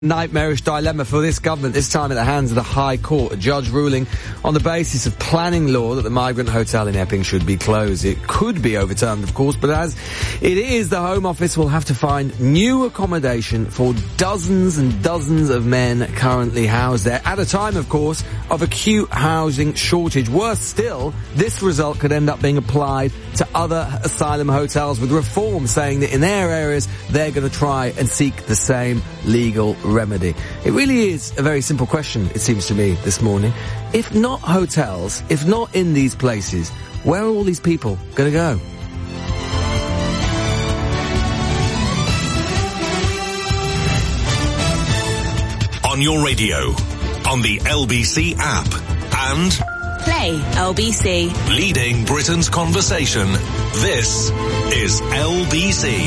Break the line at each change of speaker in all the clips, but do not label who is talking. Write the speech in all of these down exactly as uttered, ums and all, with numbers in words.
Nightmarish dilemma for this government, this time at the hands of the High Court. A judge ruling on the basis of planning law that the migrant hotel in Epping should be closed. It could be overturned, of course, but as it is, the Home Office will have to find new accommodation for dozens and dozens of men currently housed there, at a time, of course, of acute housing shortage. Worse still, this result could end up being applied to other asylum hotels, with Reform saying that in their areas they're going to try and seek the same legal remedy. It really is a very simple question, it seems to me, this morning. If not hotels, if not in these places, where are all these people going to go?
On your radio, on the L B C app, and
Play L B C.
Leading Britain's conversation. This is L B C.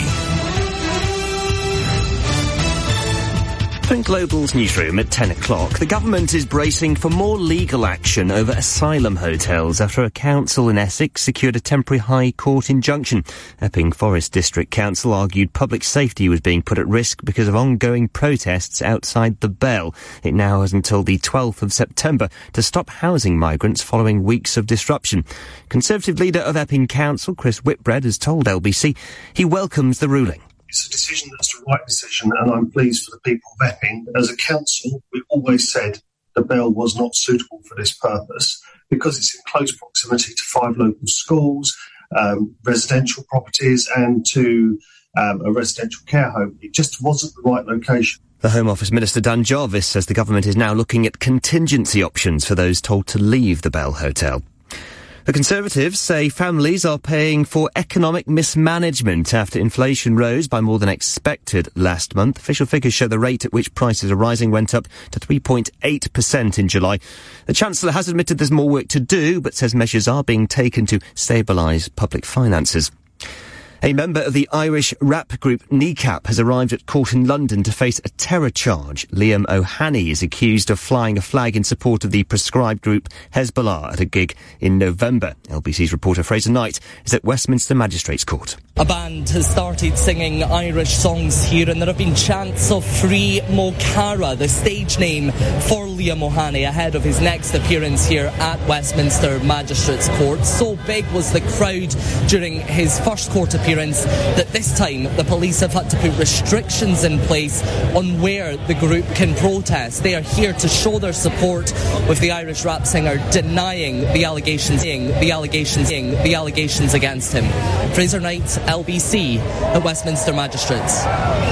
In Global's newsroom at ten o'clock, the government is bracing for more legal action over asylum hotels after a council in Essex secured a temporary High Court injunction. Epping Forest District Council argued public safety was being put at risk because of ongoing protests outside the Bell. It now has until the twelfth of September to stop housing migrants following weeks of disruption. Conservative leader of Epping Council, Chris Whitbread, has told L B C he welcomes the ruling.
It's a decision that's the right decision, and I'm pleased for the people of Epping. As a council, we always said the Bell was not suitable for this purpose because it's in close proximity to five local schools, um, residential properties, and to um, a residential care home. It just wasn't the right location.
The Home Office Minister Dan Jarvis says the government is now looking at contingency options for those told to leave the Bell Hotel. The Conservatives say families are paying for economic mismanagement after inflation rose by more than expected last month. Official figures show the rate at which prices are rising went up to three point eight percent in July. The Chancellor has admitted there's more work to do, but says measures are being taken to stabilise public finances. A member of the Irish rap group Kneecap has arrived at court in London to face a terror charge. Liam O'Hanny is accused of flying a flag in support of the proscribed group Hezbollah at a gig in November. L B C's reporter Fraser Knight is at Westminster Magistrates Court.
A band has started singing Irish songs here, and there have been chants of Free Mo Cara, the stage name for Liam O'Hanny, ahead of his next appearance here at Westminster Magistrates Court. So big was the crowd during his first court appearance that this time the police have had to put restrictions in place on where the group can protest. They are here to show their support, with the Irish rap singer denying the allegations, the allegations, the allegations against him. Fraser Knight, L B C at Westminster Magistrates.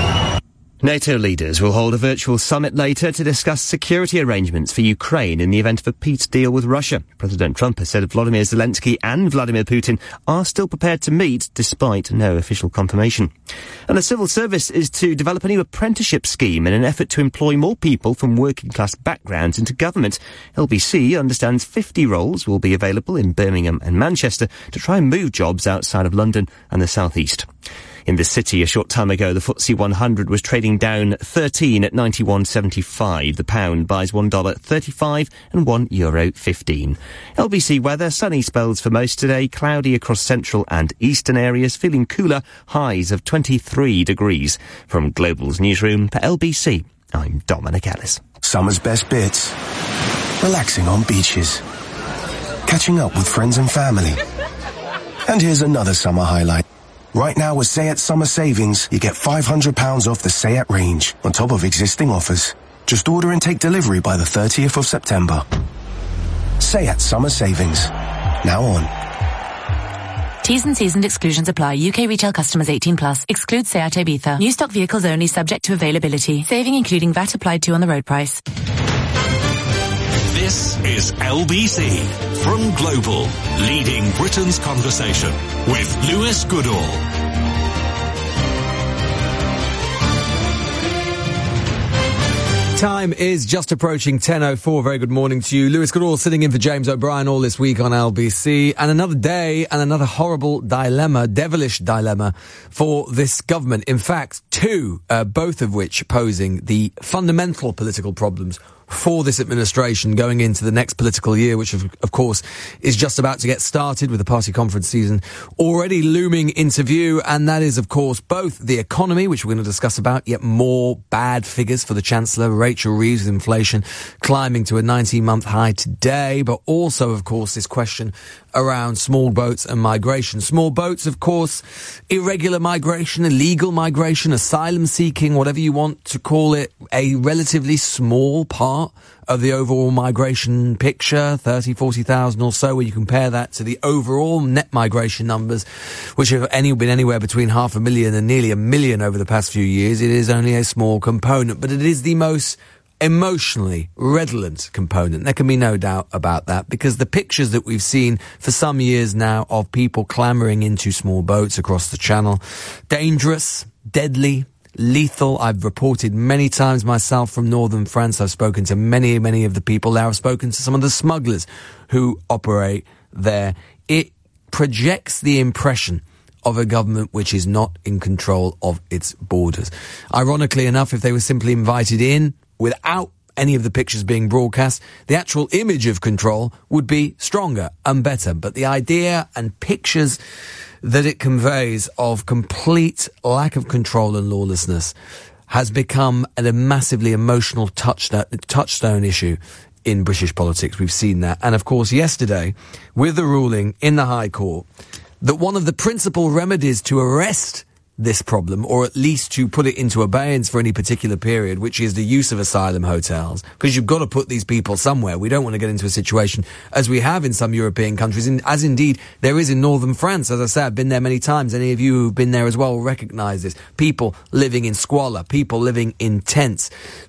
NATO leaders will hold a virtual summit later to discuss security arrangements for Ukraine in the event of a peace deal with Russia. President Trump has said Volodymyr Zelensky and Vladimir Putin are still prepared to meet, despite no official confirmation. And the civil service is to develop a new apprenticeship scheme in an effort to employ more people from working-class backgrounds into government. L B C understands fifty roles will be available in Birmingham and Manchester to try and move jobs outside of London and the South East. In the city, a short time ago, the F T S E one hundred was trading down thirteen at ninety-one seventy-five. The pound buys one dollar thirty-five and one euro fifteen. L B C weather, sunny spells for most today, cloudy across central and eastern areas, feeling cooler, highs of twenty-three degrees. From Global's newsroom for L B C, I'm Dominic Ellis.
Summer's best bits. Relaxing on beaches. Catching up with friends and family. And here's another summer highlight. Right now with Sayat Summer Savings, you get five hundred pounds off the Sayat range, on top of existing offers. Just order and take delivery by the thirtieth of September. Sayat Summer Savings. Now on.
T's and C's and exclusions apply. U K retail customers eighteen plus. Excludes Seat Ibiza. New stock vehicles only, subject to availability. Saving including V A T applied to on the road price.
This is L B C from Global, leading Britain's conversation with Lewis Goodall.
Time is just approaching ten oh four. Very good morning to you. Lewis Goodall sitting in for James O'Brien all this week on L B C. And another day and another horrible dilemma, devilish dilemma for this government. In fact, two, uh, both of which posing the fundamental political problems for this administration going into the next political year, which of, of course is just about to get started with the party conference season already looming into view. And that is, of course, both the economy, which we're going to discuss about, yet more bad figures for the Chancellor, Rachel Reeves, with inflation climbing to a nineteen-month high today, but also, of course, this question around small boats and migration. Small boats, of course, irregular migration, illegal migration, asylum seeking, whatever you want to call it, a relatively small part of the overall migration picture, thirty, forty thousand or so, where you compare that to the overall net migration numbers, which have any, been anywhere between half a million and nearly a million over the past few years. It is only a small component, but it is the most emotionally redolent component. There can be no doubt about that, because the pictures that we've seen for some years now of people clambering into small boats across the channel, dangerous, deadly, lethal. I've reported many times myself from northern France. I've spoken to many, many of the people there. I've spoken to some of the smugglers who operate there. It projects the impression of a government which is not in control of its borders. Ironically enough, if they were simply invited in without any of the pictures being broadcast, the actual image of control would be stronger and better. But the idea and pictures that it conveys of complete lack of control and lawlessness has become a massively emotional touchstone, touchstone issue in British politics. We've seen that. And of course, yesterday, with the ruling in the High Court, that one of the principal remedies to arrest this problem, or at least to put it into abeyance for any particular period, which is the use of asylum hotels, because you've got to put these people somewhere. We don't want to get into a situation as we have in some European countries, and as indeed there is in northern France. As I say, I've been there many times. Any of you who've been there as well will recognise this. People living in squalor, people living in tents,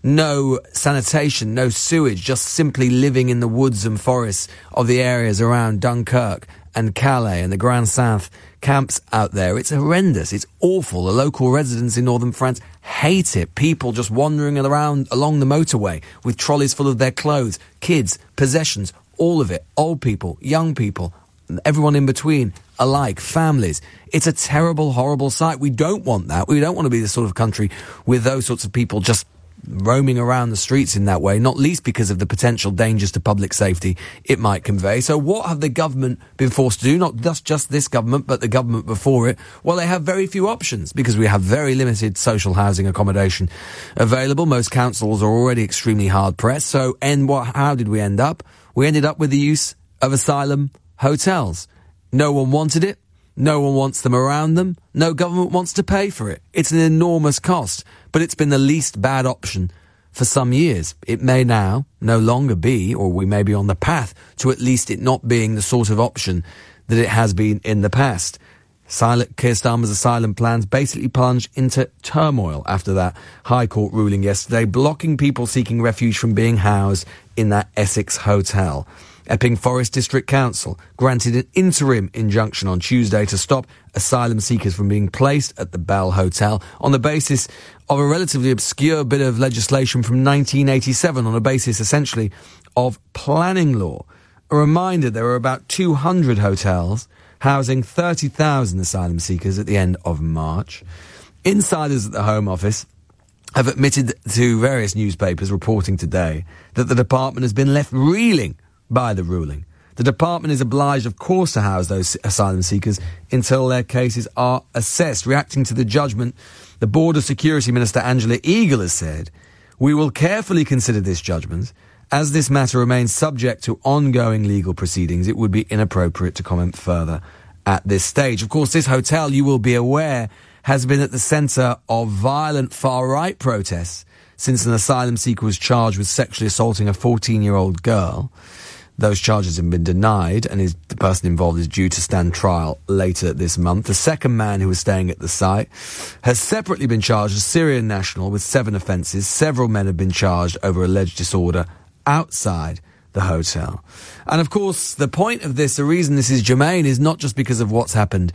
no sanitation, no sewage, just simply living in the woods and forests of the areas around Dunkirk and Calais and the Grand South camps out there. It's horrendous. It's awful. The local residents in northern France hate it. People just wandering around along the motorway with trolleys full of their clothes, kids, possessions, all of it. Old people, young people, everyone in between, alike, families. It's a terrible, horrible sight. We don't want that. We don't want to be the sort of country with those sorts of people just roaming around the streets in that way, not least because of the potential dangers to public safety it might convey. So what have the government been forced to do? Not just, just this government, but the government before it. Well, they have very few options, because we have very limited social housing accommodation available. Most councils are already extremely hard pressed. So, and what, how did we end up? We ended up with the use of asylum hotels. No one wanted it. No one wants them around them. No government wants to pay for it. It's an enormous cost, but it's been the least bad option for some years. It may now no longer be, or we may be on the path to at least it not being the sort of option that it has been in the past. Silent Keir Starmer's asylum plans basically plunged into turmoil after that High Court ruling yesterday, blocking people seeking refuge from being housed in that Essex hotel. Epping Forest District Council granted an interim injunction on Tuesday to stop asylum seekers from being placed at the Bell Hotel on the basis of a relatively obscure bit of legislation from nineteen eighty-seven, on a basis essentially of planning law. A reminder, there were about two hundred hotels housing thirty thousand asylum seekers at the end of March. Insiders at the Home Office have admitted to various newspapers reporting today that the department has been left reeling by the ruling. The department is obliged, of course, to house those asylum seekers until their cases are assessed. Reacting to the judgment, the Border Security Minister Angela Eagle has said, "We will carefully consider this judgment. As this matter remains subject to ongoing legal proceedings, it would be inappropriate to comment further at this stage." Of course, this hotel, you will be aware, has been at the centre of violent far-right protests since an asylum seeker was charged with sexually assaulting a fourteen-year-old girl. Those charges have been denied, and his, the person involved is due to stand trial later this month. The second man who was staying at the site has separately been charged as Syrian national with seven offences. Several men have been charged over alleged disorder outside the hotel. And of course, the point of this, the reason this is germane, is not just because of what's happened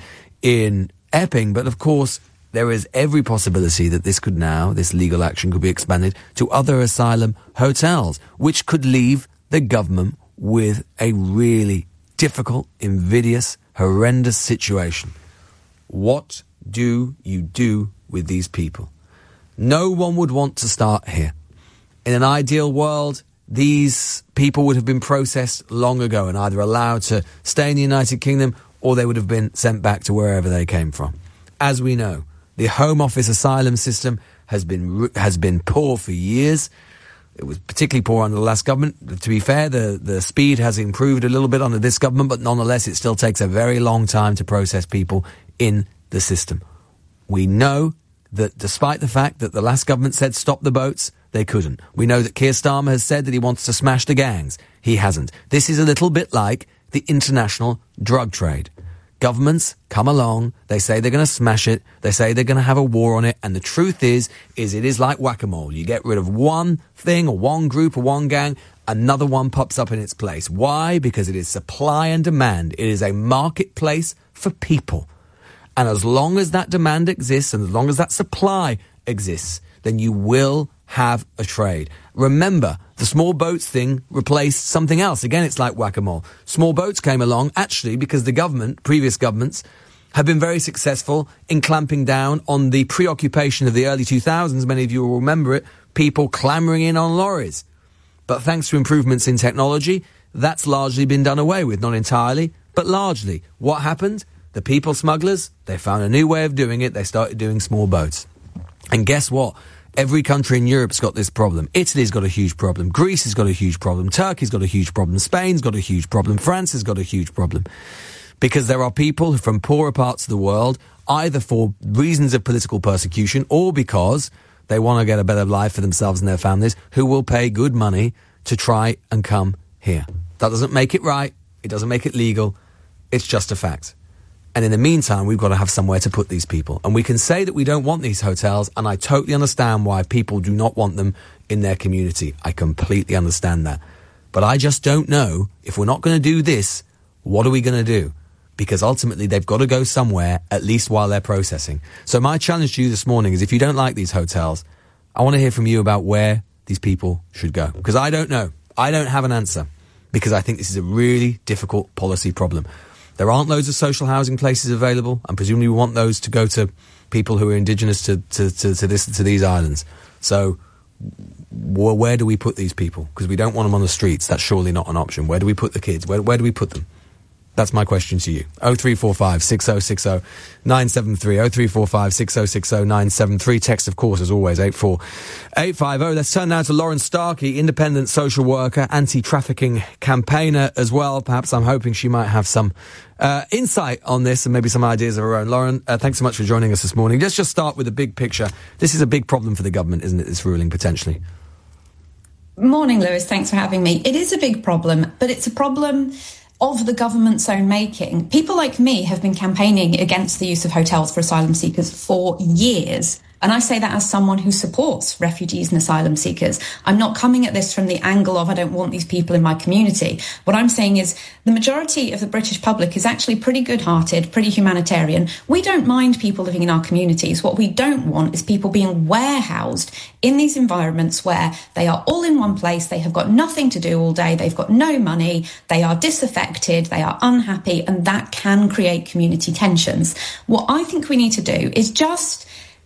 in Epping, but of course, there is every possibility that this could now, this legal action could be expanded to other asylum hotels, which could leave the government with a really difficult, invidious, horrendous situation. What do you do with these people? No one would want to start here. In an ideal world, these people would have been processed long ago and either allowed to stay in the United Kingdom or they would have been sent back to wherever they came from. As we know, the Home Office asylum system has been has been poor for years. It was particularly poor under the last government. To be fair, the, the speed has improved a little bit under this government, but nonetheless, it still takes a very long time to process people in the system. We know that despite the fact that the last government said stop the boats, they couldn't. We know that Keir Starmer has said that he wants to smash the gangs. He hasn't. This is a little bit like the international drug trade. Governments come along, they say they're going to smash it, they say they're going to have a war on it, and the truth is, is it is like whack-a-mole. You get rid of one thing or one group or one gang, another one pops up in its place. Why? Because it is supply and demand. It is a marketplace for people. And as long as that demand exists, and as long as that supply exists, then you will have a trade. Remember, the small boats thing replaced something else. Again, it's like whack-a-mole. Small boats came along, actually, because the government, previous governments, have been very successful in clamping down on the preoccupation of the early two thousands. Many of you will remember it, people clambering in on lorries. But thanks to improvements in technology, that's largely been done away with. Not entirely, but largely. What happened? The people smugglers, they found a new way of doing it. They started doing small boats. And guess what? Every country in Europe's got this problem. Italy's got a huge problem. Greece has got a huge problem. Turkey's got a huge problem. Spain's got a huge problem. France has got a huge problem. Because there are people from poorer parts of the world, either for reasons of political persecution or because they want to get a better life for themselves and their families, who will pay good money to try and come here. That doesn't make it right. It doesn't make it legal. It's just a fact. And in the meantime, we've got to have somewhere to put these people. And we can say that we don't want these hotels, and I totally understand why people do not want them in their community. I completely understand that. But I just don't know, if we're not going to do this, what are we going to do? Because ultimately, they've got to go somewhere, at least while they're processing. So my challenge to you this morning is, if you don't like these hotels, I want to hear from you about where these people should go. Because I don't know. I don't have an answer. Because I think this is a really difficult policy problem. There aren't loads of social housing places available, and presumably we want those to go to people who are indigenous to, to, to, to, this, to these islands. So wh- where do we put these people? Because we don't want them on the streets. That's surely not an option. Where do we put the kids? Where, where do we put them? That's my question to you. oh three four five, six oh six oh, nine seven three, oh three four five, six oh six oh, nine seven three. Text, of course, as always, eight four eight five oh. Let's turn now to Lauren Starkey, independent social worker, anti-trafficking campaigner as well. Perhaps I'm hoping she might have some uh, insight on this and maybe some ideas of her own. Lauren, uh, thanks so much for joining us this morning. Let's just start with the big picture. This is a big problem for the government, isn't it, this ruling, potentially?
Morning, Lewis. Thanks for having me. It is a big problem, but it's a problem of the government's own making. People like me have been campaigning against the use of hotels for asylum seekers for years. And I say that as someone who supports refugees and asylum seekers. I'm not coming at this from the angle of I don't want these people in my community. What I'm saying is the majority of the British public is actually pretty good-hearted, pretty humanitarian. We don't mind people living in our communities. What we don't want is people being warehoused in these environments where they are all in one place, they have got nothing to do all day, they've got no money, they are disaffected, they are unhappy, and that can create community tensions. What I think we need to do is just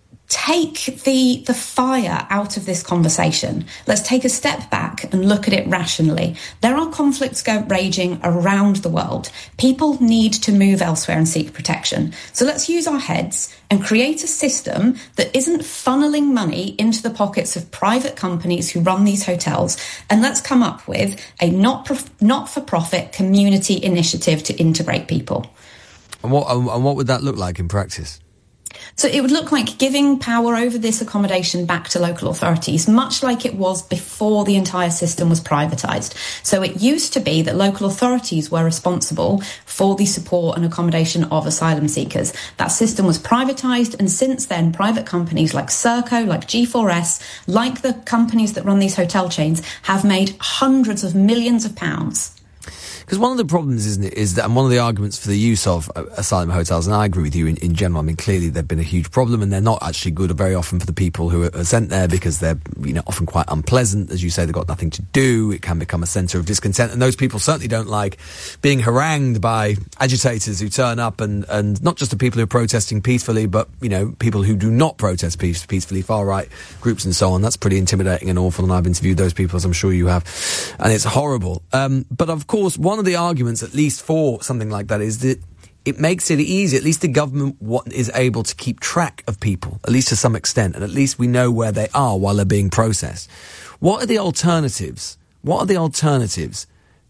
take the the fire out of this conversation. Let's take a step back and look at it rationally. There are conflicts go, raging around the world. People need to move elsewhere and seek protection. So let's use our heads and create a system that isn't funneling money into the pockets of private companies who run these hotels. And let's come up with a not prof- not-for-profit community initiative to integrate people.
And what, and what would that look like in practice?
So it would look like giving power over this accommodation back to local authorities, much like it was before the entire system was privatised. So it used to be that local authorities were responsible for the support and accommodation of asylum seekers. That system was privatised, and since then, private companies like Serco, like G four S, like the companies that run these hotel chains, have made hundreds of millions of pounds.
Because one of the problems, isn't it, is that, and one of the arguments for the use of uh, asylum hotels, and I agree with you in, in general, I mean, clearly they've been a huge problem, and they're not actually good very often for the people who are, are sent there, because they're, you know, often quite unpleasant. As you say, they've got nothing to do. It can become a centre of discontent, and those people certainly don't like being harangued by agitators who turn up, and, and not just the people who are protesting peacefully, but, you know, people who do not protest peace, peacefully, far-right groups and so on. That's pretty intimidating and awful, and I've interviewed those people, as I'm sure you have, and it's horrible. Um, but of course, one of the arguments, at least for something like that, is that it makes it easy. At least the government what, is able to keep track of people, at least to some extent, and at least we know where they are while they're being processed. What are the alternatives? What are the alternatives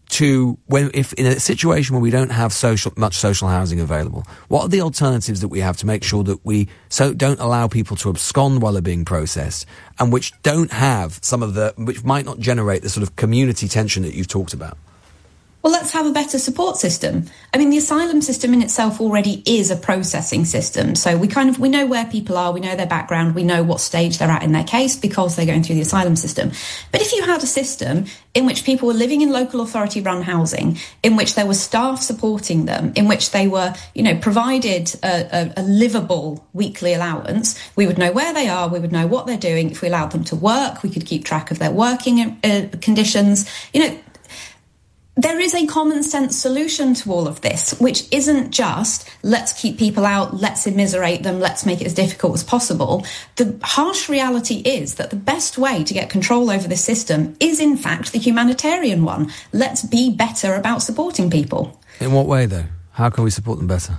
to when, if in a situation where we don't have social, much social housing available? What are the alternatives that we have to make sure that we so don't allow people to abscond while they're being processed, and which don't have some of the, which might not generate the sort of community tension that you've talked about?
Well, let's have a better support system. I mean, the asylum system in itself already is a processing system. So we kind of, we know where people are, we know their background, we know what stage they're at in their case because they're going through the asylum system. But if you had a system in which people were living in local authority run housing, in which there was staff supporting them, in which they were, you know, provided a, a, a livable weekly allowance, we would know where they are, we would know what they're doing. If we allowed them to work, we could keep track of their working uh, conditions. You know, there is a common sense solution to all of this, which isn't just let's keep people out, let's immiserate them, let's make it as difficult as possible. The harsh reality is that the best way to get control over this system is, in fact, the humanitarian one. Let's be better about supporting people.
In what way, though? How can we support them better?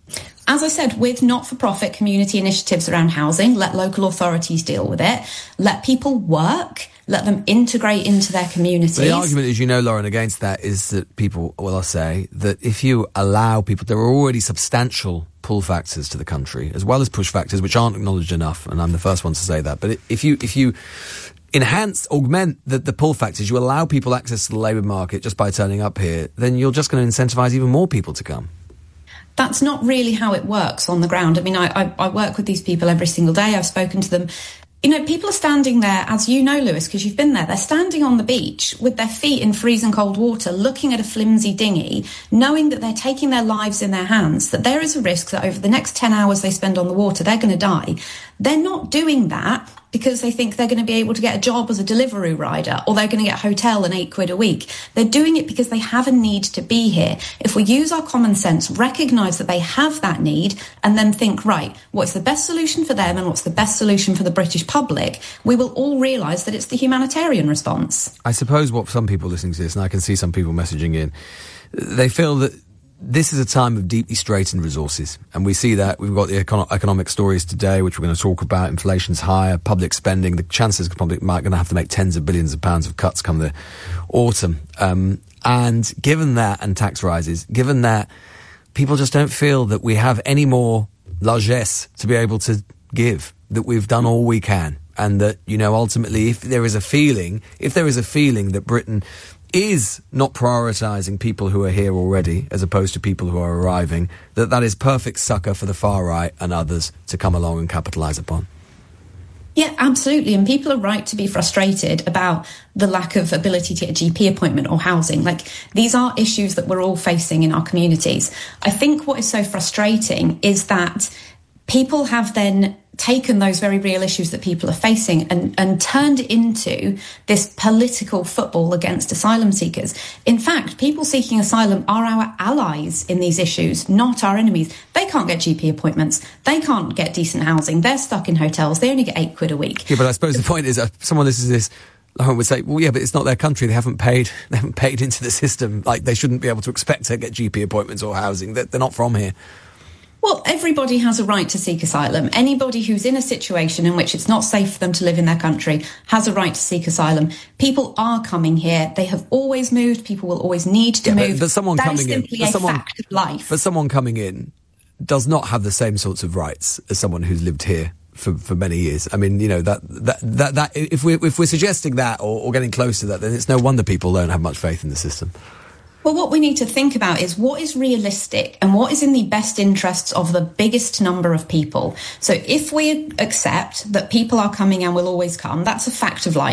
As I said, with not-for-profit community initiatives around housing, let local authorities deal with it, let people work, let them integrate into their communities.
The argument, as you know, Lauren, against that is that people will say that if you allow people, there are already substantial pull factors to the country, as well as push factors, which aren't acknowledged enough, and I'm the first one to say that. But if you if you enhance, augment the, the pull factors, you allow people access to the labour market just by turning up here, then you're just going to incentivise even more people to come.
That's not really how it works on the ground. I mean, I, I, I work with these people every single day. I've spoken to them. You know, people are standing there, as you know, Lewis, because you've been there. They're standing on the beach with their feet in freezing cold water, looking at a flimsy dinghy, knowing that they're taking their lives in their hands, that there is a risk that over the next ten hours they spend on the water, they're going to die. They're not doing that because they think they're going to be able to get a job as a Deliveroo rider, or they're going to get a hotel and eight quid a week. They're doing it because they have a need to be here. If we use our common sense, recognise that they have that need, and then think, right, what's the best solution for them and what's the best solution for the British public, we will all realise that it's the humanitarian response.
I suppose what some people listening to this, and I can see some people messaging in, they feel that this is a time of deeply straitened resources, and we see that. We've got the econ- economic stories today, which we're going to talk about. Inflation's higher, public spending, the chances the public might going to have to make tens of billions of pounds of cuts come the autumn. Um, and given that, and tax rises, given that, people just don't feel that we have any more largesse to be able to give, that we've done all we can, and that, you know, ultimately, if there is a feeling, if there is a feeling that Britain is not prioritising people who are here already as opposed to people who are arriving, that that is perfect succor for the far right and others to come along and capitalise upon.
Yeah, absolutely. And people are right to be frustrated about the lack of ability to get a G P appointment or housing. Like, these are issues that we're all facing in our communities. I think what is so frustrating is that people have then taken those very real issues that people are facing and, and turned it into this political football against asylum seekers. In fact, people seeking asylum are our allies in these issues, not our enemies. They can't get G P appointments. They can't get decent housing. They're stuck in hotels. They only get eight quid a week.
Yeah, but I suppose the point is, uh, someone listens to this, Lauren would say, well, yeah, but it's not their country. They haven't paid, they haven't paid into the system. Like, they shouldn't be able to expect to get G P appointments or housing. They're, they're not from here.
Well, everybody has a right to seek asylum. Anybody who's in a situation in which it's not safe for them to live in their country has a right to seek asylum. People are coming here. They have always moved. People will always need to
yeah,
move.
But, but someone
that
coming
is simply
in, but
a
someone,
fact of life.
But someone coming in does not have the same sorts of rights as someone who's lived here for, for many years. I mean, you know, that, that, that, that if we're, if we're suggesting that or, or getting close to that, then it's no wonder people don't have much faith in the system.
Well, what we need to think about is what is realistic and what is in the best interests of the biggest number of people. So if we accept that people are coming and will always come, that's a fact of life.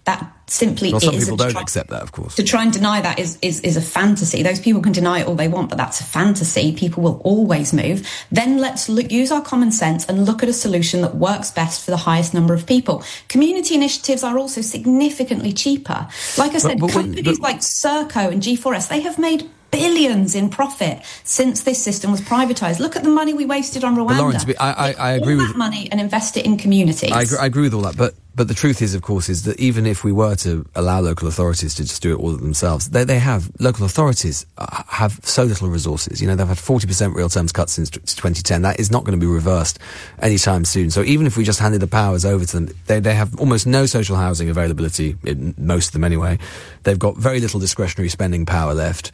That simply
well, some
is.
people don't try, accept that, of course.
To try and deny that is, is, is a fantasy. Those people can deny it all they want, but that's a fantasy. People will always move. Then let's look, use our common sense and look at a solution that works best for the highest number of people. Community initiatives are also significantly cheaper. Like I said, but, but, companies but, like Serco and G four S, they have made billions in profit since this system was privatised. Look at the money we wasted on Rwanda.
Lawrence, I, I, I agree
all
with
that money and invest it in communities.
I agree, I agree with all that, but but the truth is, of course, is that even if we were to allow local authorities to just do it all themselves, they they have local authorities have so little resources. You know, they've had forty percent real terms cuts since twenty ten. That is not going to be reversed anytime soon. So even if we just handed the powers over to them, they they have almost no social housing availability, in most of them anyway. They've got very little discretionary spending power left.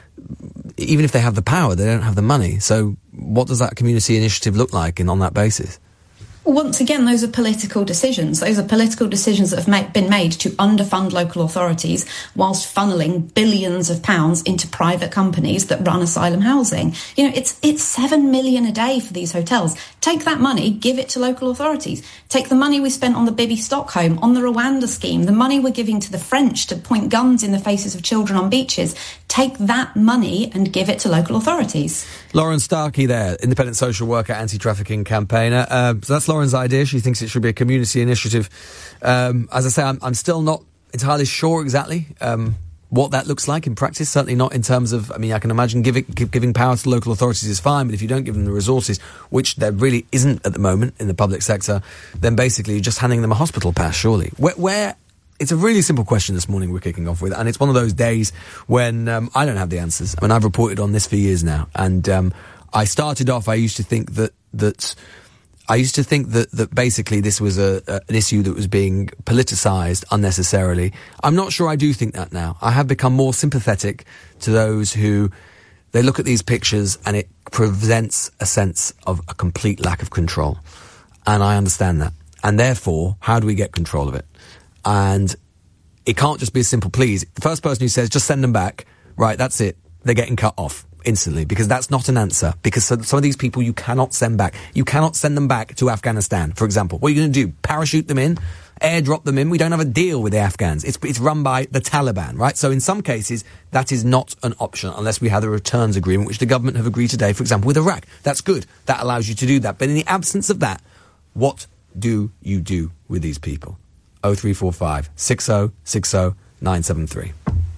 Even if they have the power, they don't have the money. So what does that community initiative look like in, on that basis?
Once again, those are political decisions. Those are political decisions that have ma- been made to underfund local authorities whilst funneling billions of pounds into private companies that run asylum housing. You know, it's it's seven million a day for these hotels. Take that money, give it to local authorities. Take the money we spent on the Bibi Stockholm, on the Rwanda scheme, the money we're giving to the French to point guns in the faces of children on beaches. Take that money and give it to local authorities.
Lauren Starkey there, independent social worker, anti-trafficking campaigner. Uh, so that's Lauren's idea. She thinks it should be a community initiative. Um, as I say, I'm, I'm still not entirely sure exactly um, what that looks like in practice. Certainly not in terms of, I mean, I can imagine giving, give, giving power to local authorities is fine, but if you don't give them the resources, which there really isn't at the moment in the public sector, then basically you're just handing them a hospital pass, surely. Where... where It's a really simple question this morning we're kicking off with, and it's one of those days when um, I don't have the answers. I mean, I've reported on this for years now, and um, I started off, I used to think that, that I used to think that, that basically this was a, a, an issue that was being politicised unnecessarily. I'm not sure I do think that now. I have become more sympathetic to those who, they look at these pictures and it presents a sense of a complete lack of control. And I understand that. And therefore, how do we get control of it? And it can't just be a simple please. The first person who says, just send them back, right, that's it. They're getting cut off instantly, because that's not an answer. Because some of these people you cannot send back. You cannot send them back to Afghanistan, for example. What are you going to do? Parachute them in? Airdrop them in? We don't have a deal with the Afghans. It's, it's run by the Taliban, right? So in some cases, that is not an option unless we have a returns agreement, which the government have agreed today, for example, with Iraq. That's good. That allows you to do that. But in the absence of that, what do you do with these people? oh three four five, six oh six oh, nine seven three.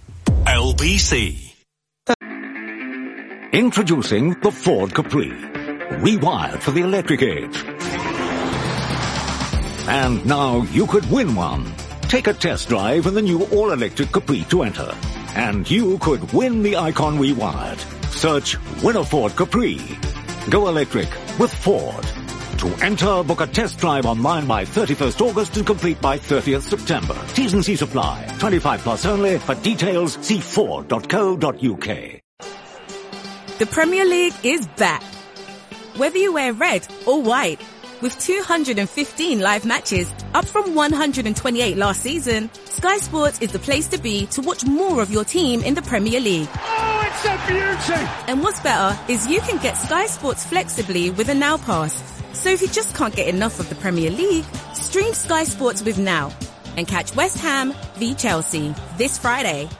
L B C.
Introducing the Ford Capri. Rewired for the electric age. And now you could win one. Take a test drive in the new all-electric Capri to enter. And you could win the Icon Rewired. Search Win a Ford Capri. Go electric with Ford. To enter, book a test drive online by thirty-first August and complete by thirtieth September. T's and C's apply. twenty-five plus only. For details, see ford dot co dot uk.
The Premier League is back. Whether you wear red or white, with two hundred fifteen live matches, up from one hundred twenty-eight last season, Sky Sports is the place to be to watch more of your team in the Premier League.
Oh, it's a beauty!
And what's better is you can get Sky Sports flexibly with a Now Pass. So if you just can't get enough of the Premier League, stream Sky Sports with Now and catch West Ham v Chelsea this Friday.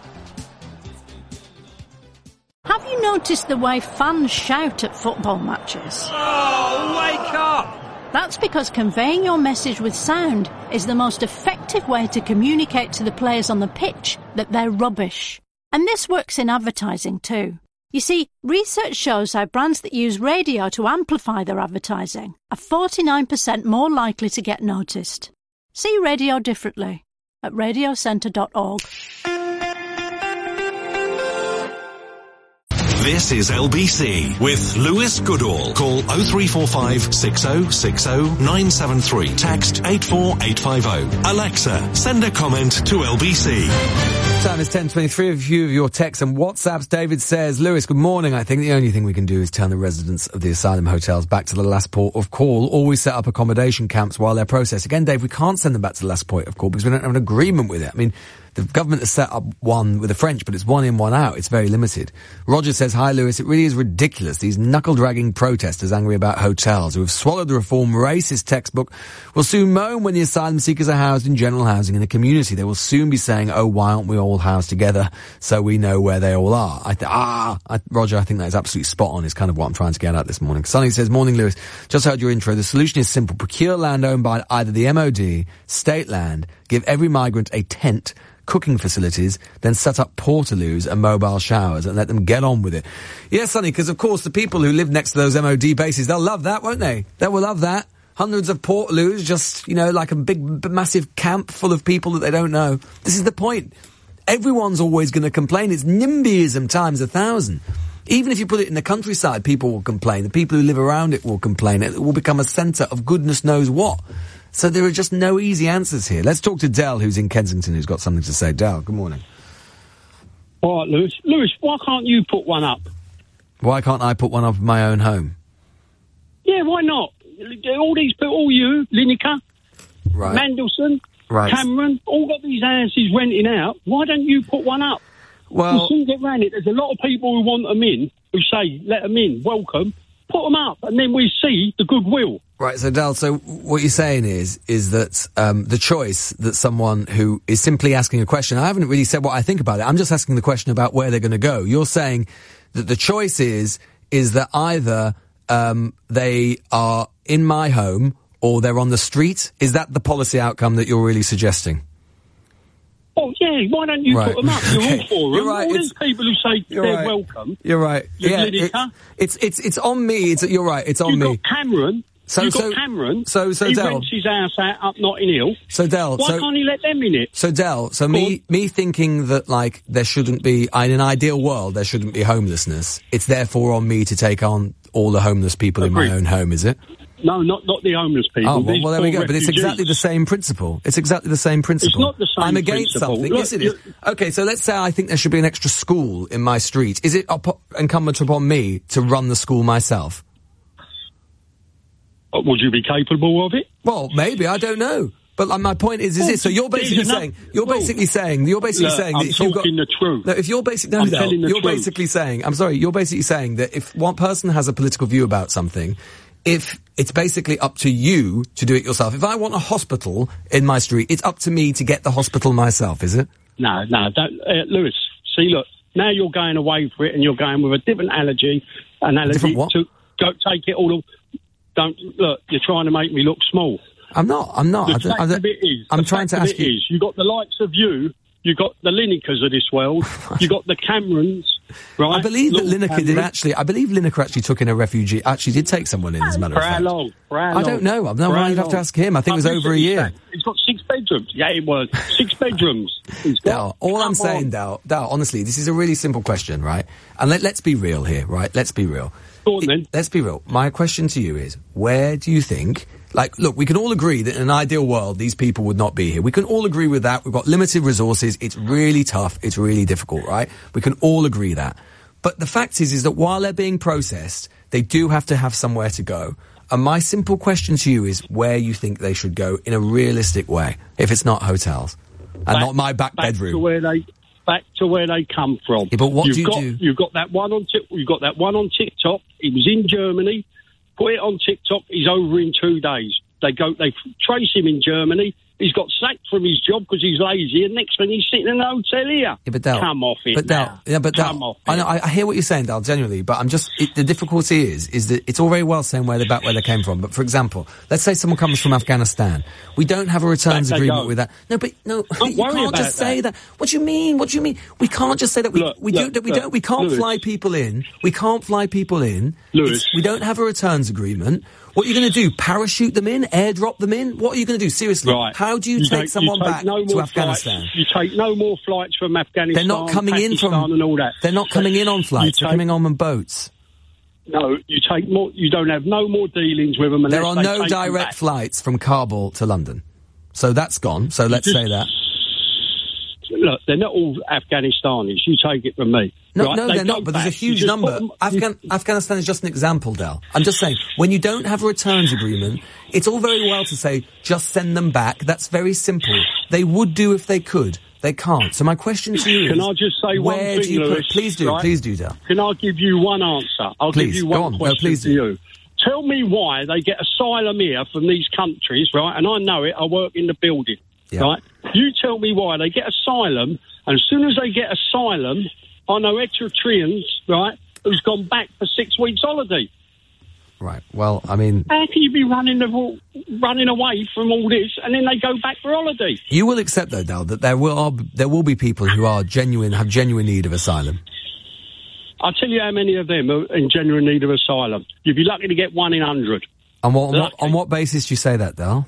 Have you noticed the way fans shout at football matches?
Oh, wake up!
That's because conveying your message with sound is the most effective way to communicate to the players on the pitch that they're rubbish. And this works in advertising too. You see, research shows how brands that use radio to amplify their advertising are forty-nine percent more likely to get noticed. See radio differently at radio centre dot org.
This is L B C with Lewis Goodall. Call oh three four five, six oh six oh, nine seven three. Text eight four eight five oh. Alexa, send a comment to L B C.
Time is ten twenty-three. A few of your texts and WhatsApps. David says, Lewis, good morning. I think the only thing we can do is turn the residents of the asylum hotels back to the last port of call. Always set up accommodation camps while they're processed. Again, Dave, we can't send them back to the last point of call because we don't have an agreement with it. I mean, The government has set up one with the French, but it's one in, one out. It's very limited. Roger says, hi, Lewis, it really is ridiculous. These knuckle-dragging protesters angry about hotels who have swallowed the reform racist textbook will soon moan when the asylum seekers are housed in general housing in the community. They will soon be saying, oh, why aren't we all housed together so we know where they all are? I th- ah, I, Roger, I think that is absolutely spot on, is kind of what I'm trying to get at this morning. Sonny says, morning, Lewis. Just heard your intro. The solution is simple. Procure land owned by either the M O D, state land, give every migrant a tent, cooking facilities, then set up portaloos and mobile showers and let them get on with it. Yes, Sonny, because of course the people who live next to those M O D bases, they'll love that, won't they? They will love that. Hundreds of portaloos, just, you know, like a big, b- massive camp full of people that they don't know. This is the point. Everyone's always going to complain. It's NIMBYism times a thousand. Even if you put it in the countryside, people will complain. The people who live around it will complain. It will become a centre of goodness knows what. So there are just no easy answers here. Let's talk to Del, who's in Kensington, who's got something to say. Del, good morning.
All right, Lewis. Lewis, why can't you put one up?
Why can't I put one up in my own home?
Yeah, why not? All these people, all you, Lineker,
right.
Mandelson,
right.
Cameron, all got these houses renting out. Why don't you put one up?
Well,
you soon get round it. There's a lot of people who want them in, who say, let them in, welcome, put them up, and then we see the goodwill.
Right, so Del, so what you're saying is, is that um, the choice that someone who is simply asking a question, I haven't really said what I think about it, I'm just asking the question about where they're going to go. You're saying that the choice is, is that either um, they are in my home or they're on the street? Is that the policy outcome that you're really suggesting?
Oh, yeah, why don't you
right.
put them up? You're
okay.
all for them.
You're right.
All
it's,
these people who say they're
right.
welcome.
You're right.
You're
yeah, it, it's, it's, it's on me. It's, you're right, it's on
You've
me.
You've got Cameron.
So,
You've
so,
got Cameron.
So, so,
he
Del.
rents his house out up Notting Hill.
So, Del.
Why
so,
can't he let them in it?
So, Del, so me, me thinking that, like, there shouldn't be, in an ideal world, there shouldn't be homelessness. It's therefore on me to take on all the homeless people Agreed. in my own home, is it?
No, not not the homeless people.
Oh, well, well there we go.
Refugees.
But it's exactly the same principle. It's exactly the same principle.
It's not the same
I'm against
principle.
something.
Look,
yes, it is. Okay, so let's say I think there should be an extra school in my street. Is it up- incumbent upon me to run the school myself?
Uh, would you be capable of it?
Well, maybe. I don't know. But like, my point is, is well, this. So you're basically
enough,
saying, you're
well,
basically saying, you're basically
look,
saying
I'm
that if you've got,
the truth.
No, if you're basically, no,
I'm
no,
telling the
you're
truth.
basically saying, I'm sorry, you're basically saying that if one person has a political view about something, if it's basically up to you to do it yourself. If I want a hospital in my street, it's up to me to get the hospital myself, is it?
No, no, don't, uh, Lewis, see, look, now you're going away for it and you're going with a different allergy, an allergy
different what?
to go take it all, don't, look, you're trying to make me look small.
I'm not, I'm not.
The
I
fact
I
of it is,
I'm
the
trying
fact
to ask
of it
you.
Is, you got the likes of you, you got the Linekers of this world, you got the Camerons, right?
I believe that
Lord
Lineker
Cameron.
did actually, I believe Lineker actually took in a refugee, actually did take someone in, as a matter
For
of
how
fact.
long? For how
I don't
long?
know. No,
For how
I'd have to
long?
ask him. I think it was
I've
over a
recently
year.
said It's got six bedrooms. Yeah, it was. Six bedrooms. It's got.
Dal, all
Come
I'm saying,
on.
Dal, Dal, honestly, this is a really simple question, right? And let, let's be real here, right? Let's be real.
Go on, then.
It, let's be real. My question to you is, where do you think, like, look, we can all agree that in an ideal world, these people would not be here. We can all agree with that. We've got limited resources. It's really tough. It's really difficult, right? We can all agree that. But the fact is, is that while they're being processed, they do have to have somewhere to go. And my simple question to you is where you think they should go in a realistic way, if it's not hotels. And
Back-
not my back,
back
bedroom.
To where they, back to where they come from.
Yeah, but what
you've
do you
got,
do?
You've got that one on. Tic- You've got that one on TikTok. He was in Germany. Put it on TikTok. He's over in two days. They go. They trace him in Germany. He's got sacked from his job because he's lazy. And next thing he's sitting in a hotel here.
Yeah, but Dal,
come off it.
But Dal,
now.
yeah, but Dal,
come off
I know,
it.
I, I hear what you're saying, Dal, genuinely, but I'm just, it, the difficulty is, is that it's all very well saying where they're back, where they came from, but for example, let's say someone comes from Afghanistan. We don't have a returns
Back they
agreement
go.
with that. No, but, no,
Don't
you
worry
can't
about
just say
that.
that. What do you mean? What do you mean? We can't just say that we,
Look,
we
look,
do, we
look,
don't, we can't
Lewis.
fly people in. We can't fly people in.
Lewis.
It's- we don't have a returns agreement. What are you going to do? Parachute them in? Airdrop them in? What are you going to do? Seriously.
Right.
How do you,
You
take,
take-
someone
you take
back
no
to
more
Afghanistan?
Flights. You take no more flights from Afghanistan.
They're not coming in
Pakistan
from,
and all that.
they're not coming in on
You
flights. They're
take-
coming on on boats.
No, you take more. You don't have no more dealings with them.
There
unless
are
they
no
take them
direct
back.
flights from Kabul to London. So that's gone. So let's
just-
say that.
Look, they're not all Afghanistanis. You take it from me.
No,
right?
no,
They
they're
go
not, but there's a
back. You
huge
just
number.
put them-
Afghan- Afghanistan is just an example, Del. I'm just saying, when you don't have a returns agreement, it's all very well to say, just send them back. That's very simple. They would do if they could. They can't. So my question to you
Can
is...
I just say one
where
thing,
do you
Lewis?
put, Please do,
right?
please do, Dale.
Can I give you one answer? I'll
Please,
give you
go
one
on. No,
question
please
to
do.
you. Tell me why they get asylum here from these countries, right? And I know it. I work in the building,
Yeah.
right? You tell me why they get asylum, and as soon as they get asylum, I know Eritreans, right, who's gone back for six weeks holiday.
Right. Well, I mean...
How can you be running the, running away from all this, and then they go back for holiday?
You will accept, though, Dal, that there will are, there will be people who are genuine, have genuine need of asylum.
I'll tell you how many of them are in genuine need of asylum. You'd be lucky to get one in a hundred.
On what, on what, on what basis do you say that, Dal?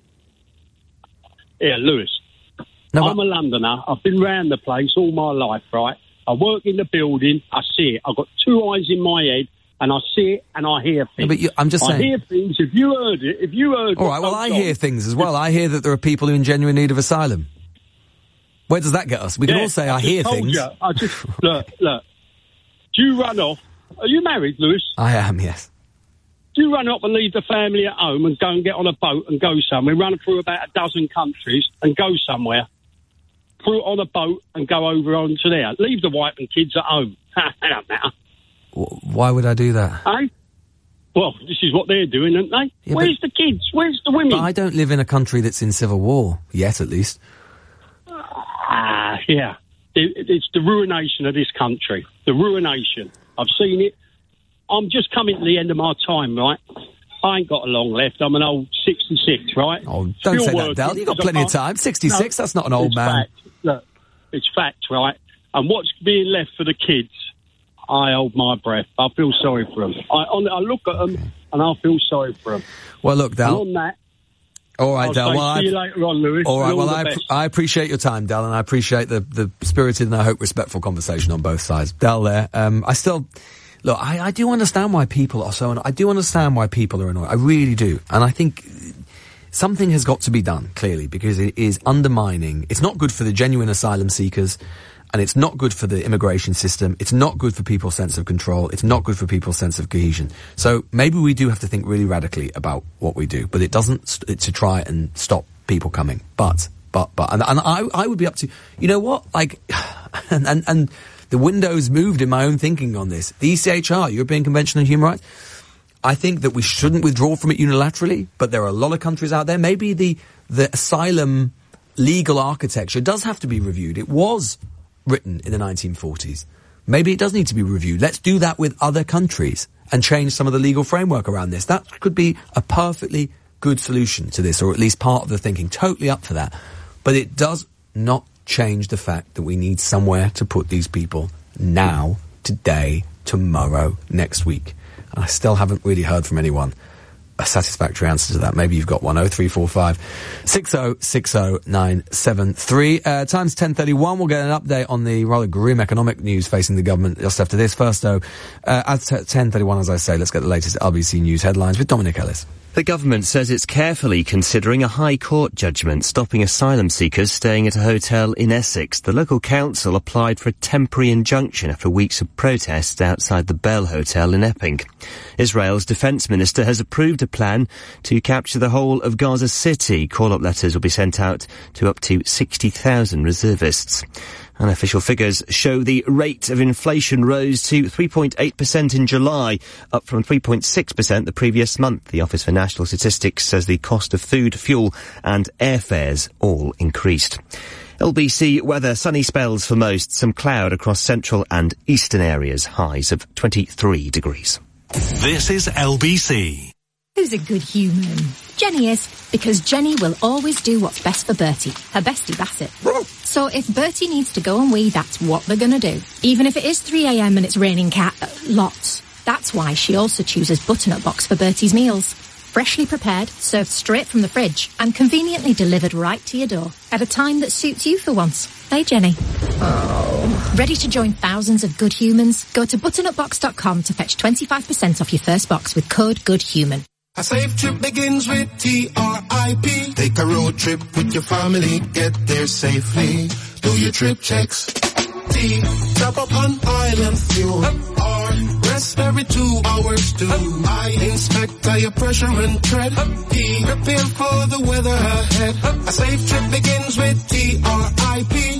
Yeah, Lewis.
No,
I'm a Londoner. I've been round the place all my life, right? I work in the building. I see it. I've got two eyes in my head, and I see it and I hear things.
No, but you, I'm just
I
saying...
I hear things. If you heard it, if you heard...
All right, well, I hear things as well. I hear that there are people who are in genuine need of asylum. Where does that get us? We can
Yeah,
all say I,
I just
hear
told
things.
You, I just... Look, look. Do you run off? Are you married, Lewis?
I am, yes.
Do you run up and leave the family at home and go and get on a boat and go somewhere, run through about a dozen countries and go somewhere, through on a boat and go over onto there? Leave the wife and kids at home. That don't matter.
Why would I do that?
Eh? Well, this is what they're doing, aren't they?
Yeah,
Where's the kids? Where's the women?
But I don't live in a country that's in civil war, yet at least.
Ah, yeah. It, it's the ruination of this country. The ruination. I've seen it. I'm just coming to the end of my time, right? I ain't got a long left. I'm an old sixty-six, right?
Oh, don't
Still
say that,
working.
Dal. You've got plenty of time. sixty-six,
No,
that's not an old
it's
man.
Fact. Look, it's fact, right? And what's being left for the kids, I hold my breath. I feel sorry for them. I, on, I look at them and I feel sorry for them.
Well, look, Dal.
And on that,
all right,
I'll
Dal.
say
Well,
see
I,
you later on, Lewis.
all right,
All
well,
the
I,
best.
I appreciate your time, Dal, and I appreciate the, the spirited and I hope respectful conversation on both sides. Dal there, um, I still... Look, I, I do understand why people are so... Anno- I do understand why people are annoyed. I really do. And I think something has got to be done, clearly, because it is undermining... It's not good for the genuine asylum seekers, and it's not good for the immigration system. It's not good for people's sense of control. It's not good for people's sense of cohesion. So maybe we do have to think really radically about what we do, but it doesn't... St- it's to try and stop people coming. But, but, but... And, and I, I would be up to... You know what? Like... and, and, and the window's moved in my own thinking on this. The E C H R, European Convention on Human Rights, I think that we shouldn't withdraw from it unilaterally, but there are a lot of countries out there. Maybe the, the asylum legal architecture does have to be reviewed. It was written in the nineteen forties. Maybe it does need to be reviewed. Let's do that with other countries and change some of the legal framework around this. That could be a perfectly good solution to this, or at least part of the thinking. Totally up for that. But it does not change the fact that we need somewhere to put these people now, today, tomorrow, next week. And I still haven't really heard from anyone a satisfactory answer to that. Maybe you've got one. oh three four five, six oh six oh nine seven three. Uh, time's ten thirty-one. We'll get an update on the rather grim economic news facing the government just after this. First, though, uh, at ten thirty-one, as I say, let's get the latest L B C News headlines with Dominic Ellis.
The government says it's carefully considering a High Court judgment stopping asylum seekers staying at a hotel in Essex. The local council applied for a temporary injunction after weeks of protests outside the Bell Hotel in Epping. Israel's defence minister has approved a plan to capture the whole of Gaza City. Call-up letters will be sent out to up to sixty thousand reservists. Unofficial figures show the rate of inflation rose to three point eight percent in July, up from three point six percent the previous month. The Office for National Statistics says the cost of food, fuel and airfares all increased. L B C weather, sunny spells for most, some cloud across central and eastern areas, highs of twenty-three degrees.
This is L B C.
Who's a good human? Jenny is, because Jenny will always do what's best for Bertie, her bestie Bassett. So if Bertie needs to go and wee, that's what they're gonna do. Even if it is three a.m. and it's raining cat uh, lots. That's why she also chooses Butternut Box for Bertie's meals. Freshly prepared, served straight from the fridge, and conveniently delivered right to your door at a time that suits you for once. Hey, Jenny. Oh. Ready to join thousands of good humans? Go to butternut box dot com to fetch twenty-five percent off your first box with code GOODHUMAN.
A safe trip begins with T R I P. Take a road trip with your family, get there safely. Do your trip checks. T, top up on oil and fuel. R, rest every two hours too. I inspect tire pressure and tread. Be prepared for the weather ahead. A safe trip begins with T R I P.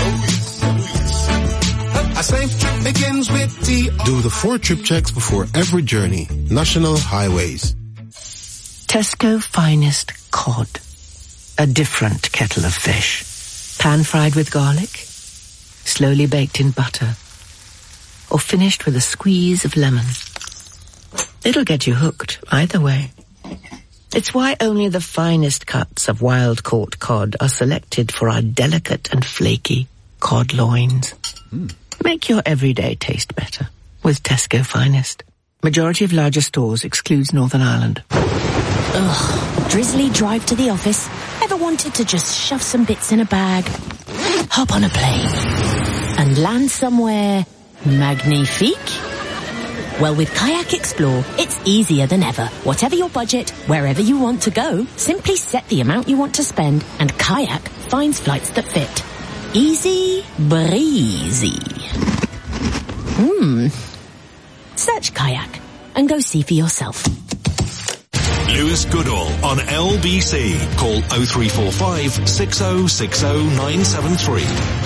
A safe trip begins with T R I P.
Do the four trip checks before every journey. National Highways.
Tesco Finest Cod. A different kettle of fish. Pan-fried with garlic, slowly baked in butter, or finished with a squeeze of lemon. It'll get you hooked either way. It's why only the finest cuts of wild-caught cod are selected for our delicate and flaky cod loins. Mm. Make your everyday taste better with Tesco Finest. Majority of larger stores excludes Northern Ireland.
Ugh, drizzly drive to the office. Ever wanted to just shove some bits in a bag, hop on a plane, and land somewhere magnifique? Well, with Kayak Explore, it's easier than ever. Whatever your budget, wherever you want to go, simply set the amount you want to spend, and Kayak finds flights that fit. Easy breezy. Hmm. Search Kayak and go see for yourself.
Lewis Goodall on L B C. Call oh three four five, six oh six oh, nine seven three.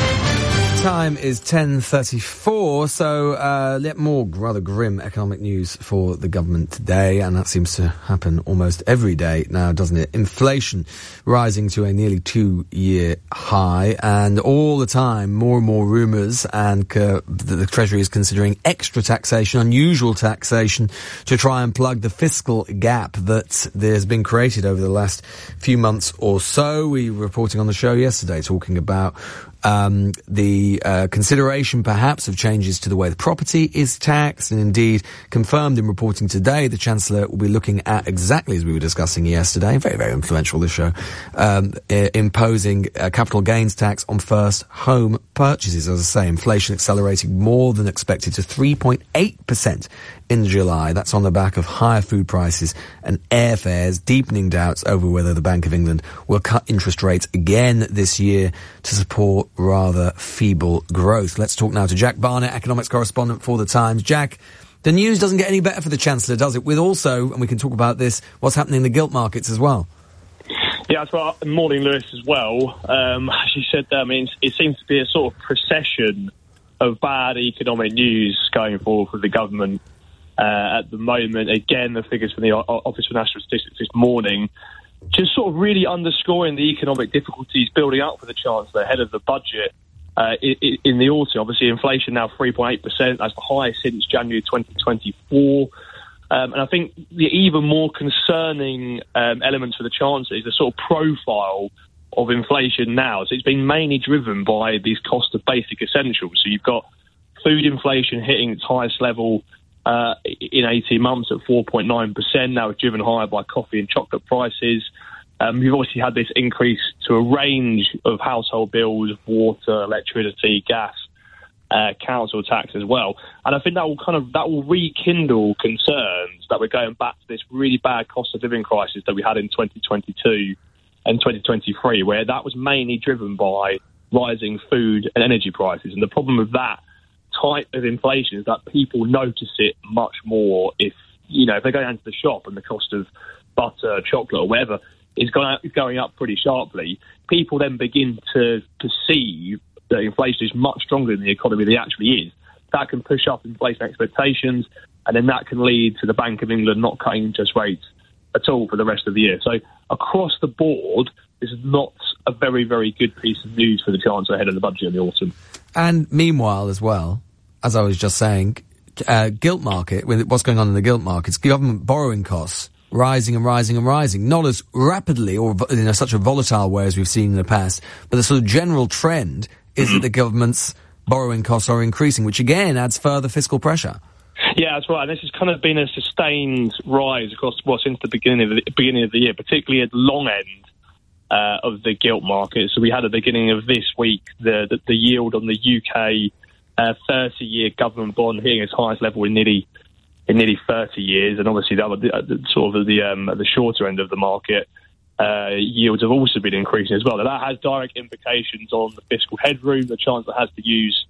Time is ten thirty-four, so uh, yet more rather grim economic news for the government today, and that seems to happen almost every day now, doesn't it? Inflation rising to a nearly two-year high, and all the time more and more rumours, and uh, the, the Treasury is considering extra taxation, unusual taxation, to try and plug the fiscal gap that there's been created over the last few months or so. We were reporting on the show yesterday talking about Um, the uh, consideration, perhaps, of changes to the way the property is taxed, and indeed confirmed in reporting today, the Chancellor will be looking at, exactly as we were discussing yesterday, very, very influential, this show, um, I- imposing a capital gains tax on first home purchases. As I say, inflation accelerating more than expected to three point eight percent in July. That's on the back of higher food prices and airfares, deepening doubts over whether the Bank of England will cut interest rates again this year to support rather feeble growth. Let's talk now to Jack Barnett, economics correspondent for The Times. Jack, the news doesn't get any better for the Chancellor, does it? With also, and we can talk about this, what's happening in the gilt markets as well.
Yeah, that's right. Morning, Lewis, as well. Um, as you said there, I mean, it seems to be a sort of procession of bad economic news going forward for the government. Uh, at the moment, again, the figures from the o- Office for National Statistics this morning just sort of really underscoring the economic difficulties building up for the Chancellor ahead of the budget uh, in, in the autumn. Obviously, inflation now three point eight percent. That's the highest since January twenty twenty-four. Um, and I think the even more concerning um, elements for the Chancellor is the sort of profile of inflation now. So it's been mainly driven by these cost of basic essentials. So you've got food inflation hitting its highest level Uh, in eighteen months at four point nine percent. Now it's driven higher by coffee and chocolate prices. Um, we've obviously had this increase to a range of household bills, water, electricity, gas, uh, council tax as well. And I think that will kind of, that will rekindle concerns that we're going back to this really bad cost of living crisis that we had in twenty twenty-two and twenty twenty-three, where that was mainly driven by rising food and energy prices. And the problem with that type of inflation is that people notice it much more if, you know, if they go down to the shop and the cost of butter, chocolate or whatever is going, is going up pretty sharply. People then begin to perceive that inflation is much stronger in the economy than it actually is. That can push up inflation expectations, and then that can lead to the Bank of England not cutting interest rates at all for the rest of the year. So across the board, this is not a very, very good piece of news for the Chancellor ahead of the budget in the autumn.
And meanwhile, as well, as I was just saying, uh, gilt market, with what's going on in the gilt markets, government borrowing costs rising and rising and rising, not as rapidly or in a, such a volatile way as we've seen in the past, but the sort of general trend is that the government's borrowing costs are increasing, which again adds further fiscal pressure.
Yeah, that's right. And this has kind of been a sustained rise across, well, since the beginning of the beginning of the year, particularly at the long end uh, of the gilt market. So we had at the beginning of this week the the, the yield on the U K uh, thirty-year government bond hitting its highest level in nearly in nearly thirty years, and obviously the, the, the sort of the um, the shorter end of the market. Uh, yields have also been increasing as well. Now, that has direct implications on the fiscal headroom the Chancellor has to use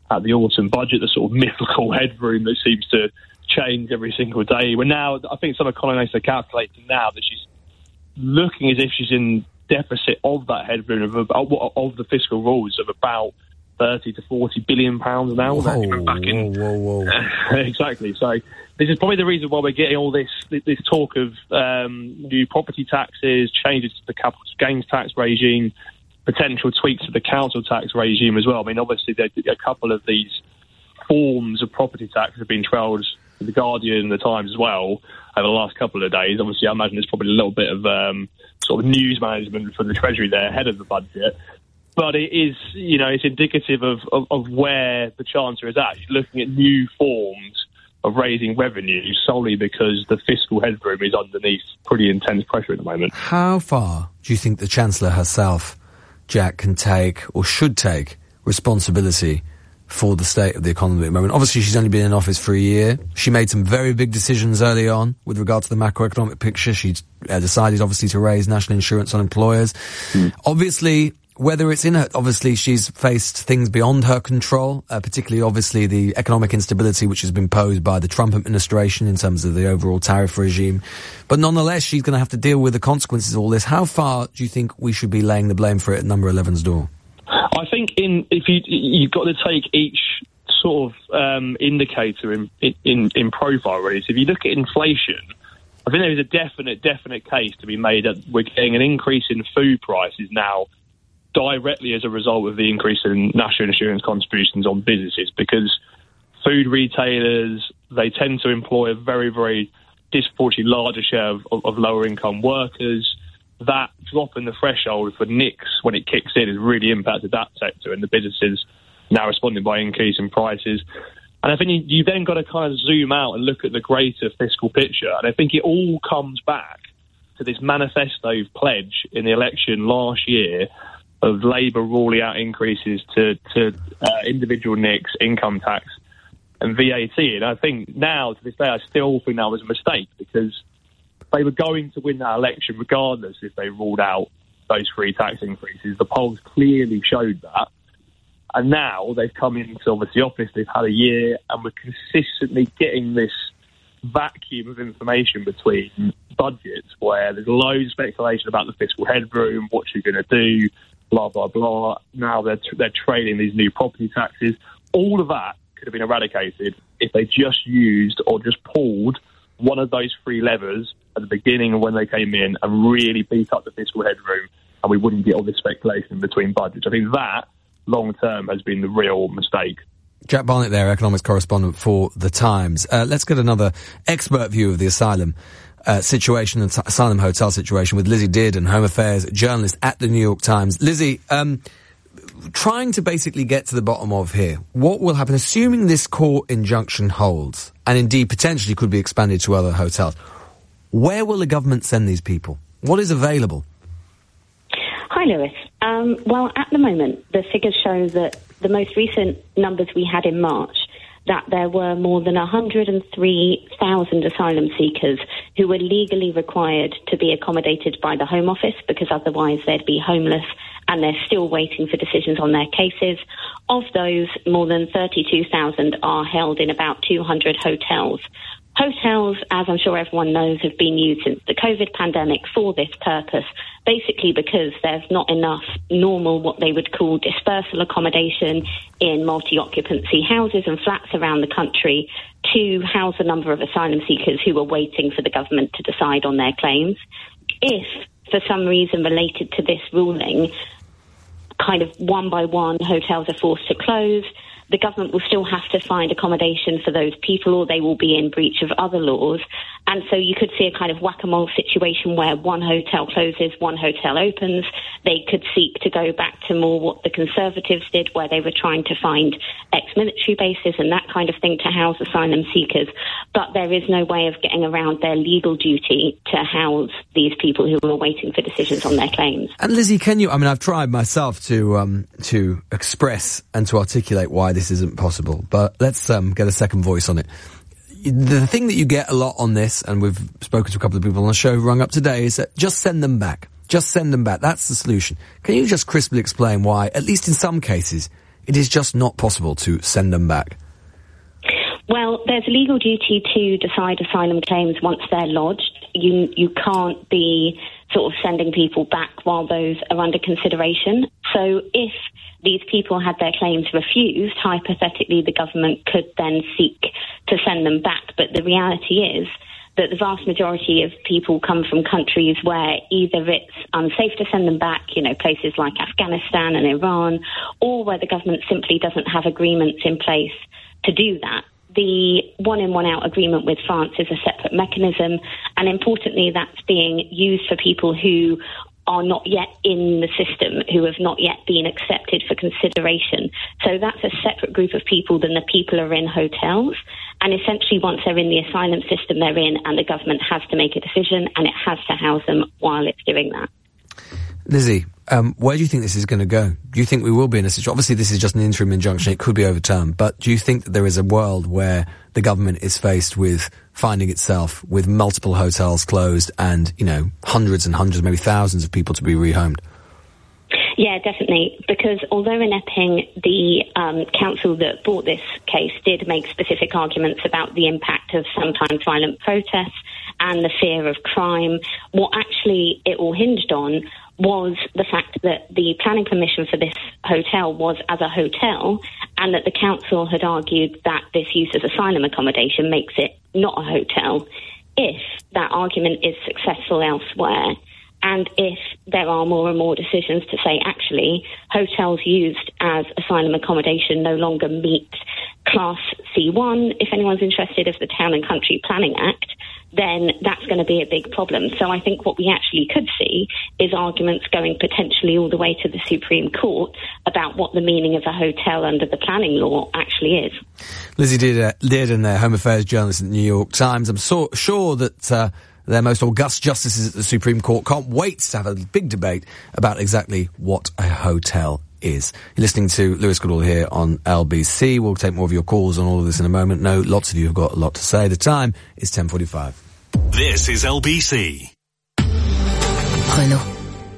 at the autumn budget, the sort of mythical headroom that seems to change every single day. We're now, I think some economists are calculating now that she's looking as if she's in deficit of that headroom of, of, of the fiscal rules of about thirty to forty billion pounds now.
Whoa,
back in,
whoa, whoa, whoa.
Exactly. So this is probably the reason why we're getting all this this talk of um, new property taxes, changes to the capital gains tax regime, potential tweaks to the council tax regime as well. I mean, obviously, there, a couple of these forms of property tax have been trailed to The Guardian and The Times as well over the last couple of days. Obviously, I imagine there's probably a little bit of um, sort of news management from the Treasury there ahead of the budget. But it is, you know, it's indicative of, of, of where the Chancellor is at. She's looking at new forms of raising revenue solely because the fiscal headroom is underneath pretty intense pressure at the moment.
How far do you think the Chancellor herself, Jack, can take or should take responsibility for the state of the economy at the moment? Obviously, she's only been in office for a year. She made some very big decisions early on with regard to the macroeconomic picture. She uh, decided, obviously, to raise national insurance on employers. Mm. Obviously, whether it's in her, obviously she's faced things beyond her control, uh, particularly obviously the economic instability which has been posed by the Trump administration in terms of the overall tariff regime. But nonetheless, she's going to have to deal with the consequences of all this. How far do you think we should be laying the blame for it at number eleven's door?
I think in if you you've got to take each sort of um, indicator in, in in profile really. So if you look at inflation, I think there is a definite definite case to be made that we're getting an increase in food prices now directly as a result of the increase in national insurance contributions on businesses, because food retailers, they tend to employ a very, very disproportionately larger share of, of, of lower income workers. That drop in the threshold for N I C S when it kicks in has really impacted that sector, and the businesses now responding by increasing prices. And I think you, you then got to kind of zoom out and look at the greater fiscal picture. And I think it all comes back to this manifesto pledge in the election last year of Labour ruling out increases to, to uh, individual N I C S, income tax and V A T. And I think now, to this day, I still think that was a mistake, because they were going to win that election regardless if they ruled out those three tax increases. The polls clearly showed that. And now they've come into, obviously, office, they've had a year, and we're consistently getting this vacuum of information between budgets where there's loads of speculation about the fiscal headroom, what you're going to do, blah, blah, blah. Now they're, they're trading these new property taxes. All of that could have been eradicated if they just used or just pulled one of those three levers at the beginning of when they came in and really beat up the fiscal headroom, and we wouldn't get all this speculation between budgets. I think that, long term, has been the real mistake.
Jack Barnett there, economics correspondent for The Times. Uh, let's get another expert view of the asylum uh, situation and t- asylum hotel situation with Lizzie Dearden, Home Affairs journalist at the New York Times. Lizzie, um, trying to basically get to the bottom of here, what will happen, assuming this court injunction holds, and indeed potentially could be expanded to other hotels, where will the government send these people? What is available?
Hi, Lewis. Um, well, at the moment, the figures show that the most recent numbers we had in March, that there were more than one hundred three thousand asylum seekers who were legally required to be accommodated by the Home Office, because otherwise they'd be homeless, and they're still waiting for decisions on their cases. Of those, more than thirty-two thousand are held in about two hundred hotels. Hotels, as I'm sure everyone knows, have been used since the COVID pandemic for this purpose, basically because there's not enough normal, what they would call dispersal accommodation in multi-occupancy houses and flats around the country to house a number of asylum seekers who are waiting for the government to decide on their claims. If, for some reason related to this ruling, kind of one by one hotels are forced to close, the government will still have to find accommodation for those people, or they will be in breach of other laws. And so you could see a kind of whack-a-mole situation where one hotel closes, one hotel opens. They could seek to go back to more what the Conservatives did, where they were trying to find ex-military bases and that kind of thing to house asylum seekers. But there is no way of getting around their legal duty to house these people who are waiting for decisions on their claims.
And Lizzie, can you, I mean, I've tried myself to, um, to express and to articulate why this isn't possible, but let's, um, get a second voice on it. The thing that you get a lot on this, and we've spoken to a couple of people on the show who rung up today, is that just send them back. Just send them back. That's the solution. Can you just crisply explain why, at least in some cases, it is just not possible to send them back?
Well, there's a legal duty to decide asylum claims once they're lodged. You you can't be sort of sending people back while those are under consideration. So if these people had their claims refused, hypothetically the government could then seek to send them back. But the reality is that the vast majority of people come from countries where either it's unsafe to send them back, you know, places like Afghanistan and Iran, or where the government simply doesn't have agreements in place to do that. The one-in, one-out agreement with France is a separate mechanism, and importantly, that's being used for people who are not yet in the system, who have not yet been accepted for consideration. So that's a separate group of people than the people who are in hotels. And essentially, once they're in the asylum system, they're in, and the government has to make a decision, and it has to house them while it's doing that.
Lizzie, um, where do you think this is going to go? Do you think we will be in a situation? Obviously, this is just an interim injunction. It could be overturned. But do you think that there is a world where the government is faced with finding itself with multiple hotels closed and, you know, hundreds and hundreds, maybe thousands of people to be rehomed?
Yeah, definitely. Because although in Epping, the um, council that brought this case did make specific arguments about the impact of sometimes violent protests and the fear of crime, what actually it all hinged on was the fact that the planning permission for this hotel was as a hotel, and that the council had argued that this use as asylum accommodation makes it not a hotel. If that argument is successful elsewhere, and if there are more and more decisions to say, actually, hotels used as asylum accommodation no longer meet Class C one, if anyone's interested, of the Town and Country Planning Act, then that's going to be a big problem. So I think what we actually could see is arguments going potentially all the way to the Supreme Court about what the meaning of a hotel under the planning law actually is.
Lizzie Dearden, their Home Affairs journalist at the New York Times. I'm so, sure that uh, their most august justices at the Supreme Court can't wait to have a big debate about exactly what a hotel is. You're listening to Lewis Goodall here on L B C. We'll take more of your calls on all of this in a moment. No, lots of you have got a lot to say. The time is ten forty-five.
This is L B C.
Renault.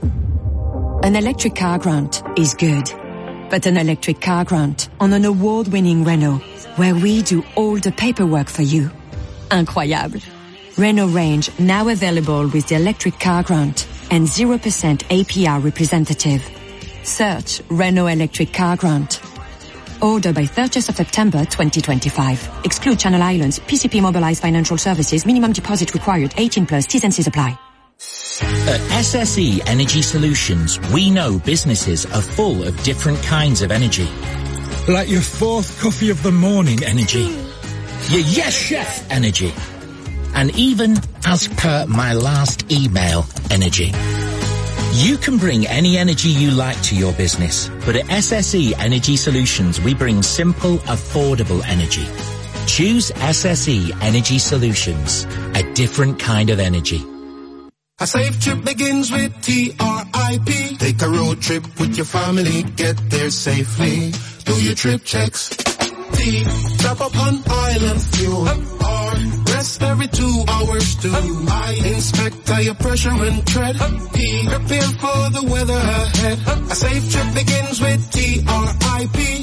An electric car grant is good, but an electric car grant on an award-winning Renault, where we do all the paperwork for you. Incroyable. Renault Range now available with the electric car grant and zero percent A P R representative. Search Renault Electric Car Grant. Order by thirtieth of September twenty twenty-five. Exclude Channel Islands. P C P Mobilized Financial Services. Minimum deposit required. eighteen plus. T's and C's apply.
At S S E Energy Solutions, we know businesses are full of different kinds of energy. Like your fourth coffee of the morning energy. Your yes chef energy. And even, as per my last email, energy. You can bring any energy you like to your business, but at S S E Energy Solutions, we bring simple, affordable energy. Choose S S E Energy Solutions, a different kind of energy.
A safe trip begins with T R I P. Take a road trip with your family, get there safely. Do your trip checks. T, top up on island fuel. R, rest every two hours too. I, inspect tire pressure and tread. P, prepare for the weather ahead. A safe trip begins with T R I P.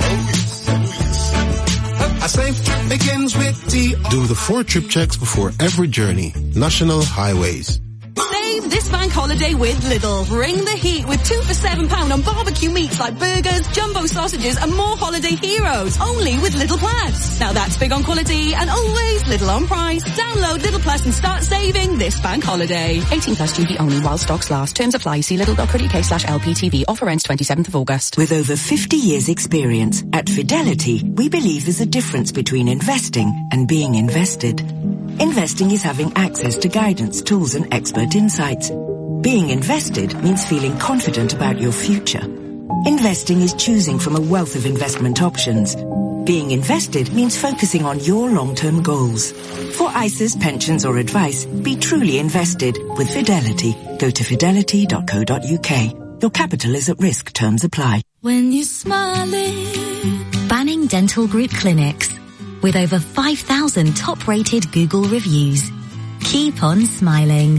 A safe trip begins with T R I P.
Do the four trip checks before every journey. National Highways.
Save this bank holiday with Lidl. Bring the heat with two for seven pound on barbecue meats like burgers, jumbo sausages and more holiday heroes. Only with Lidl Plus. Now that's big on quality and always Lidl on price. Download Lidl Plus and start saving this bank holiday.
eighteen plus G B only while stocks last. Terms apply. See lidl.co.uk slash LPTV. Offer ends twenty-seventh of August.
With over fifty years experience, at Fidelity, we believe there's a difference between investing and being invested. Investing is having access to guidance, tools and expert insights. Being invested means feeling confident about your future. Investing is choosing from a wealth of investment options. Being invested means focusing on your long-term goals. For I S As, pensions or advice, be truly invested with Fidelity. Go to fidelity dot co dot uk. Your capital is at risk. Terms apply.
When you're smiling. Banning Dental Group Clinics. With over five thousand top-rated Google reviews. Keep on smiling.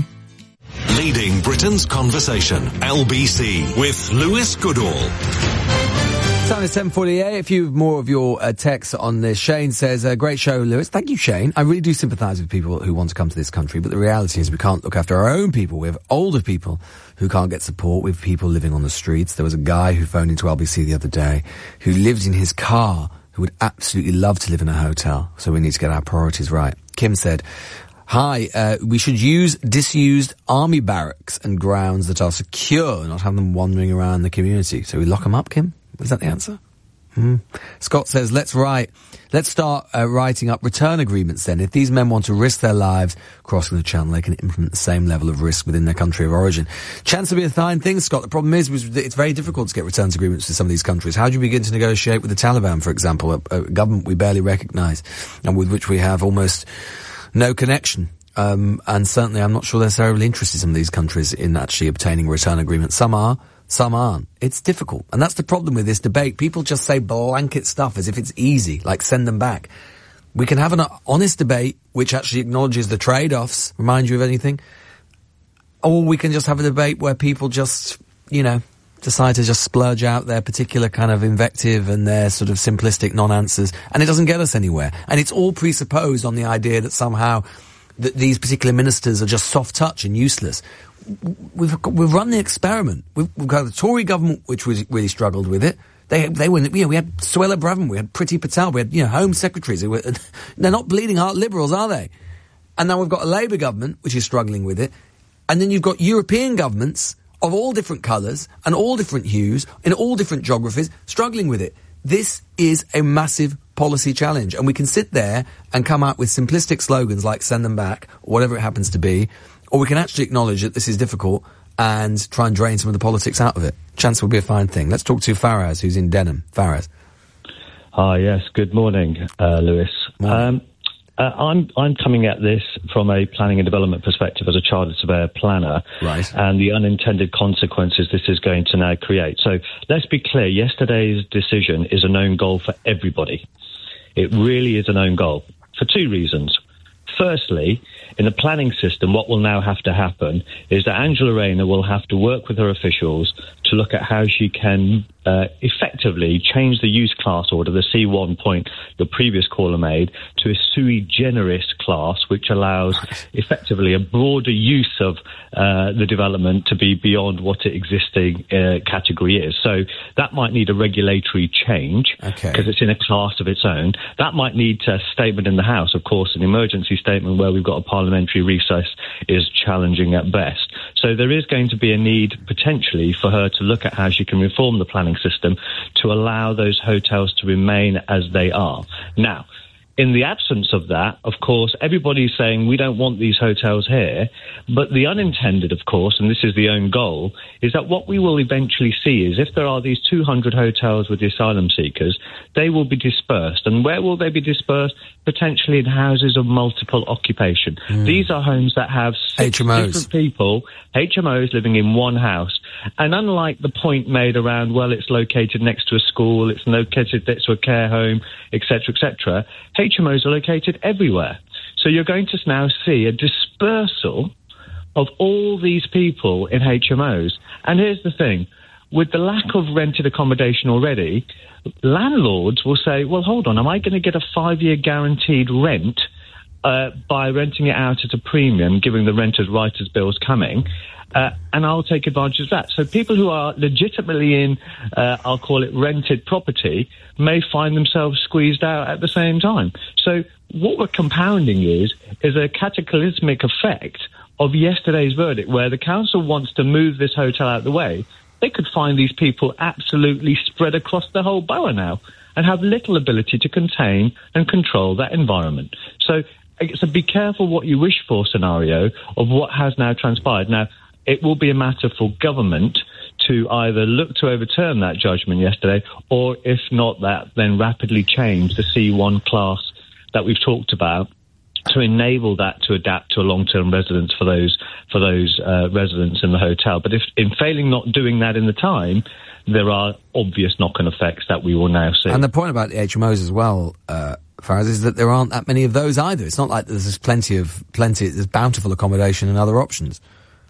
Leading Britain's conversation, L B C, with Lewis Goodall.
Time is seven forty-eight. A few more of your uh, texts on this. Shane says, uh, great show, Lewis. Thank you, Shane. I really do sympathise with people who want to come to this country, but the reality is we can't look after our own people. We have older people who can't get support. We have people living on the streets. There was a guy who phoned into L B C the other day who lived in his car, who would absolutely love to live in a hotel. So we need to get our priorities right. Kim said, hi, uh, we should use disused army barracks and grounds that are secure, not have them wandering around the community. So we lock them up, Kim? Is that the answer? Mm. Scott says, let's write, let's start uh, writing up return agreements then. If these men want to risk their lives crossing the channel, they can implement the same level of risk within their country of origin. Chance will be a fine thing, Scott. The problem is, it's very difficult to get returns agreements with some of these countries. How do you begin to negotiate with the Taliban, for example, a, a government we barely recognise and with which we have almost no connection? Um, and certainly I'm not sure they're terribly interested in some of these countries in actually obtaining return agreements. Some are. Some aren't. It's difficult. And that's the problem with this debate. People just say blanket stuff as if it's easy, like send them back. We can have an honest debate which actually acknowledges the trade-offs, remind you of anything. Or we can just have a debate where people just, you know, decide to just splurge out their particular kind of invective and their sort of simplistic non-answers. And it doesn't get us anywhere. And it's all presupposed on the idea that somehow that these particular ministers are just soft touch and useless. We've we've run the experiment. We've, we've got the Tory government, which was really struggled with it. They they were, you know, we had Suella Braverman, we had Priti Patel, we had, you know, Home Secretaries. Who were, they're not bleeding heart liberals, are they? And now we've got a Labour government, which is struggling with it. And then you've got European governments of all different colours and all different hues in all different geographies struggling with it. This is a massive policy challenge, and we can sit there and come out with simplistic slogans like send them back, or whatever it happens to be, or we can actually acknowledge that this is difficult and try and drain some of the politics out of it. Chance will be a fine thing. Let's talk to Faraz, who's in Denham. Faraz.
Hi, yes, good morning, uh, Lewis. Um, uh, I'm I'm coming at this from a planning and development perspective as a chartered surveyor planner,
right,
and the unintended consequences this is going to now create. So let's be clear, yesterday's decision is a known goal for everybody. It really is a known goal for two reasons. Firstly, in the planning system, what will now have to happen is that Angela Rayner will have to work with her officials to look at how she can uh, effectively change the use class order, the C one point the previous caller made, to a sui generis class, which allows effectively a broader use of uh, the development to be beyond what its existing uh, category is. So that might need a regulatory change because
okay.
it's in a class of its own. That might need a statement in the House, of course, an emergency statement where we've got a parliamentary recess is challenging at best. So there is going to be a need potentially for her to look at how she can reform the planning system to allow those hotels to remain as they are. Now, in the absence of that, of course, everybody's saying we don't want these hotels here. But the unintended, of course, and this is the own goal, is that what we will eventually see is if there are these two hundred hotels with the asylum seekers, they will be dispersed. And where will they be dispersed? Potentially in houses of multiple occupation. Mm. These are homes that have six different people, H M Os living in one house. And unlike the point made around, well, it's located next to a school, it's located next to a care home, et cetera, et cetera, H M Os are located everywhere. So you're going to now see a dispersal of all these people in H M Os. And here's the thing. With the lack of rented accommodation already, landlords will say, well, hold on, am I going to get a five-year guaranteed rent uh, by renting it out at a premium, giving the renters writers' bills coming, uh, and I'll take advantage of that. So people who are legitimately in, uh, I'll call it rented property, may find themselves squeezed out at the same time. So what we're compounding is, is a cataclysmic effect of yesterday's verdict, where the council wants to move this hotel out of the way. They could find these people absolutely spread across the whole borough now and have little ability to contain and control that environment. So it's a be careful what you wish for scenario of what has now transpired. Now, it will be a matter for government to either look to overturn that judgment yesterday, or if not that, then rapidly change the C one class that we've talked about to enable that to adapt to a long-term residence for those for those uh, residents in the hotel. But if in failing not doing that in the time, there are obvious knock-on effects that we will now see.
And the point about the H M Os as well, uh, Faraz, is that there aren't that many of those either. It's not like there's plenty of plenty. There's bountiful accommodation and other options.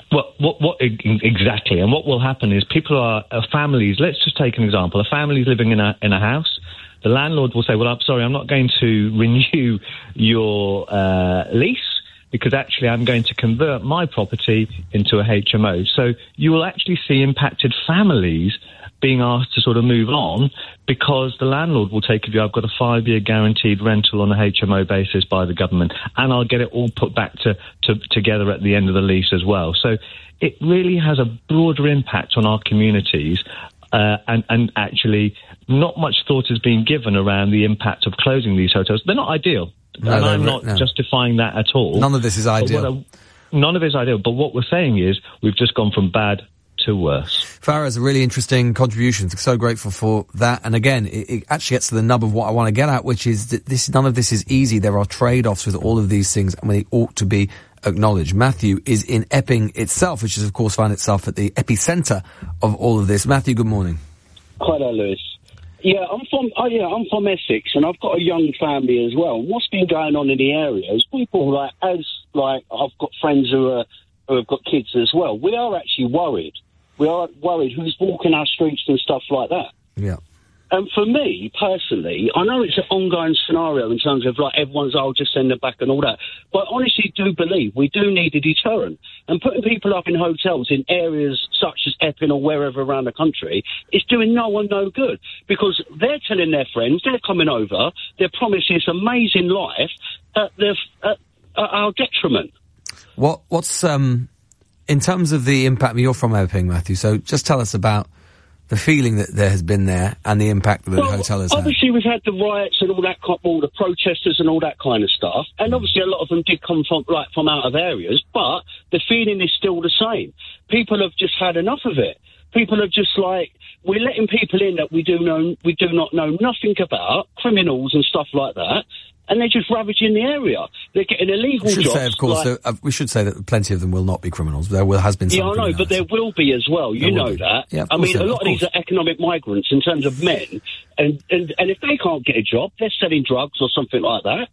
Well, what, what exactly? And what will happen is people are uh, families. Let's just take an example. A family is living in a in a house. The landlord will say, "Well, I'm sorry, I'm not going to renew your uh, lease because actually I'm going to convert my property into a H M O." So you will actually see impacted families being asked to sort of move on because the landlord will take a view, I've got a five-year guaranteed rental on a H M O basis by the government, and I'll get it all put back to, to together at the end of the lease as well. So it really has a broader impact on our communities, uh, and, and actually not much thought has been given around the impact of closing these hotels. They're not ideal,
no,
and I'm not
no.
justifying that at all.
None of this is ideal.
I, none of it is ideal, but what we're saying is we've just gone from bad to worse.
Farah's a really interesting contribution. So grateful for that. And again, it, it actually gets to the nub of what I want to get at, which is that this, none of this is easy. There are trade-offs with all of these things, and they ought to be acknowledged. Matthew is in Epping itself, which has, of course, found itself at the epicentre of all of this. Matthew, good morning.
Hi there, Lewis. Yeah, I'm from oh yeah, I'm from Essex, and I've got a young family as well. And what's been going on in the area is people like, as like I've got friends who are who have got kids as well. We are actually worried. We are worried who's walking our streets and stuff like that.
Yeah.
And for me, personally, I know it's an ongoing scenario in terms of, like, everyone's, oh, just send them back and all that. But I honestly do believe we do need a deterrent. And putting people up in hotels in areas such as Epping or wherever around the country is doing no one no good. Because they're telling their friends, they're coming over, they're promising this amazing life at, their, at, at our detriment.
What, what's, um... in terms of the impact, you're from Epping, Matthew, so just tell us about the feeling that there has been there and the impact that
well,
the hotel has had.
Obviously, we've had the riots and all that, all the protesters and all that kind of stuff, and obviously a lot of them did come from, like, from out of areas, but the feeling is still the same. People have just had enough of it. People are just like, we're letting people in that we do know, we do not know nothing about, criminals and stuff like that, and they're just ravaging the area. They're getting illegal
we should
jobs.
Say, of course, like, uh, we should say that plenty of them will not be criminals. There will, has been some
Yeah, I know, but there will be as well. You know be. that.
Yeah,
I mean, a
so,
lot of, of these are economic migrants in terms of men, and, and, and if they can't get a job, they're selling drugs or something like that.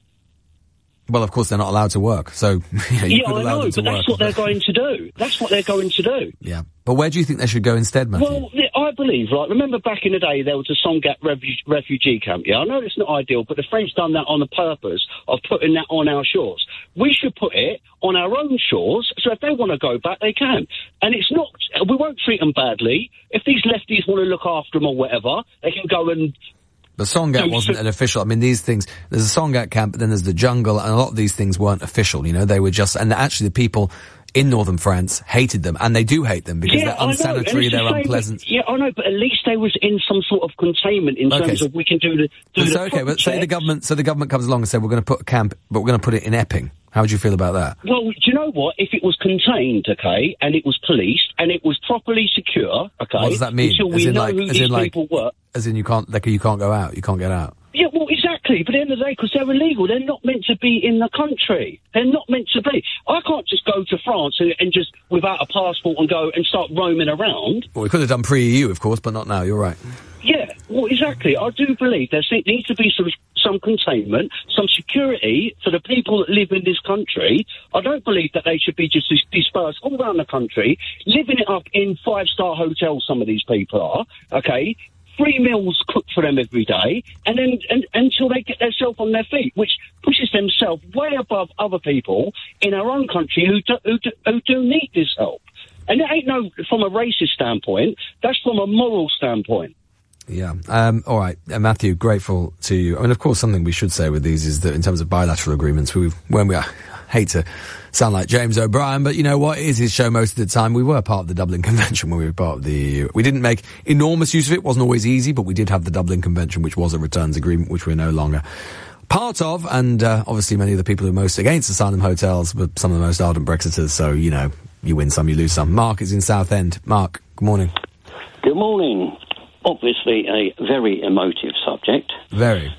Well, of course, they're not allowed to work, so you know, you
yeah,
could
I
allow
know,
them to
but
work.
that's what they're going to do. That's what they're going to do.
Yeah, but where do you think they should go instead, Matthew?
Well, I believe, like, remember back in the day there was a Songat refu- refugee camp, yeah? I know it's not ideal, but the French done that on the purpose of putting that on our shores. We should put it on our own shores, so if they want to go back, they can. And it's not, we won't treat them badly. If these lefties want to look after them or whatever, they can go and...
The Songat wasn't an official. I mean, these things, there's a Songat camp, but then there's the jungle, and a lot of these things weren't official, you know, they were just, and actually the people in northern France hated them, and they do hate them because
yeah,
they're unsanitary, they're unpleasant.
With, yeah, I know, but at least they was in some sort of containment in
okay.
terms of we can do the, do
so,
the
okay, but say
checks.
the government, so the government comes along and said, we're going to put a camp, but we're going to put it in Epping. How would you feel about that?
Well, do you know what? If it was contained, okay, and it was policed, and it was properly secure, okay...
What does that mean?
Until
as
we
in
know
like,
who
as
these
in like,
people were.
As in you can't, like, you can't go out, you can't get out.
Yeah, well, exactly, but at the end of the day, because they're illegal, they're not meant to be in the country. They're not meant to be. I can't just go to France and, and just, without a passport, and go and start roaming around.
Well, we could have done pre-E U, of course, but not now, you're right.
Yeah, well, exactly. I do believe there needs to be some some containment, some security for the people that live in this country. I don't believe that they should be just dispersed all around the country, living it up in five-star hotels, some of these people are, okay? Free meals cooked for them every day, and then and, until they get themselves on their feet, which pushes themselves way above other people in our own country who do, who do, who do need this help. And it ain't no from a racist standpoint, that's from a moral standpoint.
Yeah. Um, all right, uh, Matthew, grateful to you. I mean, of course, something we should say with these is that in terms of bilateral agreements, we've, when we are, I hate to sound like James O'Brien, but you know what, it is his show most of the time. We were part of the Dublin Convention when we were part of the E U. We didn't make enormous use of it, wasn't always easy, but we did have the Dublin Convention, which was a returns agreement, which we're no longer part of, and uh, obviously many of the people who are most against asylum hotels were some of the most ardent Brexiters, so, you know, you win some, you lose some. Mark is in Southend. Mark, good morning.
Good morning. Obviously a very emotive subject.
Very.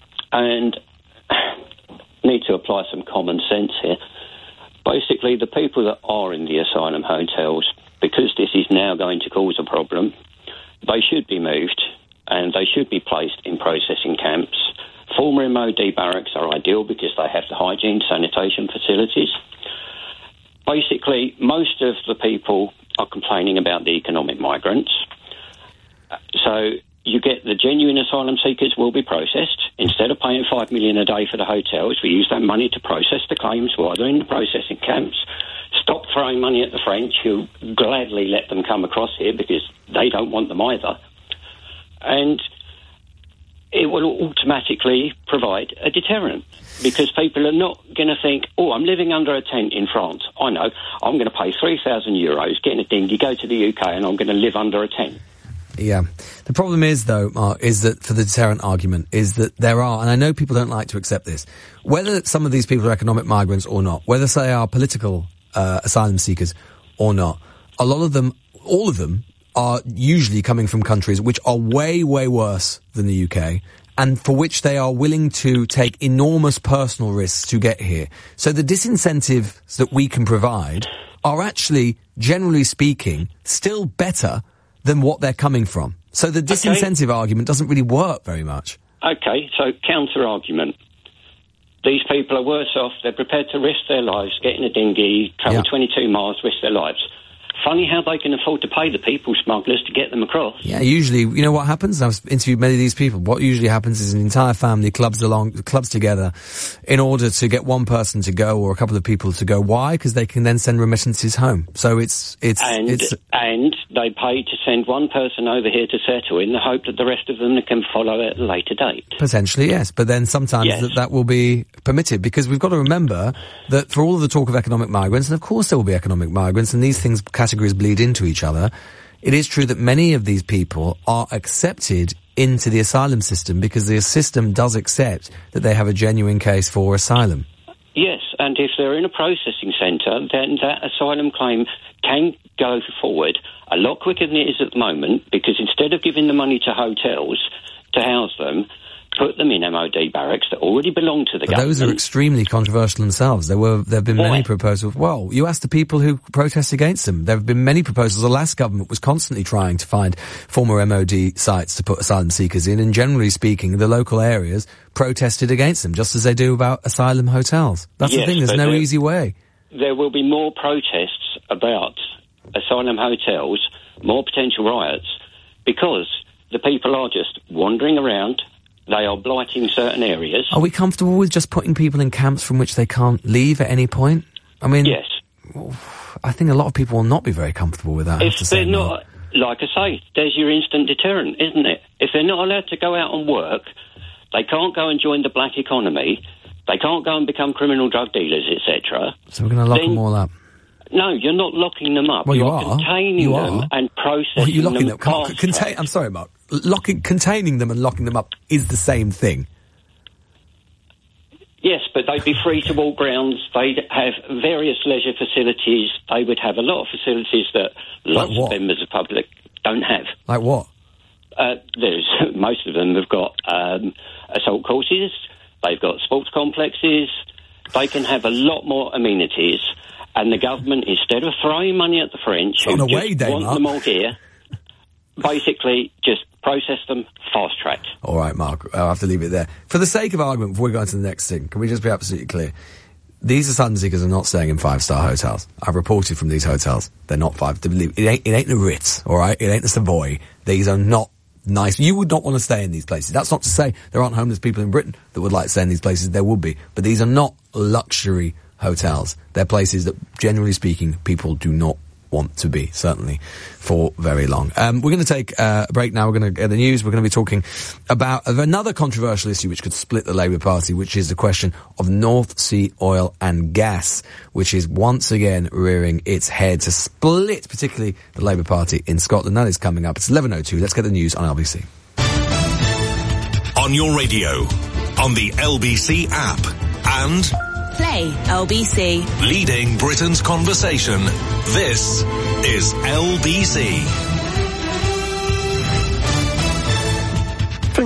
And need to apply some common sense here. Basically, the people that are in the asylum hotels, because this is now going to cause a problem, they should be moved and they should be placed in processing camps. Former M O D barracks are ideal because they have the hygiene, sanitation facilities. basically, most of the people are complaining about the economic migrants. So you get the genuine asylum seekers will be processed. Instead of paying five million a day for the hotels, we use that money to process the claims while they're in the processing camps. Stop throwing money at the French, who gladly let them come across here because they don't want them either. And it will automatically provide a deterrent, because people are not going to think, oh, I'm living under a tent in France. I know, I'm going to pay three thousand euros, get in a dinghy, go to the U K, and I'm going to live under a tent.
Yeah. The problem is, though, Mark, is that for the deterrent argument, is that there are, and I know people don't like to accept this, whether some of these people are economic migrants or not, whether they are political uh, asylum seekers or not, a lot of them, all of them, are usually coming from countries which are way, way worse than the U K, and for which they are willing to take enormous personal risks to get here. So the disincentives that we can provide are actually, generally speaking, still better than what they're coming from. So the disincentive okay. argument doesn't really work very much.
Okay, so counter-argument. These people are worse off. They're prepared to risk their lives, get in a dinghy, travel yeah. twenty-two miles, risk their lives. Funny how they can afford to pay the people smugglers to get them across.
Yeah, usually, you know what happens? I've interviewed many of these people. What usually happens is an entire family clubs along, clubs together in order to get one person to go or a couple of people to go. Why? Because they can then send remittances home. So it's, it's,
and,
it's...
And they pay to send one person over here to settle in the hope that the rest of them can follow at a later date.
Potentially, yes. But then sometimes
yes.
that, that will be permitted, because we've got to remember that for all of the talk of economic migrants, and of course there will be economic migrants, and these things, categories bleed into each other, it is true that many of these people are accepted into the asylum system because the system does accept that they have a genuine case for asylum.
Yes, and if they're in a processing centre, then that asylum claim can go forward a lot quicker than it is at the moment, because instead of giving the money to hotels to house them, put them in M O D barracks that already belong to the
but
government.
Those are extremely controversial themselves. There were, there have been
Why?
many proposals. Well, you asked the people who protest against them. There have been many proposals. The last government was constantly trying to find former M O D sites to put asylum seekers in, and generally speaking, the local areas protested against them, just as they do about asylum hotels. That's
yes,
the thing, there's no
there,
easy way.
There will be more protests about asylum hotels, more potential riots, because the people are just wandering around. They are blighting certain areas.
Are we comfortable with just putting people in camps from which they can't leave at any point? I mean,
yes.
I think a lot of people will not be very comfortable with that. I
If
have to say
they're not, like I say, there's your instant deterrent, isn't it? If they're not allowed to go out and work, they can't go and join the black economy, they can't go and become criminal drug dealers, et cetera.
So we're going to lock them all up.
No, you're not locking them up.
Well, you
you're
are.
containing
You
them
are.
and processing
Well, you're locking
them.
them. Can't, contain, I'm sorry, Mark. Locking, containing them and locking them up is the same thing.
Yes, but they'd be free to walk grounds. They'd have various leisure facilities. They would have a lot of facilities that lots
Like
of members of the public don't have.
Like what?
Uh, there's most of them have got um, assault courses. They've got sports complexes. They can have a lot more amenities. And the government, instead of throwing money at the French, who
On a
just
way day,
want
Mark.
them all here, basically just process them fast-tracked.
All right, Mark, I'll have to leave it there. For the sake of argument, before we go on to the next thing, can we just be absolutely clear? These asylum seekers are not staying in five-star hotels. I've reported from these hotels. They're not five. It ain't, it ain't the Ritz, all right? It ain't the Savoy. These are not nice. You would not want to stay in these places. That's not to say there aren't homeless people in Britain that would like to stay in these places. There would be. But these are not luxury hotels. They're places that, generally speaking, people do not want to be, certainly, for very long. Um, we're going to take uh, a break now. We're going to get the news. We're going to be talking about another controversial issue which could split the Labour Party, which is the question of North Sea oil and gas, which is once again rearing its head to split, particularly the Labour Party in Scotland. That is coming up. It's eleven oh two. Let's get the news on L B C.
On your radio, on the L B C app, and
Play L B C.
leading Britain's conversation. This is L B C.
Prince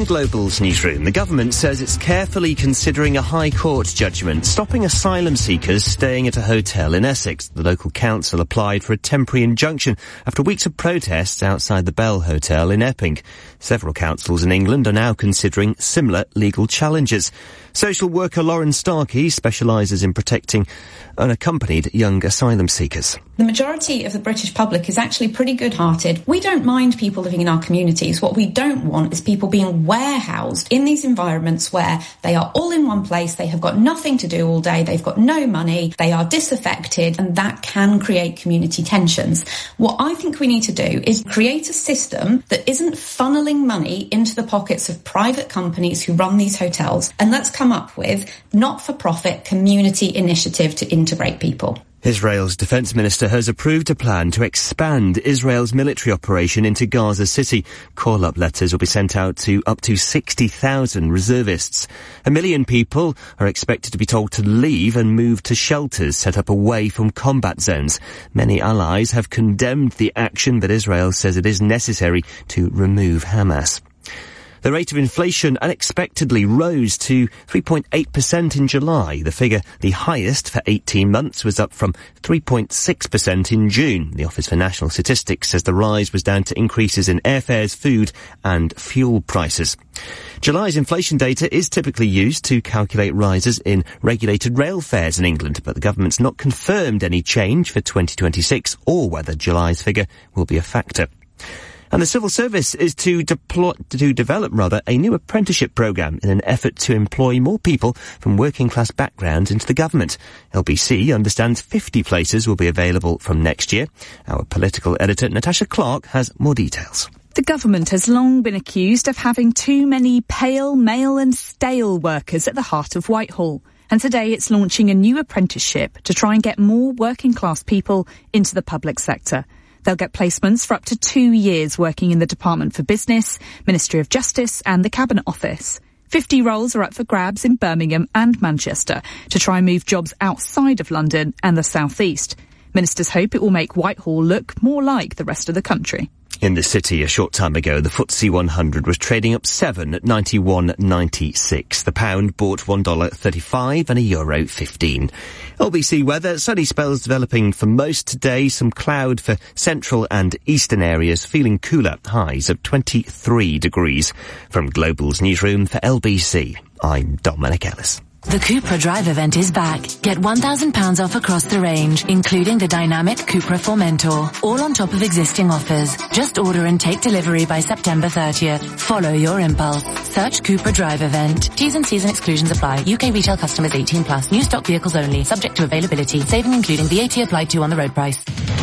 Global's newsroom, the government says it's carefully considering a High Court judgment stopping asylum seekers staying at a hotel in Essex. The local council applied for a temporary injunction after weeks of protests outside the Bell Hotel in Epping. Several councils in England are now considering similar legal challenges. Social worker Lauren Starkey specialises in protecting unaccompanied young asylum seekers.
The majority of the British public is actually pretty good-hearted. We don't mind people living in our communities. What we don't want is people being warehoused in these environments where they are all in one place, they have got nothing to do all day, they've got no money, they are disaffected, and that can create community tensions. What I think we need to do is create a system that isn't funneling money into the pockets of private companies who run these hotels, and let's come up with not-for-profit community initiative to integrate people.
Israel's defence minister has approved a plan to expand Israel's military operation into Gaza City. Call-up letters will be sent out to up to sixty thousand reservists. A million people are expected to be told to leave and move to shelters set up away from combat zones. Many allies have condemned the action, but Israel says it is necessary to remove Hamas. The rate of inflation unexpectedly rose to three point eight percent in July. The figure, the highest for eighteen months, was up from three point six percent in June. The Office for National Statistics says the rise was down to increases in airfares, food and fuel prices. July's inflation data is typically used to calculate rises in regulated rail fares in England, but the government's not confirmed any change for twenty twenty-six or whether July's figure will be a factor. And the civil service is to deploy, to develop rather a new apprenticeship programme in an effort to employ more people from working class backgrounds into the government. L B C understands fifty places will be available from next year. Our political editor Natasha Clark has more details.
The government has long been accused of having too many pale, male and stale workers at the heart of Whitehall. And today it's launching a new apprenticeship to try and get more working class people into the public sector. They'll get placements for up to two years working in the Department for Business, Ministry of Justice and the Cabinet Office. fifty roles are up for grabs in Birmingham and Manchester to try and move jobs outside of London and the South East. Ministers hope it will make Whitehall look more like the rest of the country.
In the city a short time ago, the F T S E one hundred was trading up seven at ninety-one ninety-six. The pound bought one dollar thirty-five and a euro fifteen. L B C weather, sunny spells developing for most today, some cloud for central and eastern areas, feeling cooler, highs of twenty-three degrees. From Global's newsroom for L B C, I'm Dominic Ellis.
The Cupra Drive event is back. Get one thousand pounds off across the range, including the dynamic Cupra Formentor, all on top of existing offers. Just order and take delivery by September thirtieth. Follow your impulse. Search Cupra Drive event. T's and C's and exclusions apply. U K retail customers eighteen plus. New stock vehicles only. Subject to availability. Saving including V A T applied to on the road price.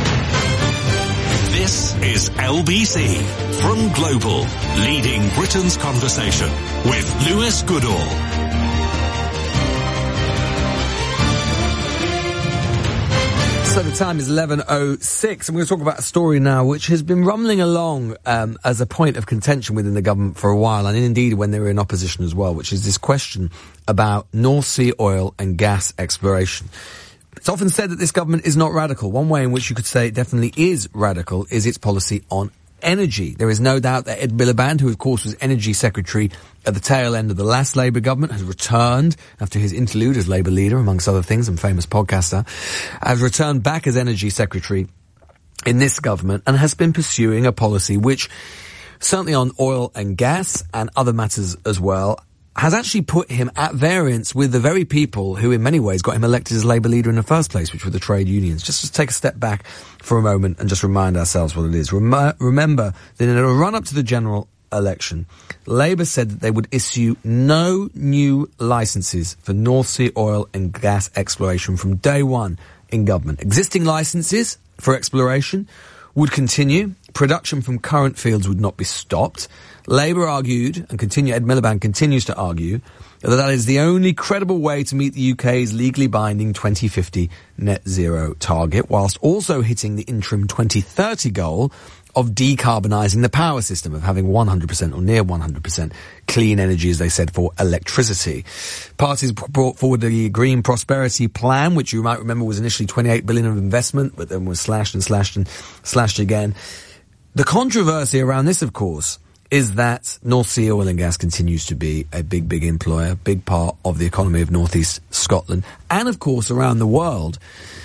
This is L B C from Global, leading Britain's conversation with Lewis Goodall.
So the time is eleven oh six, and we're going to talk about a story now which has been rumbling along um, as a point of contention within the government for a while, and indeed when they were in opposition as well, which is this question about North Sea oil and gas exploration. It's often said that this government is not radical. One way in which you could say it definitely is radical is its policy on energy. There is no doubt that Ed Miliband, who of course was Energy Secretary at the tail end of the last Labour government, has returned after his interlude as Labour leader, amongst other things, and famous podcaster, has returned back as Energy Secretary in this government and has been pursuing a policy which, certainly on oil and gas and other matters as well, has actually put him at variance with the very people who in many ways got him elected as Labour leader in the first place, which were the trade unions. Just to take a step back for a moment and just remind ourselves what it is. Rem- remember that in a run-up to the general election, Labour said that they would issue no new licences for North Sea oil and gas exploration from day one in government. Existing licences for exploration would continue. Production from current fields would not be stopped. Labour argued, and continue, Ed Miliband continues to argue, that that is the only credible way to meet the U K's legally binding twenty fifty net zero target, whilst also hitting the interim twenty thirty goal of decarbonising the power system, of having one hundred percent or near one hundred percent clean energy, as they said, for electricity. Parties brought forward the Green Prosperity Plan, which you might remember was initially twenty-eight billion of investment, but then was slashed and slashed and slashed again. The controversy around this, of course, is that North Sea oil and gas continues to be a big, big employer, big part of the economy of northeast Scotland, and of course around the world.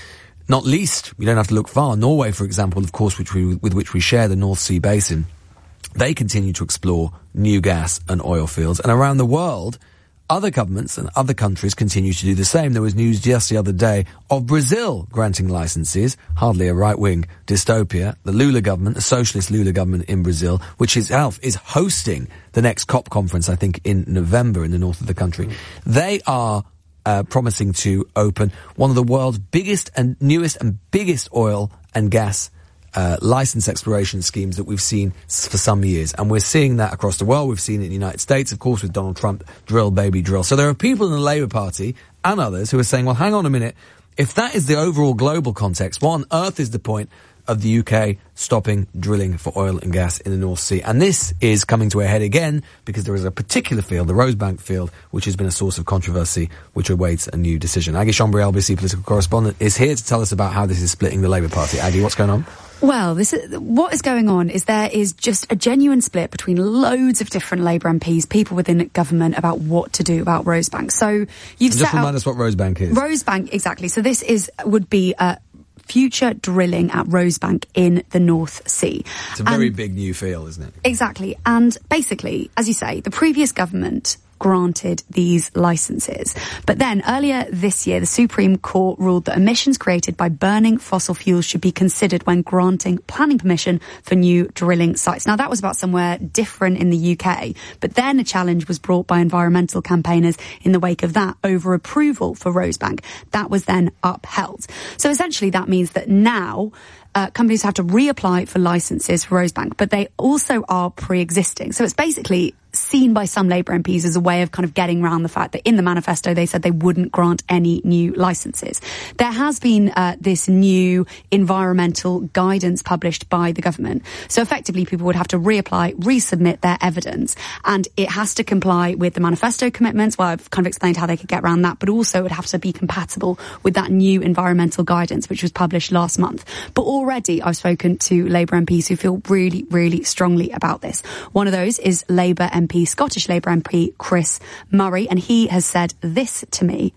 Not least, you don't have to look far. Norway, for example, of course, which we, with which we share the North Sea basin, they continue to explore new gas and oil fields. And around the world, other governments and other countries continue to do the same. There was news just the other day of Brazil granting licenses, hardly a right-wing dystopia. The Lula government, the socialist Lula government in Brazil, which itself is hosting the next COP conference, I think, in November in the north of the country. Mm. They are Uh, promising to open one of the world's biggest and newest and biggest oil and gas uh, license exploration schemes that we've seen s- for some years. And we're seeing that across the world. We've seen it in the United States, of course, with Donald Trump, drill, baby, drill. So there are people in the Labour Party and others who are saying, well, hang on a minute. If that is the overall global context, what on earth is the point of the U K stopping drilling for oil and gas in the North Sea? And this is coming to a head again because there is a particular field, the Rosebank field, which has been a source of controversy, which awaits a new decision. Aggie Chambry, L B C political correspondent, is here to tell us about how this is splitting the Labour Party. Aggie, what's going on?
Well, this is, what is going on is there is just a genuine split between loads of different Labour M Ps, people within government, about what to do about Rosebank. So you've
and
set
just remind
out,
us what Rosebank is.
Rosebank, exactly. So this is would be a future drilling at Rosebank in the North Sea.
It's a very
and,
big new field, isn't it?
Exactly. And basically, as you say, the previous government granted these licenses. But then earlier this year, the Supreme Court ruled that emissions created by burning fossil fuels should be considered when granting planning permission for new drilling sites. Now, that was about somewhere different in the U K, but then a challenge was brought by environmental campaigners in the wake of that over approval for Rosebank. That was then upheld. So essentially, that means that now Uh, companies have to reapply for licenses for Rosebank, but they also are pre-existing. So it's basically seen by some Labour M Ps as a way of kind of getting around the fact that in the manifesto they said they wouldn't grant any new licenses. There has been uh, this new environmental guidance published by the government. So effectively people would have to reapply, resubmit their evidence, and it has to comply with the manifesto commitments. Well, I've kind of explained how they could get around that, but also it would have to be compatible with that new environmental guidance which was published last month. But already I've spoken to Labour M Ps who feel really, really strongly about this. One of those is Labour M P, Scottish Labour M P Chris Murray, and he has said this to me.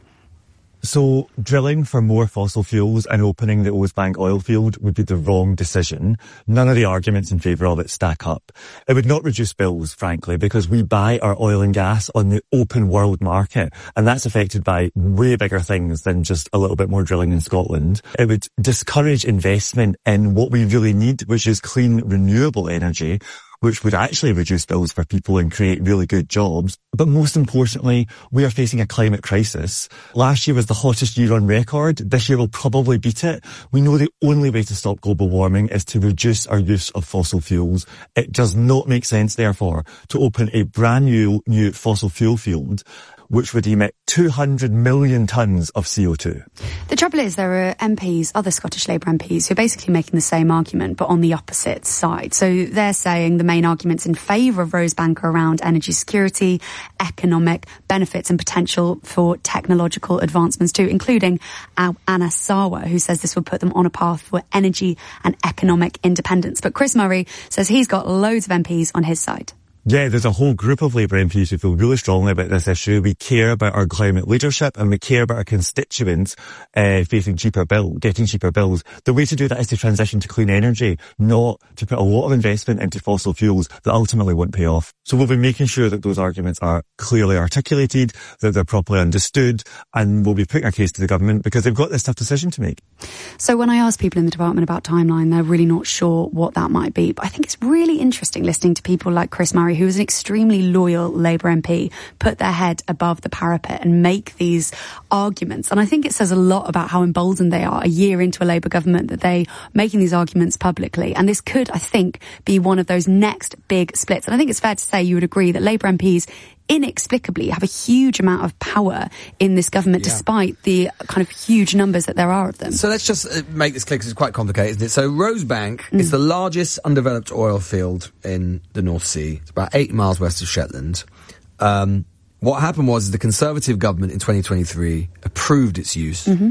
So drilling for more fossil fuels and opening the Rosebank oil field would be the wrong decision. None of the arguments in favour of it stack up. It would not reduce bills, frankly, because we buy our oil and gas on the open world market, and that's affected by way bigger things than just a little bit more drilling in Scotland. It would discourage investment in what we really need, which is clean, renewable energy, which would actually reduce bills for people and create really good jobs. But most importantly, we are facing a climate crisis. Last year was the hottest year on record. This year will probably beat it. We know the only way to stop global warming is to reduce our use of fossil fuels. It does not make sense, therefore, to open a brand new, new fossil fuel field which would emit two hundred million tonnes of C O two.
The trouble is there are M Ps, other Scottish Labour M Ps, who are basically making the same argument, but on the opposite side. So they're saying the main arguments in favour of Rosebank are around energy security, economic benefits and potential for technological advancements too, including Anna Sawa, who says this would put them on a path for energy and economic independence. But Chris Murray says he's got loads of M Ps on his side.
Yeah, there's a whole group of Labour M Ps who feel really strongly about this issue. We care about our climate leadership and we care about our constituents uh, facing cheaper bill, getting cheaper bills. The way to do that is to transition to clean energy, not to put a lot of investment into fossil fuels that ultimately won't pay off. So we'll be making sure that those arguments are clearly articulated, that they're properly understood, and we'll be putting our case to the government because they've got this tough decision to make.
So when I ask people in the department about timeline, they're really not sure what that might be. But I think it's really interesting listening to people like Chris Murray, who is an extremely loyal Labour M P, put their head above the parapet and make these arguments. And I think it says a lot about how emboldened they are a year into a Labour government that they are making these arguments publicly. And this could, I think, be one of those next big splits. And I think it's fair to say you would agree that Labour M Ps inexplicably have a huge amount of power in this government, yeah. despite the kind of huge numbers that there are of them.
So let's just uh, make this clear because it's quite complicated, isn't it? So Rosebank mm. is the largest undeveloped oil field in the North Sea. It's about eight miles west of Shetland. Um, what happened was the Conservative government in twenty twenty-three approved its use. Mm-hmm.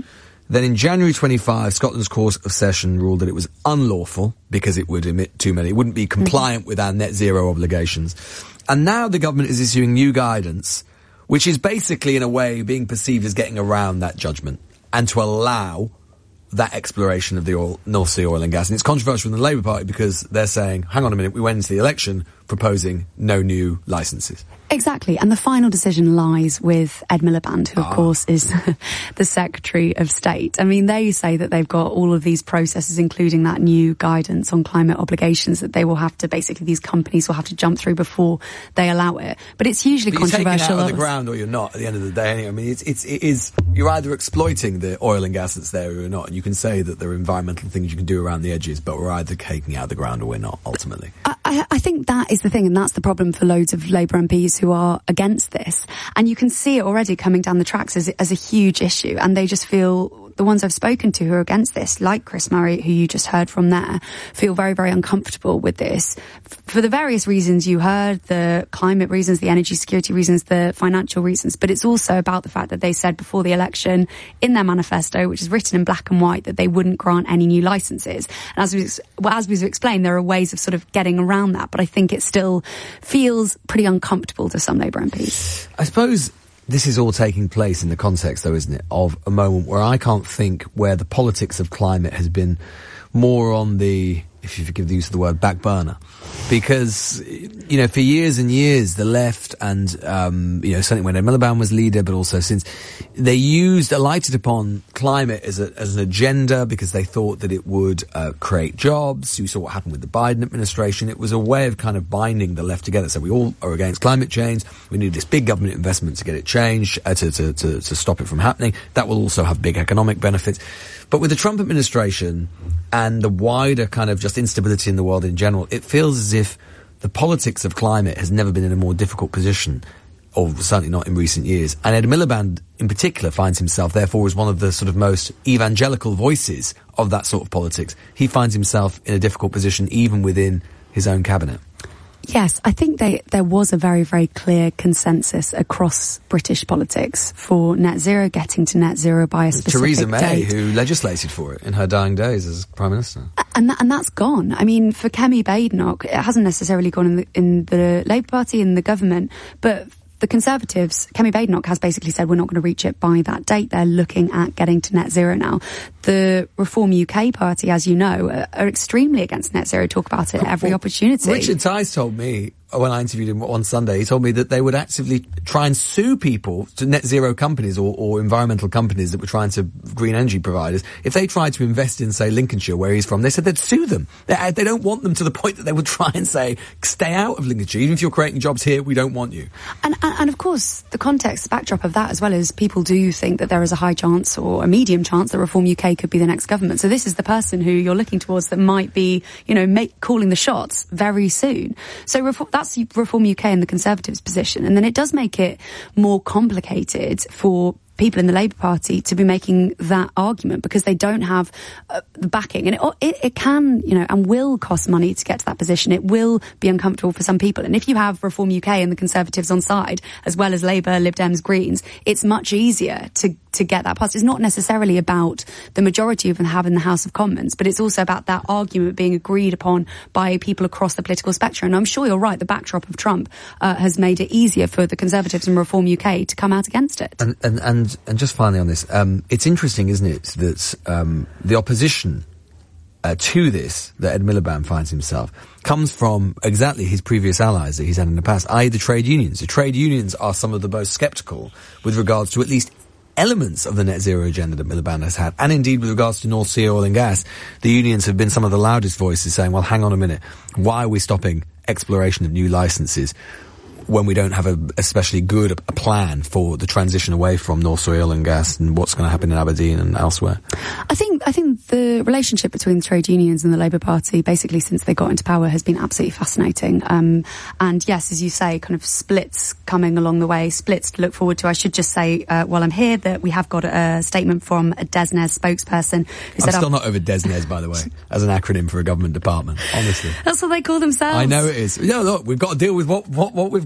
Then in January twenty-five, Scotland's Court of Session ruled that it was unlawful because it would emit too many. It wouldn't be compliant with our net zero obligations. And now the government is issuing new guidance, which is basically, in a way, being perceived as getting around that judgment and to allow that exploration of the oil, North Sea oil and gas. And it's controversial in the Labour Party because they're saying, hang on a minute, we went into the election proposing no new licences.
Exactly. And the final decision lies with Ed Miliband, who, of ah. course, is the Secretary of State. I mean, they say that they've got all of these processes, including that new guidance on climate obligations that they will have to, basically, these companies will have to jump through before they allow it. But it's usually
but
controversial.
You're taking it out of the ground or you're not at the end of the day. Anyway. I mean, it's, it's, it is, you're either exploiting the oil and gas that's there or you're not. And you can say that there are environmental things you can do around the edges, but we're either taking it out of the ground or we're not, ultimately.
I, I, I think that is the thing, and that's the problem for loads of Labour M Ps who are against this. And you can see it already coming down the tracks as, as a huge issue, and they just feel, the ones I've spoken to who are against this, like Chris Murray, who you just heard from there, feel very, very uncomfortable with this. F- for the various reasons you heard, the climate reasons, the energy security reasons, the financial reasons, but it's also about the fact that they said before the election in their manifesto, which is written in black and white, that they wouldn't grant any new licences. And as we've, well, as we've explained, there are ways of sort of getting around that, but I think it still feels pretty uncomfortable to some Labour M Ps.
I suppose this is all taking place in the context, though, isn't it, of a moment where I can't think where the politics of climate has been more on the, if you forgive the use of the word, back burner. Because, you know, for years and years, the left and, um, you know, certainly when Ed Miliband was leader, but also since, they used, alighted upon climate as a, as an agenda because they thought that it would, uh, create jobs. You saw what happened with the Biden administration. It was a way of kind of binding the left together. So we all are against climate change. We need this big government investment to get it changed, uh, to, to, to, to stop it from happening. That will also have big economic benefits. But with the Trump administration and the wider kind of just instability in the world in general, it feels as if the politics of climate has never been in a more difficult position, or certainly not in recent years. And Ed Miliband in particular finds himself, therefore, as one of the sort of most evangelical voices of that sort of politics. He finds himself in a difficult position even within his own cabinet.
Yes, I think they, there was a very, very clear consensus across British politics for net zero, getting to net zero by a specific
Theresa May,
date.
who legislated for it in her dying days as Prime Minister.
And, that, and that's gone. I mean, for Kemi Badenoch, it hasn't necessarily gone in the, in the Labour Party, in the government, but the Conservatives, Kemi Badenoch has basically said we're not going to reach it by that date. They're looking at getting to net zero now. The Reform U K party, as you know, are, are extremely against net zero, talk about it at every opportunity.
Richard Tice told me, when I interviewed him on Sunday, he told me that they would actively try and sue people, to net zero companies or, or environmental companies that were trying to, green energy providers, if they tried to invest in, say, Lincolnshire, where he's from. They said they'd sue them. They, they don't want them to the point that they would try and say, stay out of Lincolnshire. Even if you're creating jobs here, we don't want you.
And, and, and of course, the context, the backdrop of that as well is people do think that there is a high chance or a medium chance that Reform U K could be the next government. So this is the person who you're looking towards that might be, you know, make, calling the shots very soon. So reform, that's Reform U K and the Conservatives' position. And then it does make it more complicated for people in the Labour Party to be making that argument because they don't have uh, the backing. And it, it, it can, you know, and will cost money to get to that position. It will be uncomfortable for some people. And if you have Reform U K and the Conservatives on side, as well as Labour, Lib Dems, Greens, it's much easier to to get that passed. It's not necessarily about the majority you have in the House of Commons, but it's also about that argument being agreed upon by people across the political spectrum. And I'm sure you're right, the backdrop of Trump uh, has made it easier for the Conservatives and Reform U K to come out against it.
And and and, and just finally on this, um, it's interesting, isn't it, that um, the opposition uh, to this, that Ed Miliband finds himself, comes from exactly his previous allies that he's had in the past, that is the trade unions. The trade unions are some of the most sceptical with regards to at least elements of the net zero agenda that Miliband has had. And indeed, with regards to North Sea oil and gas, the unions have been some of the loudest voices saying, well, hang on a minute, why are we stopping exploration of new licenses when we don't have a especially good a plan for the transition away from North Sea oil and gas and what's going to happen in Aberdeen and elsewhere?
I think I think the relationship between the trade unions and the Labour Party, basically since they got into power, has been absolutely fascinating. Um, and yes, as you say, kind of splits coming along the way, splits to look forward to. I should just say, uh, while I'm here, that we have got a statement from a DESNZ spokesperson who said...
I'm still not over DESNZ, by the way, as an acronym for a government department, honestly.
That's what they call themselves.
I know it is. Yeah, look, we've got to deal with what, what, what we've got.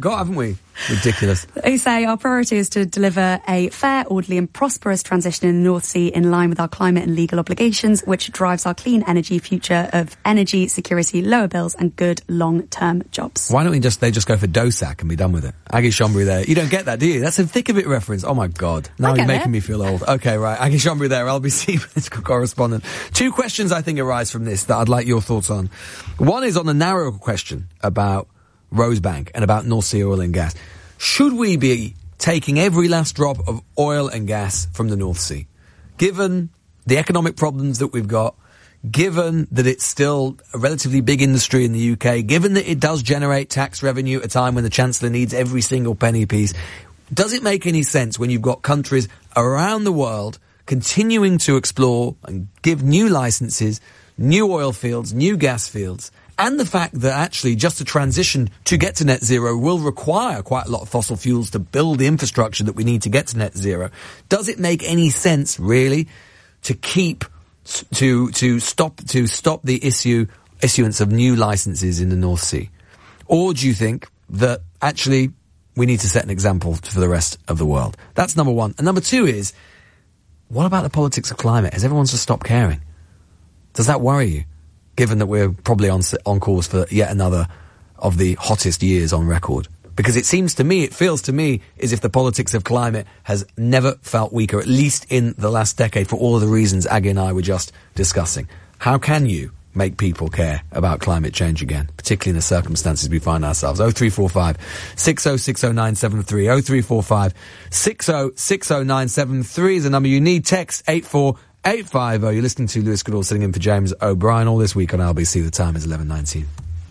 forgot, haven't we? Ridiculous.
They say our priority is to deliver a fair, orderly and prosperous transition in the North Sea in line with our climate and legal obligations, which drives our clean energy future of energy security, lower bills and good long-term jobs.
Why don't we just, they just go for DOSAC and be done with it? Aggie Shombry there. You don't get that, do you? That's a thick of it reference. Oh my God. Now you're making it. me feel old. Okay, right. Aggie Shombry there, L B C political correspondent. Two questions I think arise from this that I'd like your thoughts on. One is on the narrow question about Rosebank and about North Sea oil and gas. Should we be taking every last drop of oil and gas from the North Sea? Given the economic problems that we've got, given that it's still a relatively big industry in the U K, given that it does generate tax revenue at a time when the Chancellor needs every single penny piece, does it make any sense when you've got countries around the world continuing to explore and give new licenses, new oil fields, new gas fields, and the fact that actually just a transition to get to net zero will require quite a lot of fossil fuels to build the infrastructure that we need to get to net zero? Does it make any sense, really, to keep, to, to stop, to stop the issue, issuance of new licenses in the North Sea? Or do you think that actually we need to set an example for the rest of the world? That's number one. And number two is, what about the politics of climate? Has everyone just stopped caring? Does that worry you? Given that we're probably on on course for yet another of the hottest years on record. Because it seems to me, it feels to me, as if the politics of climate has never felt weaker, at least in the last decade, for all of the reasons Aggie and I were just discussing. How can you make people care about climate change again, particularly in the circumstances we find ourselves? oh three four five, six oh six oh nine seven three, oh three four five, six oh six oh nine seven three is the number you need. Text eight four eight five oh. You're listening to Lewis Goodall sitting in for James O'Brien all this week on L B C. The time is eleven nineteen.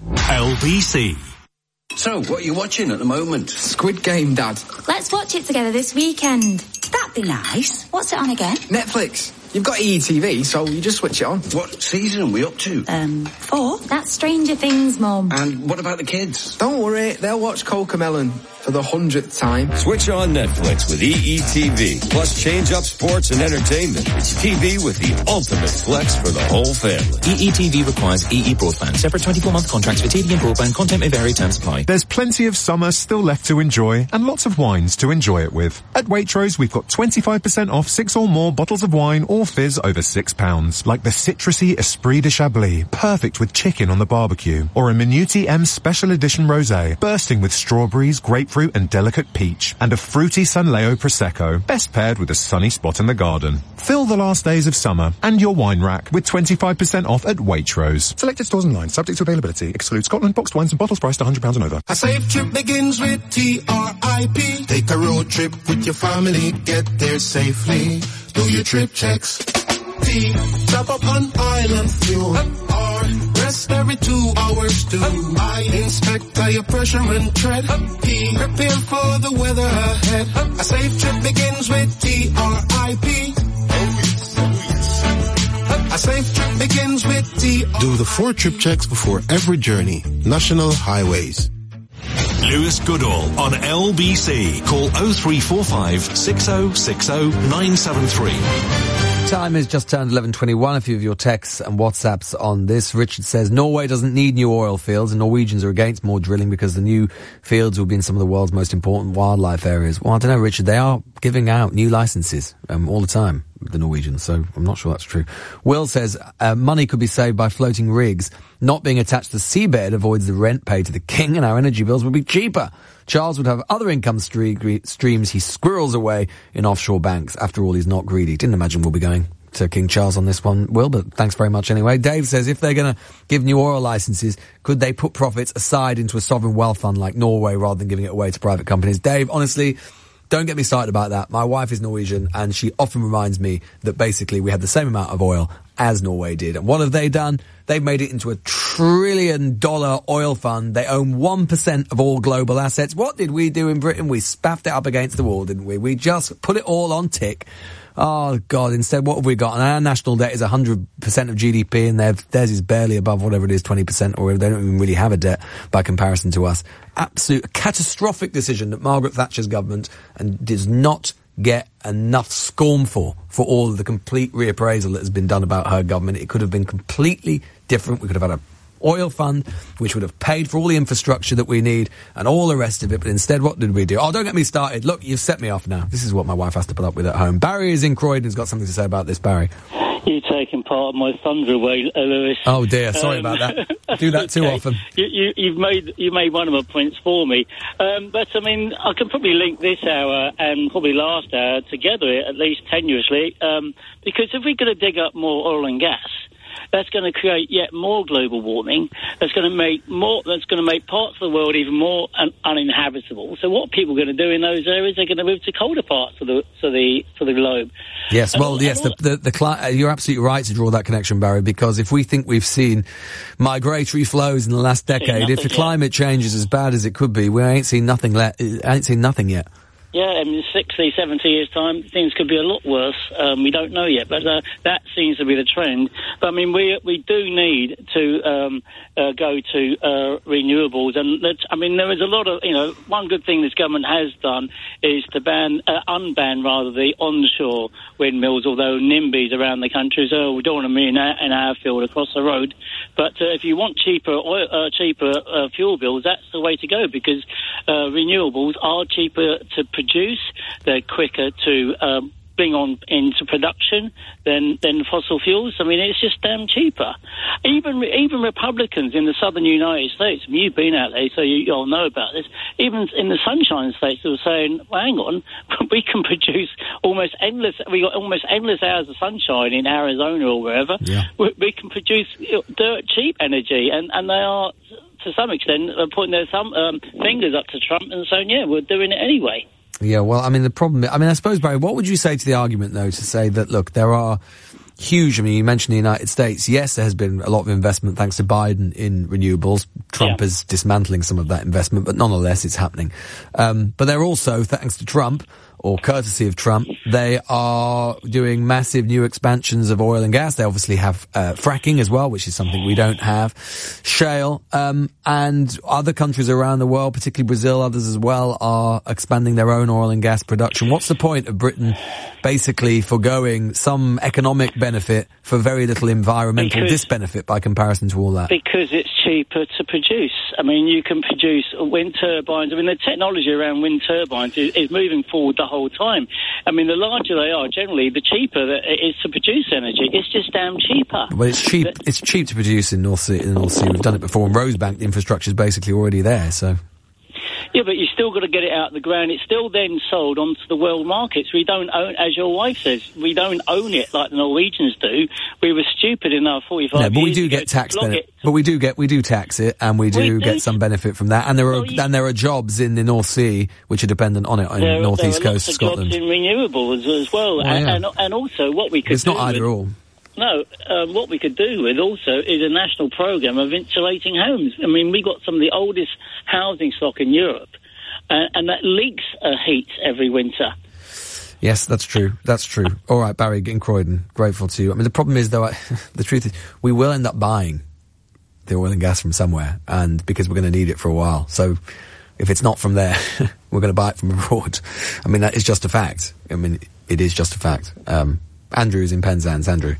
L B C.
So, what are you watching at the moment?
Squid Game, Dad.
Let's watch it together this weekend.
That'd be nice. What's it on again?
Netflix. You've got E E T V, so you just switch it on.
What season are we up to?
Um, four.
That's Stranger Things, Mum.
And what about the kids?
Don't worry, they'll watch Cocomelon for the hundredth time.
Switch on Netflix with E E T V. Plus change up sports and entertainment. It's T V with the ultimate flex for the whole family.
E E T V requires E E broadband. Separate twenty-four month contracts for T V and broadband. Content may vary. Terms apply.
There's plenty of summer still left to enjoy and lots of wines to enjoy it with. At Waitrose, we've got twenty-five percent off six or more bottles of wine or fizz over six pounds. Like the citrusy Esprit de Chablis, perfect with chicken on the barbecue. Or a Minuti M Special Edition Rosé, bursting with strawberries, grapefruit and delicate peach. And a fruity Sanleo Prosecco, best paired with a sunny spot in the garden. Fill the last days of summer and your wine rack with twenty-five percent off at Waitrose. Selected stores online, subject to availability. Excludes Scotland boxed wines and bottles priced one hundred pounds and over.
A safe trip begins with T R I P. Take a road trip with your family, get there safely. Do your trip checks. T, top up on island fuel. R, rest every two hours too. I, inspect tire pressure and tread. P, prepare for the weather ahead. A safe trip begins with T R I P. A safe trip begins with T R I P.
Do the four trip checks before every journey. National Highways.
Lewis Goodall on L B C. Call oh three four five, six oh six oh nine seven three.
Time is just turned eleven twenty-one. A few of your texts and WhatsApps on this. Richard says, Norway doesn't need new oil fields and Norwegians are against more drilling because the new fields will be in some of the world's most important wildlife areas. Well, I don't know, Richard. They are giving out new licenses um, all the time, the Norwegians, so I'm not sure that's true. Will says, uh, money could be saved by floating rigs. Not being attached to the seabed avoids the rent paid to the king and our energy bills would be cheaper. Charles would have other income stre- streams he squirrels away in offshore banks. After all, he's not greedy. Didn't imagine we'll be going to King Charles on this one, Will, but thanks very much anyway. Dave says, if they're going to give new oil licenses, could they put profits aside into a sovereign wealth fund like Norway rather than giving it away to private companies? Dave, honestly, don't get me started about that. My wife is Norwegian and she often reminds me that basically we have the same amount of oil as Norway did. And what have they done? They've made it into a trillion dollar oil fund. They own one percent of all global assets. What did we do in Britain? We spaffed it up against the wall, didn't we? We just put it all on tick. Oh, God, instead, what have we got? And our national debt is one hundred percent of G D P, and theirs is barely above whatever it is, twenty percent, or they don't even really have a debt by comparison to us. Absolute catastrophic decision that Margaret Thatcher's government and does not get enough scorn for, for all of the complete reappraisal that has been done about her government. It could have been completely different. We could have had a oil fund, which would have paid for all the infrastructure that we need and all the rest of it. But instead, what did we do? Oh, don't get me started. Look, you've set me off now. This is what my wife has to put up with at home. Barry is in Croydon. Has got something to say about this, Barry.
You're taking part of my thunder away, uh, Lewis.
Oh dear, sorry
um,
about that. Do that too
okay.
often.
You, you, you've made you made one of my points for me, um, but I mean I can probably link this hour and probably last hour together at least tenuously, um, because if we're going to dig up more oil and gas, that's going to create yet more global warming. That's going to make more. That's going to make parts of the world even more un- uninhabitable. So what are people going to do in those areas? They're going to move to colder parts of the to the to the globe.
Yes,
and
well,
all,
yes, the, the, the cli- uh, you're absolutely right to draw that connection, Barry, because if we think we've seen migratory flows in the last decade, if the
yet.
climate change is as bad as it could be, we ain't seen nothing le- ain't seen nothing yet.
Yeah, I mean, sixty, seventy years' time, things could be a lot worse. Um, we don't know yet, but uh, that seems to be the trend. But, I mean, we we do need to um, uh, go to uh, renewables. And, that's, I mean, there is a lot of, you know, one good thing this government has done is to ban, uh, unban, rather, the onshore windmills, although NIMBYs around the country say, oh, we don't want them in our, in our field across the road. But uh, if you want cheaper oil, uh, cheaper uh, fuel bills, that's the way to go, because uh, renewables are cheaper to produce. Produce, they're quicker to um, bring on into production than than fossil fuels. I mean, it's just damn cheaper. Even even Republicans in the southern United States, I mean, you've been out there, so you, you all know about this. Even in the Sunshine States, they were saying, well, hang on, we can produce almost endless. We got almost endless hours of sunshine in Arizona or wherever.
Yeah.
We, we can produce dirt cheap energy, and and they are, to some extent, uh, putting their thumb, um, fingers up to Trump and saying, yeah, we're doing it anyway.
Yeah, well, I mean, the problem, I mean, I suppose, Barry, what would you say to the argument, though, to say that, look, there are huge, I mean, you mentioned the United States. Yes, there has been a lot of investment thanks to Biden in renewables. Trump
yeah.
is dismantling some of that investment, but nonetheless, it's happening. Um, but they're also, thanks to Trump, or courtesy of Trump, they are doing massive new expansions of oil and gas. They obviously have uh, fracking as well, which is something we don't have. Shale, um, and other countries around the world, particularly Brazil, others as well, are expanding their own oil and gas production. What's the point of Britain basically foregoing some economic benefit for very little environmental
because,
disbenefit by comparison to all that?
Because it's cheaper to produce. I mean, you can produce wind turbines. I mean, the technology around wind turbines is, is moving forward the whole time. I mean, the larger they are, generally, the cheaper that it is to produce energy. It's just damn cheaper.
Well, it's cheap.
But,
it's cheap to produce in North Sea. In the North Sea, we've done it before. And Rosebank, the infrastructure is basically already there. So.
Yeah, but you still got to get it out of the ground. It's still then sold onto the world markets. We don't own, as your wife says, we don't own it like the Norwegians do. We were stupid in our forty-five
no, but
years
we do
ago
get tax benefit.
It.
But we do get we do tax it, and we do,
we do.
get some benefit from that. And there are
well, you,
and there are jobs in the North Sea which are dependent on it in
there,
northeast
there are
coast
lots
of Scotland.
Jobs in renewables as well,
oh,
and,
yeah.
and and also what we could.
It's not
do
either
with,
or.
No, um, what we could do with also is a national programme of insulating homes. I mean, we got some of the oldest housing stock in Europe, uh, and that leaks uh, heat every winter.
Yes, that's true. That's true. All right, Barry in Croydon, grateful to you. I mean, the problem is, though, I, the truth is, we will end up buying the oil and gas from somewhere, and because we're going to need it for a while. So if it's not from there, we're going to buy it from abroad. I mean, that is just a fact. I mean, it is just a fact. Um, Andrew is in Penzance. Andrew.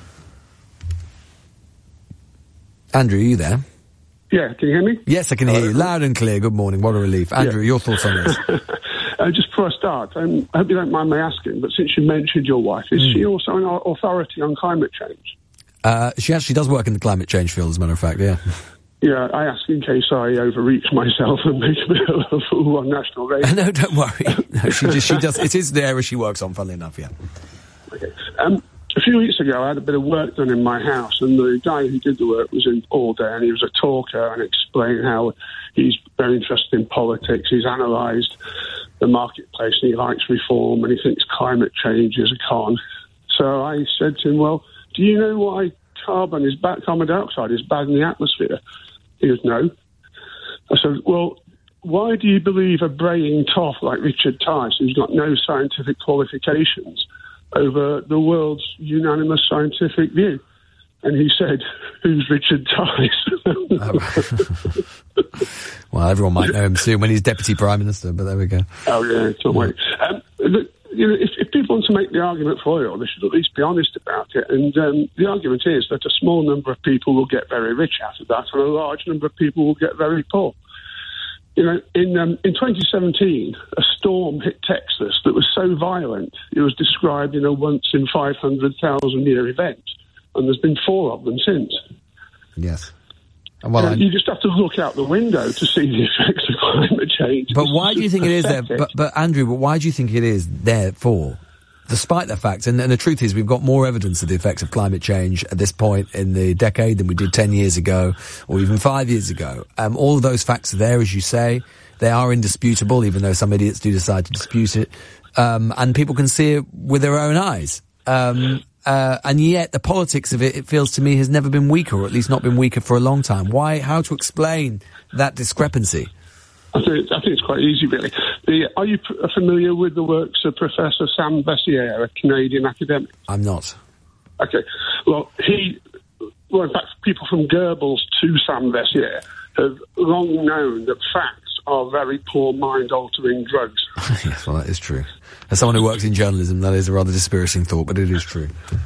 Andrew, are you there?
Yeah, can you hear me?
Yes, I can
Hello.
hear you. Loud and clear. Good morning. What a relief. Andrew,
yeah.
your thoughts on this?
uh, just before I start, um, I hope you don't mind me asking, but since you mentioned your wife, is mm. she also an authority on climate change?
Uh, she actually does work in the climate change field, as a matter of fact, yeah.
Yeah, I ask in case I overreach myself and make a bit of a fool on national radio.
No, don't worry. No, she just, she does, it is the area she works on, funnily enough, yeah.
Okay. Um, a few weeks ago, I had a bit of work done in my house, and the guy who did the work was in all day, and he was a talker and explained how he's very interested in politics. He's analysed the marketplace, and he likes reform, and he thinks climate change is a con. So I said to him, well, do you know why carbon is bad, carbon dioxide is bad in the atmosphere? He goes, no. I said, well, why do you believe a braying toff like Richard Tice, who's got no scientific qualifications, over the world's unanimous scientific view? And he said, who's Richard Tice?
Well, everyone might know him soon when he's Deputy Prime Minister, but there we go.
Oh, yeah, don't wait. Um, the, you know, if, if people want to make the argument for oil, they should at least be honest about it. And um, the argument is that a small number of people will get very rich out of that, and a large number of people will get very poor. You know, in um, in twenty seventeen, a storm hit Texas that was so violent it was described in a once in five hundred thousand year event, and there's been four of them since.
Yes.
Well, you, know, you just have to look out the window to see the effects of climate change.
But why do you think pathetic. it is there? But, but Andrew, but why do you think it is there for? Despite the fact, and, and the truth is, we've got more evidence of the effects of climate change at this point in the decade than we did ten years ago, or even five years ago. Um, all of those facts are there, as you say. They are indisputable, even though some idiots do decide to dispute it. Um, and people can see it with their own eyes. Um, Uh, and yet the politics of it, it feels to me, has never been weaker, or at least not been weaker for a long time. Why? How to explain that discrepancy?
I think, I think it's quite easy, really. The, are you p- familiar with the works of Professor Sam Bessier, a Canadian academic?
I'm not.
Okay. Well, he, well, in fact, people from Goebbels to Sam Bessier have long known that facts are very poor mind-altering drugs.
Yes, well, that is true. As someone who works in journalism, that is a rather dispiriting thought, but it is true.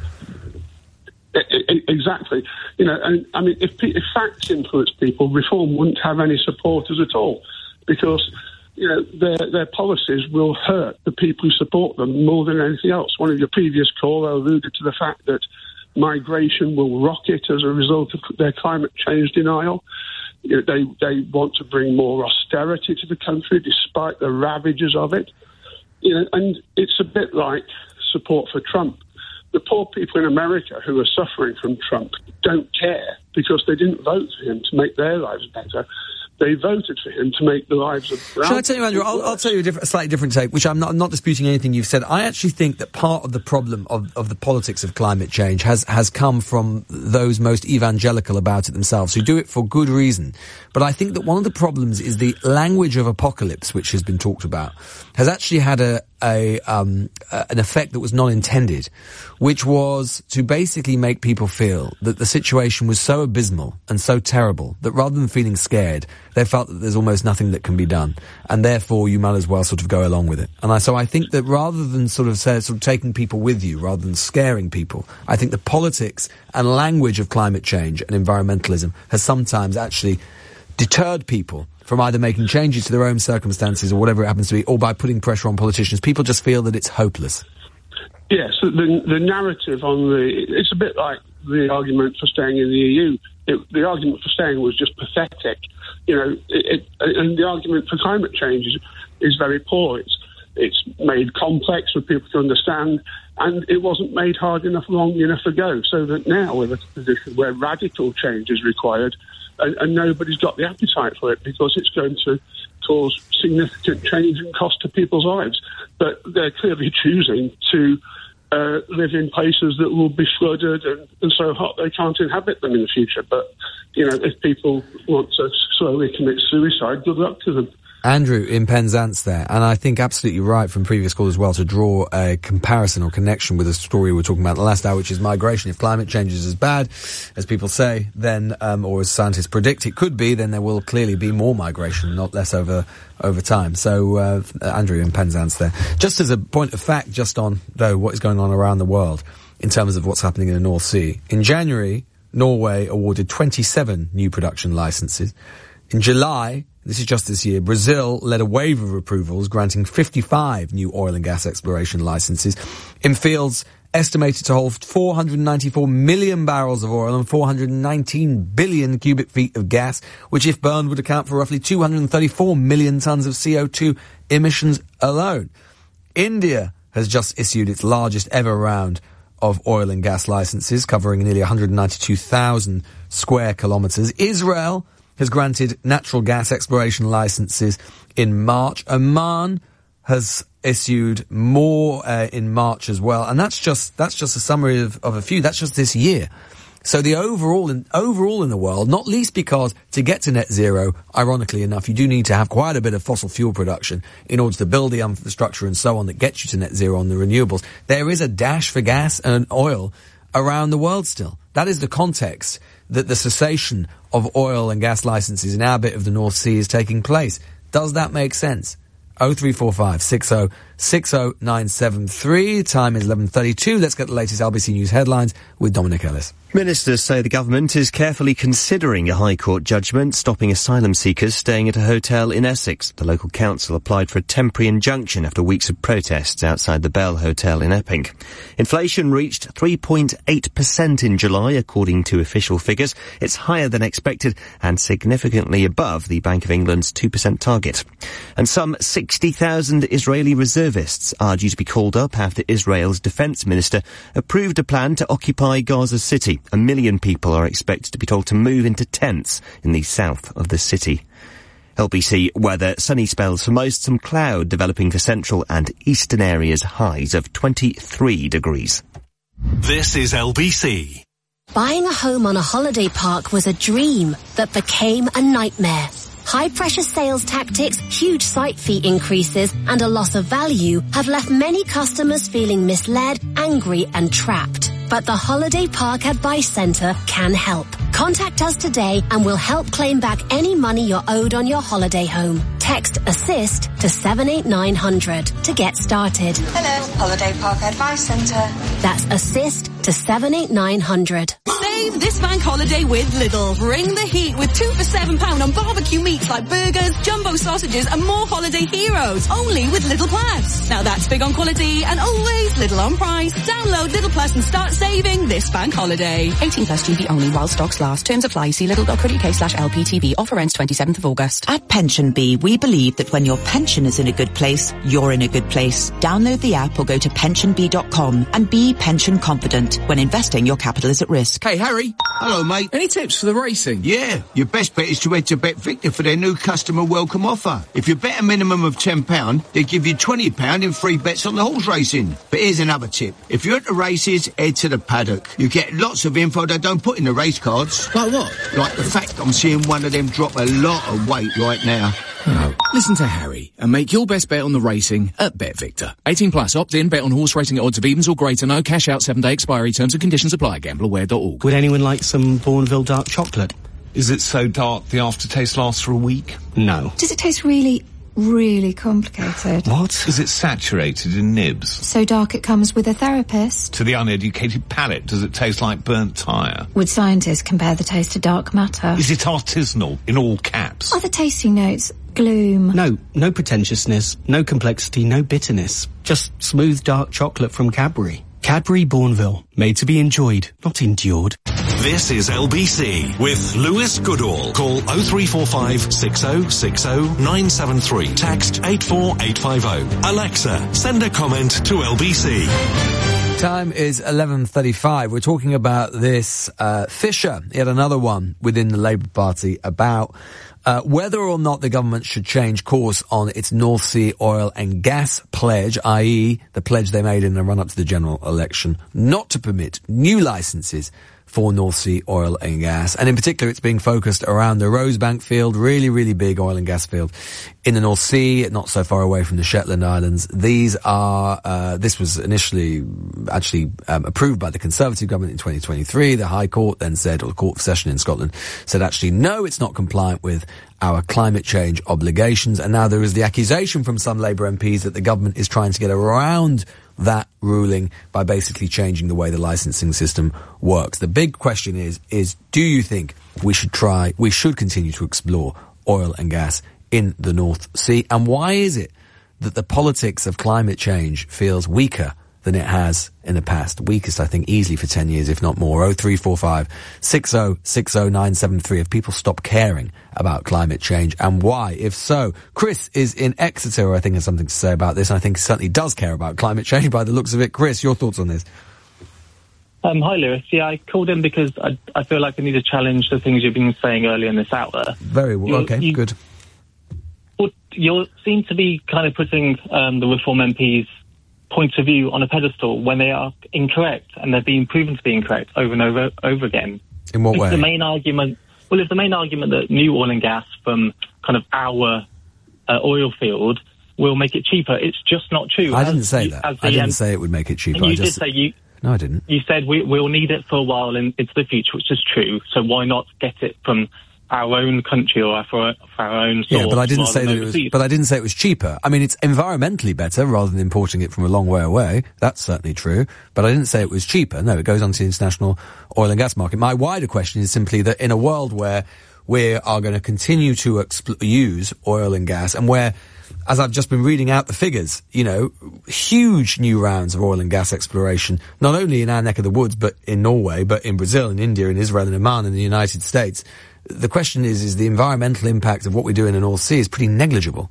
Exactly. You know, and I mean, if, if facts influence people, reform wouldn't have any supporters at all, because, you know, their their policies will hurt the people who support them more than anything else. One of your previous callers alluded to the fact that migration will rocket as a result of their climate change denial. You know, they they want to bring more austerity to the country despite the ravages of it. You know, and it's a bit like support for Trump. The poor people in America who are suffering from Trump don't care because they didn't vote for him to make their lives better. They voted for him to make the lives of brown
Shall I tell you, Andrew, I'll, I'll tell you a, different, a slightly different take, which I'm not, I'm not disputing anything you've said. I actually think that part of the problem of, of the politics of climate change has, has come from those most evangelical about it themselves, who do it for good reason. But I think that one of the problems is the language of apocalypse, which has been talked about, has actually had a, a, um, a an effect that was not intended, which was to basically make people feel that the situation was so abysmal and so terrible that rather than feeling scared, they felt that there's almost nothing that can be done, and therefore you might as well sort of go along with it. And I, so I think that rather than sort of say, sort of taking people with you, rather than scaring people, I think the politics and language of climate change and environmentalism has sometimes actually deterred people from either making changes to their own circumstances or whatever it happens to be, or by putting pressure on politicians. People just feel that it's hopeless.
Yes, the, the narrative on the... It's a bit like the argument for staying in the E U. It, the argument for staying was just pathetic. You know, it, it, and the argument for climate change is, is very poor. It's, it's made complex for people to understand, and it wasn't made hard enough long enough ago, so that now we're in a position where radical change is required, and, and nobody's got the appetite for it because it's going to cause significant change and cost to people's lives. But they're clearly choosing to uh, live in places that will be flooded and, and so hot they can't inhabit them in the future. But, you know, if people want to slowly commit suicide, good luck to them.
Andrew in Penzance there, and I think absolutely right from previous call as well to draw a comparison or connection with the story we were talking about in the last hour, which is migration. If climate change is as bad as people say, then, um, or as scientists predict it could be, then there will clearly be more migration, not less over over time. So, uh, Andrew in Penzance there. Just as a point of fact, just on, though, what is going on around the world in terms of what's happening in the North Sea. In January, Norway awarded twenty-seven new production licenses. In July, this is just this year, Brazil led a wave of approvals, granting fifty-five new oil and gas exploration licenses in fields estimated to hold four hundred ninety-four million barrels of oil and four hundred nineteen billion cubic feet of gas, which if burned would account for roughly two hundred thirty-four million tons of C O two emissions alone. India has just issued its largest ever round of oil and gas licenses, covering nearly one hundred ninety-two thousand square kilometres. Israel has granted natural gas exploration licenses in March. Oman has issued more uh, in March as well, and that's just that's just a summary of, of a few. That's just this year. So the overall in, overall in the world, not least because to get to net zero, ironically enough, you do need to have quite a bit of fossil fuel production in order to build the infrastructure and so on that gets you to net zero on the renewables. There is a dash for gas and oil around the world still. That is the context that the cessation of oil and gas licenses in our bit of the North Sea is taking place. Does that make sense? oh three four five, six oh, six oh nine seven three. Time is eleven thirty-two. Let's get the latest L B C News headlines with Dominic Ellis.
Ministers say the government is carefully considering a High Court judgment stopping asylum seekers staying at a hotel in Essex. The local council applied for a temporary injunction after weeks of protests outside the Bell Hotel in Epping. Inflation reached three point eight percent in July, according to official figures. It's higher than expected and significantly above the Bank of England's two percent target. And some sixty thousand Israeli reservists are due to be called up after Israel's defence minister approved a plan to occupy Gaza City. A million people are expected to be told to move into tents in the south of the city. L B C weather, sunny spells for most, some cloud developing for central and eastern areas, highs of twenty-three degrees.
This is L B C.
Buying a home on a holiday park was a dream that became a nightmare. High-pressure sales tactics, huge site fee increases, and a loss of value have left many customers feeling misled, angry, and trapped. But the Holiday Park Advice Centre can help. Contact us today and we'll help claim back any money you're owed on your holiday home. Text ASSIST to seven eight nine hundred to get started.
Hello, Holiday Park Advice Centre.
That's ASSIST to seven eight nine hundred.
Save this bank holiday with Lidl. Bring the heat with two for seven pounds on barbecue meats like burgers, jumbo sausages and more holiday heroes. Only with Lidl Plus. Now that's big on quality and always Lidl on price. Download Lidl Plus and start saving this bank holiday.
eighteen plus G B only while stocks last. Terms apply. See lidl.co.uk slash LPTV. Offer ends twenty-seventh of August.
At PensionBee, we believe that when your pension is in a good place, you're in a good place. Download the app or go to pension bee dot com and be pension confident. When investing, your capital is at risk.
Hey, Harry.
Hello, mate.
Any tips for the racing?
Yeah, your best bet is to head to BetVictor for their new customer welcome offer. If you bet a minimum of ten pounds, they give you twenty pounds in free bets on the horse racing. But here's another tip. If you're at the races, head to the paddock. You get lots of info they don't put in the race cards.
Like what?
Like the fact I'm seeing one of them drop a lot of weight right now.
Oh. Listen to Harry and make your best bet on the racing at BetVictor. eighteen plus, opt in, bet on horse racing at odds of evens or greater, no cash out, seven day expiry, terms and conditions apply, gamble aware dot org.
Would anyone like some Bourneville dark chocolate?
Is it so dark the aftertaste lasts for a week?
No.
Does it taste really, really complicated?
What? Is it saturated in nibs?
So dark it comes with a therapist?
To the uneducated palate, does it taste like burnt tyre?
Would scientists compare the taste to dark matter?
Is it artisanal, in all caps?
Are the tasting notes gloom?
No, no pretentiousness, no complexity, no bitterness. Just smooth dark chocolate from Cadbury. Cadbury Bourneville, made to be enjoyed, not endured.
This is L B C with Lewis Goodall. Call oh three four five, six oh six oh, nine seven three. Text eight four eight five oh. Alexa, send a comment to L B C.
Time is eleven thirty-five. We're talking about this uh, Fisher, yet another one within the Labour Party, about uh, whether or not the government should change course on its North Sea oil and gas pledge, that is the pledge they made in the run-up to the general election, not to permit new licences for North Sea oil and gas. And in particular, it's being focused around the Rosebank field, really, really big oil and gas field in the North Sea, not so far away from the Shetland Islands. These are, uh, this was initially actually um, approved by the Conservative government in twenty twenty-three. The High Court then said, or the Court of Session in Scotland, said actually, no, it's not compliant with our climate change obligations. And now there is the accusation from some Labour M Ps that the government is trying to get around that ruling by basically changing the way the licensing system works. The big question is, is do you think we should try, we should continue to explore oil and gas in the North Sea? And why is it that the politics of climate change feels weaker than it has in the past? Weakest, I think, easily for ten years, if not more. oh three four five, six oh six oh, nine seven three. Have people stopped caring about climate change, and why? If so, Chris is in Exeter, who I think has something to say about this, and I think certainly does care about climate change by the looks of it. Chris, your thoughts on this?
Um, hi, Lewis. Yeah, I called in because I, I feel like I need to challenge the things you've been saying earlier in this hour.
Very well.
You're,
okay,
you,
good.
You seem to be kind of putting um, the Reform M Ps' point of view on a pedestal when they are incorrect, and they're being proven to be incorrect over and over over again.
In what
if
way?
The main argument, well, if the main argument that new oil and gas from kind of our uh, oil field will make it cheaper, it's just not true.
I didn't
as
say
you,
that.
The,
I didn't
um,
say it would make it cheaper.
And you
I just...
did say you.
No, I didn't.
You said we, we'll need it for a while in, into the future, which is true. So why not get it from our own country or for, for our own source.
Yeah, but I didn't say that it was.
overseas.
But I didn't say it was cheaper. I mean, it's environmentally better rather than importing it from a long way away. That's certainly true. But I didn't say it was cheaper. No, it goes onto the international oil and gas market. My wider question is simply that in a world where we are going to continue to expl- use oil and gas, and where, as I've just been reading out the figures, you know, huge new rounds of oil and gas exploration, not only in our neck of the woods, but in Norway, but in Brazil, in India, in Israel, in Oman, and the United States. The question is, is the environmental impact of what we do in the North Sea is pretty negligible.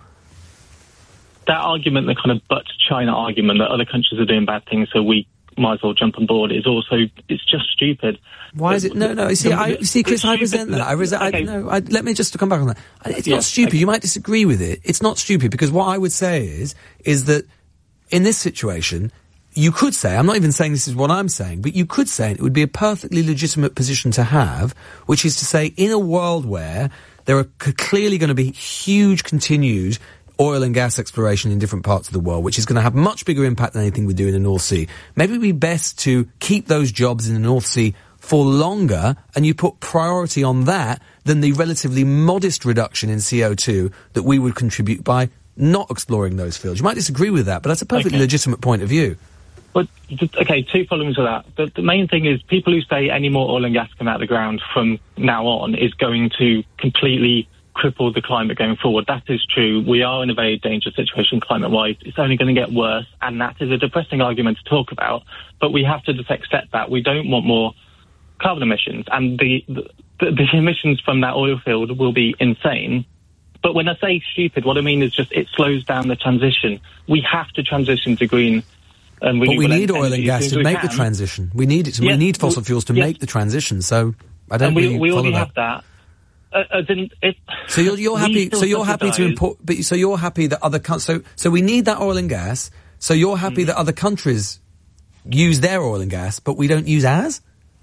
That argument, the kind of but China argument that other countries are doing bad things, so we might as well jump on board, is also, it's just stupid.
Why is it? No, no. You see, I, you see, Chris, I resent that. I resent. Okay. I, no, I, let me just come back on that. It's yeah, not stupid. Okay. You might disagree with it. It's not stupid because what I would say is, is that in this situation, you could say, I'm not even saying this is what I'm saying, but you could say it would be a perfectly legitimate position to have, which is to say, in a world where there are c- clearly going to be huge continued oil and gas exploration in different parts of the world, which is going to have much bigger impact than anything we do in the North Sea. Maybe it would be best to keep those jobs in the North Sea for longer, and you put priority on that than the relatively modest reduction in C O two that we would contribute by not exploring those fields. You might disagree with that, but that's a perfectly okay. legitimate point of view.
But, okay, two problems with that. The, the main thing is people who say any more oil and gas come out of the ground from now on is going to completely cripple the climate going forward. That is true. We are in a very dangerous situation climate-wise. It's only going to get worse, and that is a depressing argument to talk about. But we have to just accept that. We don't want more carbon emissions, and the, the, the emissions from that oil field will be insane. But when I say stupid, what I mean is just it slows down the transition. We have to transition to green. Um,
but we need oil and gas to make the transition. We need it. To,
yes,
we need fossil fuels to
yes.
make the transition. So I don't
and we,
really
we
follow
already
that.
have that. Uh, as in it,
so you're, you're happy. So you're happy to import. But so you're happy that other co- so so we need that oil and gas. So you're happy mm. that other countries use their oil and gas, but we don't use ours.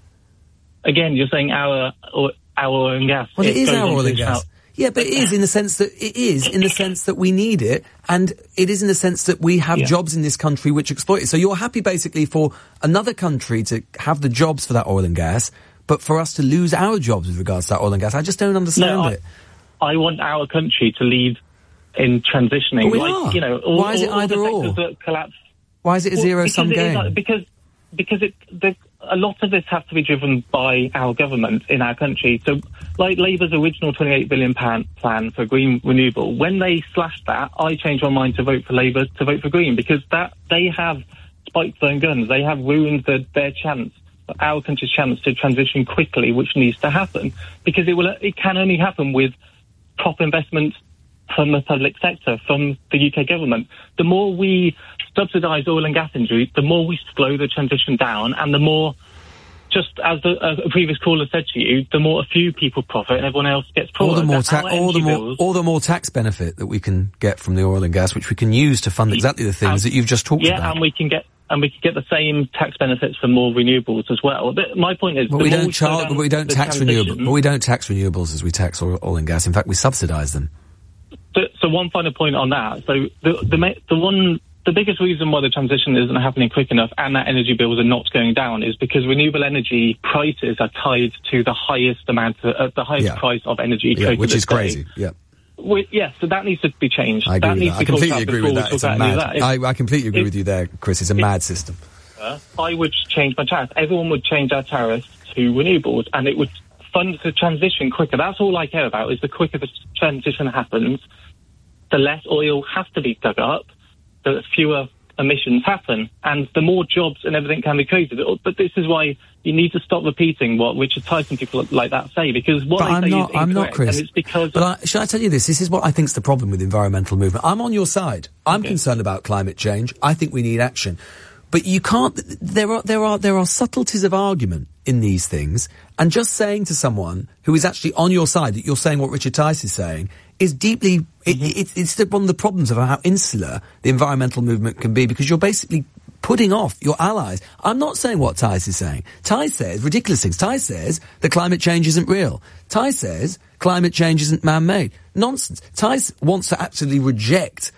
Again, you're saying our or, our oil and gas.
Well, it, it is our oil and gas.
Out.
Yeah, but it is in the sense that it is in the sense that we need it, and it is in the sense that we have yeah. jobs in this country which exploit it. So you're happy basically for another country to have the jobs for that oil and gas, but for us to lose our jobs with regards to that oil and gas. I just don't understand
no,
it.
I, I want our country to lead in transitioning.
But we
like,
are.
You know, all,
Why is it
all,
either
all the
or?
that collapse.
Why is it a
well,
zero-sum game?
Is, because because it. The, a lot of this has to be driven by our government in our country. So, like Labour's original twenty-eight billion pound plan for green renewable, when they slashed that, I changed my mind to vote for Labour, to vote for Green, because that they have spiked their own guns. They have ruined the, their chance, our country's chance to transition quickly, which needs to happen, because it will. It can only happen with proper investment from the public sector, from the U K government. The more we subsidise oil and gas industry, the more we slow the transition down, and the more, just as the, uh, a previous caller said to you, the more a few people profit and everyone else gets poorer.
All the more, ta- all the more,
bills,
all the more tax benefit that we can get from the oil and gas, which we can use to fund exactly the things
and,
that you've just talked
yeah,
about.
Yeah, and we can get. And we can get the same tax benefits for more renewables as well. But my point is,
but
the
we
more
don't
we
charge, but we don't tax renewables. But we don't tax renewables as we tax oil, oil and gas. In fact, we subsidise them.
So, so one final point on that. So the the the one the biggest reason why the transition isn't happening quick enough and that energy bills are not going down is because renewable energy prices are tied to the highest amount, of, uh, the highest
yeah.
price of energy,
yeah, which is crazy. Yeah.
We, yeah, so that needs to be changed.
I agree
that
with
needs
that.
to
I completely agree with that. It's a mad.
That. If,
I, I completely agree
if,
with you there, Chris. It's a
if,
mad system.
Uh, I would change my tariff. Everyone would change our tariffs to renewables, and it would fund the transition quicker. That's all I care about. Is the quicker the transition happens, the less oil has to be dug up, the fewer emissions happen, and the more jobs and everything can be created. But this is why you need to stop repeating what Richard Tyson people like that say, because what
but
they
I'm
say
not,
is
I'm
incorrect,
not, Chris.
And it's because.
But I, should I tell you this? This is what I think is the problem with the environmental movement. I'm on your side. I'm
okay.
concerned about climate change. I think we need action. But you can't. There are there are there are subtleties of argument in these things, and just saying to someone who is actually on your side that you're saying what Richard Tice is saying is deeply. It,
mm-hmm.
it, it's the, one of the problems of how insular the environmental movement can be, because you're basically putting off your allies. I'm not saying what Tice is saying. Tice says ridiculous things. Tice says that climate change isn't real. Tice says climate change isn't man-made. Nonsense. Tice wants to actually reject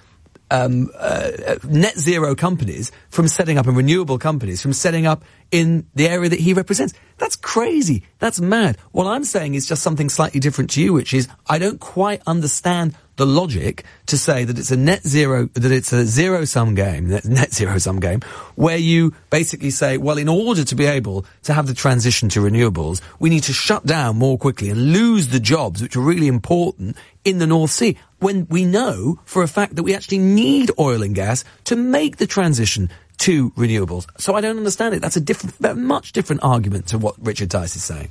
um, uh, net zero companies from setting up and renewable companies from setting up in the area that he represents. That's crazy. That's mad. What I'm saying is just something slightly different to you, which is I don't quite understand the logic to say that it's a net zero, that it's a zero-sum game, net, net zero-sum game, where you basically say, well, in order to be able to have the transition to renewables, we need to shut down more quickly and lose the jobs which are really important in the North Sea, when we know for a fact that we actually need oil and gas to make the transition to renewables. So I don't understand it. That's a different, a much different argument to what Richard Tice is saying.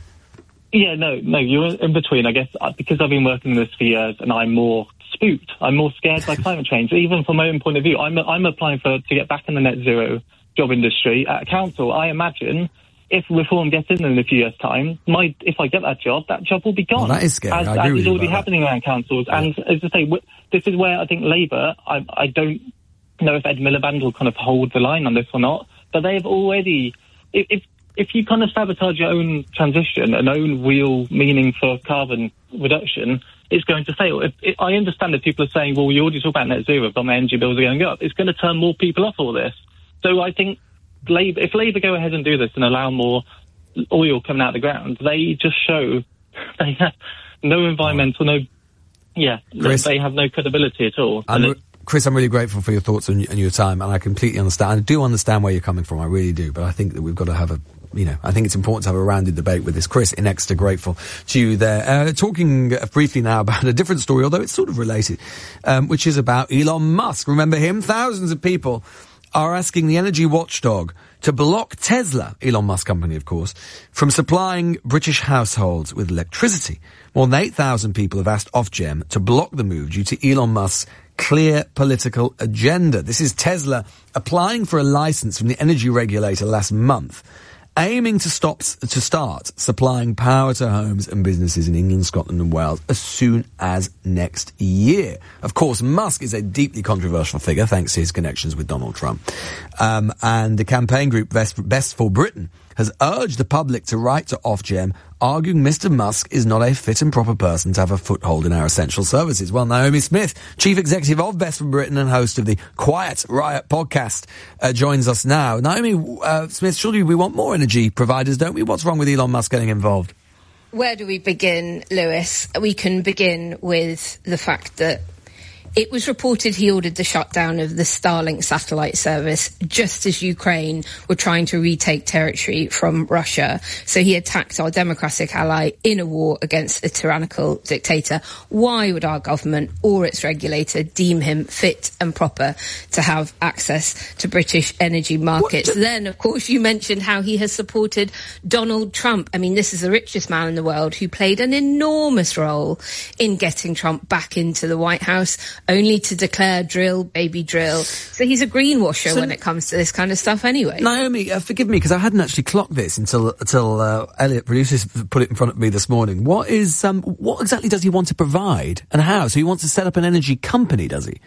Yeah, no, no, you're in between. I guess because I've been working this for years and I'm more spooked, I'm more scared by climate change. Even from my own point of view, I'm I'm applying for to get back in the net zero job industry at a council. I imagine if reform gets in in a few years' time, my if I get that job, that job will be gone.
Well, that is scary.
As,
I agree
as
with
is
you
already
about
happening around councils.
Yeah.
And as I say, w- this is where I think Labour, I, I don't know if Ed Miliband will kind of hold the line on this or not, but they've already, if, if if you kind of sabotage your own transition and own real meaning for carbon reduction, it's going to fail. If, if, I understand that people are saying, well, you already talk about net zero, but my energy bills are going up. It's going to turn more people off all this. So I think Labour, if Labour go ahead and do this and allow more oil coming out of the ground, they just show they have no environmental, no, yeah,
Chris,
they have no credibility at all.
I'm re- Chris, I'm really grateful for your thoughts and, and your time, and I completely understand. I do understand where you're coming from, I really do, but I think that we've got to have a, you know, I think it's important to have a rounded debate with this. Chris in Exeter, grateful to you there. Uh, talking uh, briefly now about a different story, although it's sort of related, um, which is about Elon Musk. Remember him? Thousands of people are asking the energy watchdog to block Tesla, Elon Musk company, of course, from supplying British households with electricity. More than eight thousand people have asked Ofgem to block the move due to Elon Musk's clear political agenda. This is Tesla applying for a license from the energy regulator last month, aiming to stop to start supplying power to homes and businesses in England, Scotland and Wales as soon as next year. Of course, Musk is a deeply controversial figure thanks to his connections with Donald Trump. Um, and the campaign group Best, Best for Britain has urged the public to write to Ofgem, arguing Mister Musk is not a fit and proper person to have a foothold in our essential services. Well, Naomi Smith, Chief Executive of Best for Britain and host of the Quiet Riot podcast, uh, joins us now. Naomi uh, Smith, surely we want more energy providers, don't we? What's wrong with Elon Musk getting involved?
Where do we begin, Lewis? We can begin with the fact that it was reported he ordered the shutdown of the Starlink satellite service just as Ukraine were trying to retake territory from Russia. So he attacked our democratic ally in a war against a tyrannical dictator. Why would our government or its regulator deem him fit and proper to have access to British energy markets? What? Then, of course, you mentioned how he has supported Donald Trump. I mean, this is the richest man in the world who played an enormous role in getting Trump back into the White House, only to declare drill, baby drill. So he's a greenwasher so, when it comes to this kind of stuff anyway.
Naomi, uh, forgive me, because I hadn't actually clocked this until until uh, Elliot Producers put it in front of me this morning. What is um, what exactly does he want to provide and how? So he wants to set up an energy company, does he?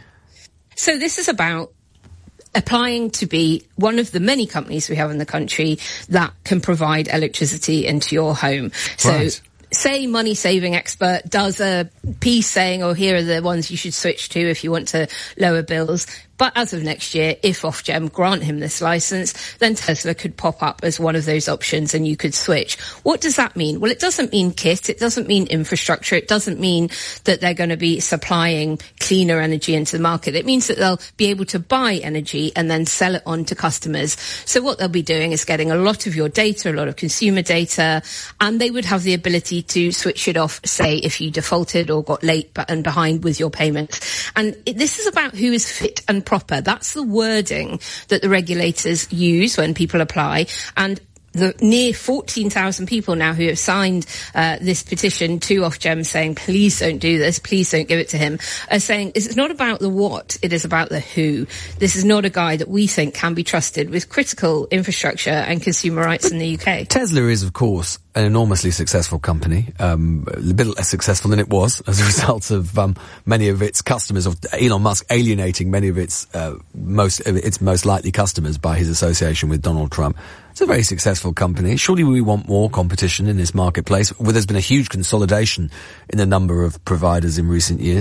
So this is about applying to be one of the many companies we have in the country that can provide electricity into your home. So right. Say Money Saving Expert does a piece saying, oh, here are the ones you should switch to if you want to lower bills. But as of next year, if Ofgem grant him this license, then Tesla could pop up as one of those options and you could switch. What does that mean? Well, it doesn't mean kit. It doesn't mean infrastructure. It doesn't mean that they're going to be supplying cleaner energy into the market. It means that they'll be able to buy energy and then sell it on to customers. So what they'll be doing is getting a lot of your data, a lot of consumer data, and they would have the ability to switch it off, say, if you defaulted or got late and behind with your payments. And it, this is about who is fit and proper. That's the wording that the regulators use when people apply. And the near fourteen thousand people now who have signed uh, this petition to Ofgem saying, please don't do this, please don't give it to him, are saying it's not about the what, it is about the who. This is not a guy that we think can be trusted with critical infrastructure and consumer rights but in the U K.
Tesla is, of course, an enormously successful company, um, a bit less successful than it was as a result of um, many of its customers, of Elon Musk alienating many of its uh, most its most likely customers by his association with Donald Trump. It's a very successful company. Surely we want more competition in this marketplace, where there's been a huge consolidation in the number of providers in recent years.